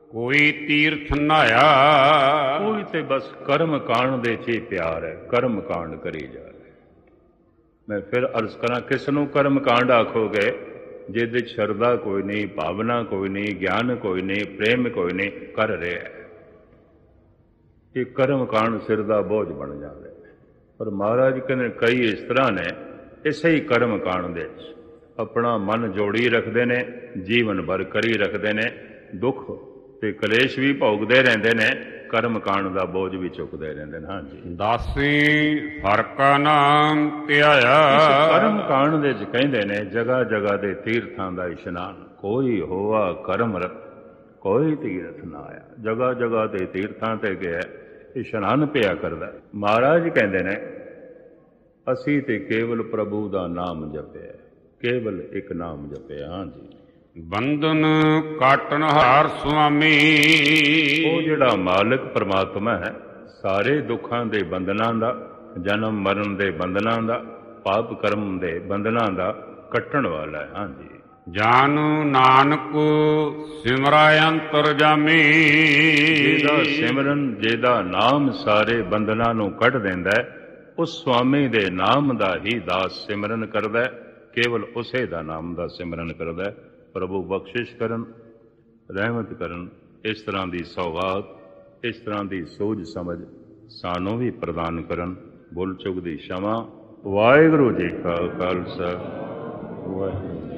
ਕੋਈ ਤੀਰਥ ਨਹਾਇਆ। ਕੋਈ ਤੇ ਬਸ ਕਰਮ ਕਾਂਡ ਦੇ 'ਚ ਹੀ ਪਿਆਰ ਹੈ, ਕਰਮ ਕਾਂਡ ਕਰੀ ਜਾ ਰਿਹਾ। ਮੈਂ ਫਿਰ ਅਰਜ਼ ਕਰਾਂ, ਕਿਸ ਨੂੰ ਕਰਮ ਕਾਂਡ ਆਖੋਗੇ? ਜਿਹਦੇ 'ਚ ਸ਼ਰਧਾ ਕੋਈ ਨਹੀਂ, ਭਾਵਨਾ ਕੋਈ ਨਹੀਂ, ਗਿਆਨ ਕੋਈ ਨਹੀਂ, ਪ੍ਰੇਮ ਕੋਈ ਨਹੀਂ, ਕਰ ਰਿਹਾ ਹੈ। ਇਹ ਕਰਮ ਕਾਂਡ ਸਿਰ ਦਾ ਬੋਝ ਬਣ ਜਾਂਦਾ ਹੈ। ਪਰ ਮਹਾਰਾਜ ਕਹਿੰਦੇ ਕਈ ਇਸ ਤਰ੍ਹਾਂ ਨੇ, ਇਸੇ ਹੀ ਕਰਮ ਕਾਂਡ ਦੇ 'ਚ ਆਪਣਾ ਮਨ ਜੋੜੀ ਰੱਖਦੇ ਨੇ, ਜੀਵਨ ਭਰ ਕਰੀ ਰੱਖਦੇ ਨੇ, ਦੁੱਖ ਤੇ ਕਲੇਸ਼ ਵੀ ਭੋਗਦੇ ਰਹਿੰਦੇ ਨੇ, ਕਰਮ ਕਾਂਡ ਦਾ ਬੋਝ ਵੀ ਚੁੱਕਦੇ ਰਹਿੰਦੇ ਨੇ। ਹਾਂਜੀ, ਦਾਸੀ ਹਰ ਕਾ ਨਾਮ ਧਿਆਇਆ। ਕਰਮ ਕਾਂਡ ਦੇ 'ਚ ਕਹਿੰਦੇ ਨੇ ਜਗ੍ਹਾ ਜਗ੍ਹਾ ਦੇ ਤੀਰਥਾਂ ਦਾ ਇਸ਼ਨਾਨ। ਕੋਈ ਹੋਆ ਕਰਮ ਰਤ, ਕੋਈ ਤੀਰਥ ਨਾ ਆਇਆ। ਜਗ੍ਹਾ ਜਗ੍ਹਾ ਤੇ ਤੀਰਥਾਂ ਤੇ ਗਿਆ, ਇਸ਼ਨਾਨ ਪਿਆ ਕਰਦਾ। ਮਹਾਰਾਜ ਕਹਿੰਦੇ ਨੇ ਅਸੀਂ ਤੇ ਕੇਵਲ ਪ੍ਰਭੂ ਦਾ ਨਾਮ ਜਪਿਆ, ਕੇਵਲ ਇੱਕ ਨਾਮ ਜਪਿਆ। ਹਾਂਜੀ, ਬੰਧਨ ਕਾਟਨ ਹਾਰ ਸੁਆਮੀ। ਉਹ ਜਿਹੜਾ ਮਾਲਕ ਪਰਮਾਤਮਾ ਹੈ, ਸਾਰੇ ਦੁੱਖਾਂ ਦੇ ਬੰਧਨਾਂ ਦਾ, ਜਨਮ ਮਰਨ ਦੇ ਬੰਧਨਾਂ ਦਾ, ਪਾਪ ਕਰਮ ਦੇ ਬੰਧਨਾਂ ਦਾ ਕੱਟਣ ਵਾਲਾ ਹੈ। ਹਾਂਜੀ, ਜਾਨੁ ਨਾਨਕ ਸਿਮਰਾ ਅੰਤਰ ਜਾਮੀ। ਜਿਹਦਾ ਸਿਮਰਨ, ਜਿਹਦਾ ਨਾਮ ਸਾਰੇ ਬੰਧਨਾਂ ਨੂੰ ਕੱਢ ਦਿੰਦਾ ਹੈ, ਉਸ ਸੁਆਮੀ ਦੇ ਨਾਮ ਦਾ ਹੀ ਦਾਸ ਸਿਮਰਨ ਕਰਦਾ ਹੈ, ਕੇਵਲ ਉਸੇ ਦਾ ਨਾਮ ਦਾ ਸਿਮਰਨ ਕਰਦਾ ਹੈ। ਪ੍ਰਭੂ ਬਖਸ਼ਿਸ਼ ਕਰਨ, ਰਹਿਮਤ ਕਰਨ, ਇਸ ਤਰ੍ਹਾਂ ਦੀ ਸੌਗਾਤ, ਇਸ ਤਰ੍ਹਾਂ ਦੀ ਸੂਝ ਸਮਝ ਸਾਨੂੰ ਵੀ ਪ੍ਰਦਾਨ ਕਰਨ। ਭੁੱਲ ਚੁੱਕ ਦੀ क्षमा। ਵਾਹਿਗੁਰੂ ਜੀ ਕਾ ਖਾਲਸਾ, ਵਾਹਿਗੁਰੂ।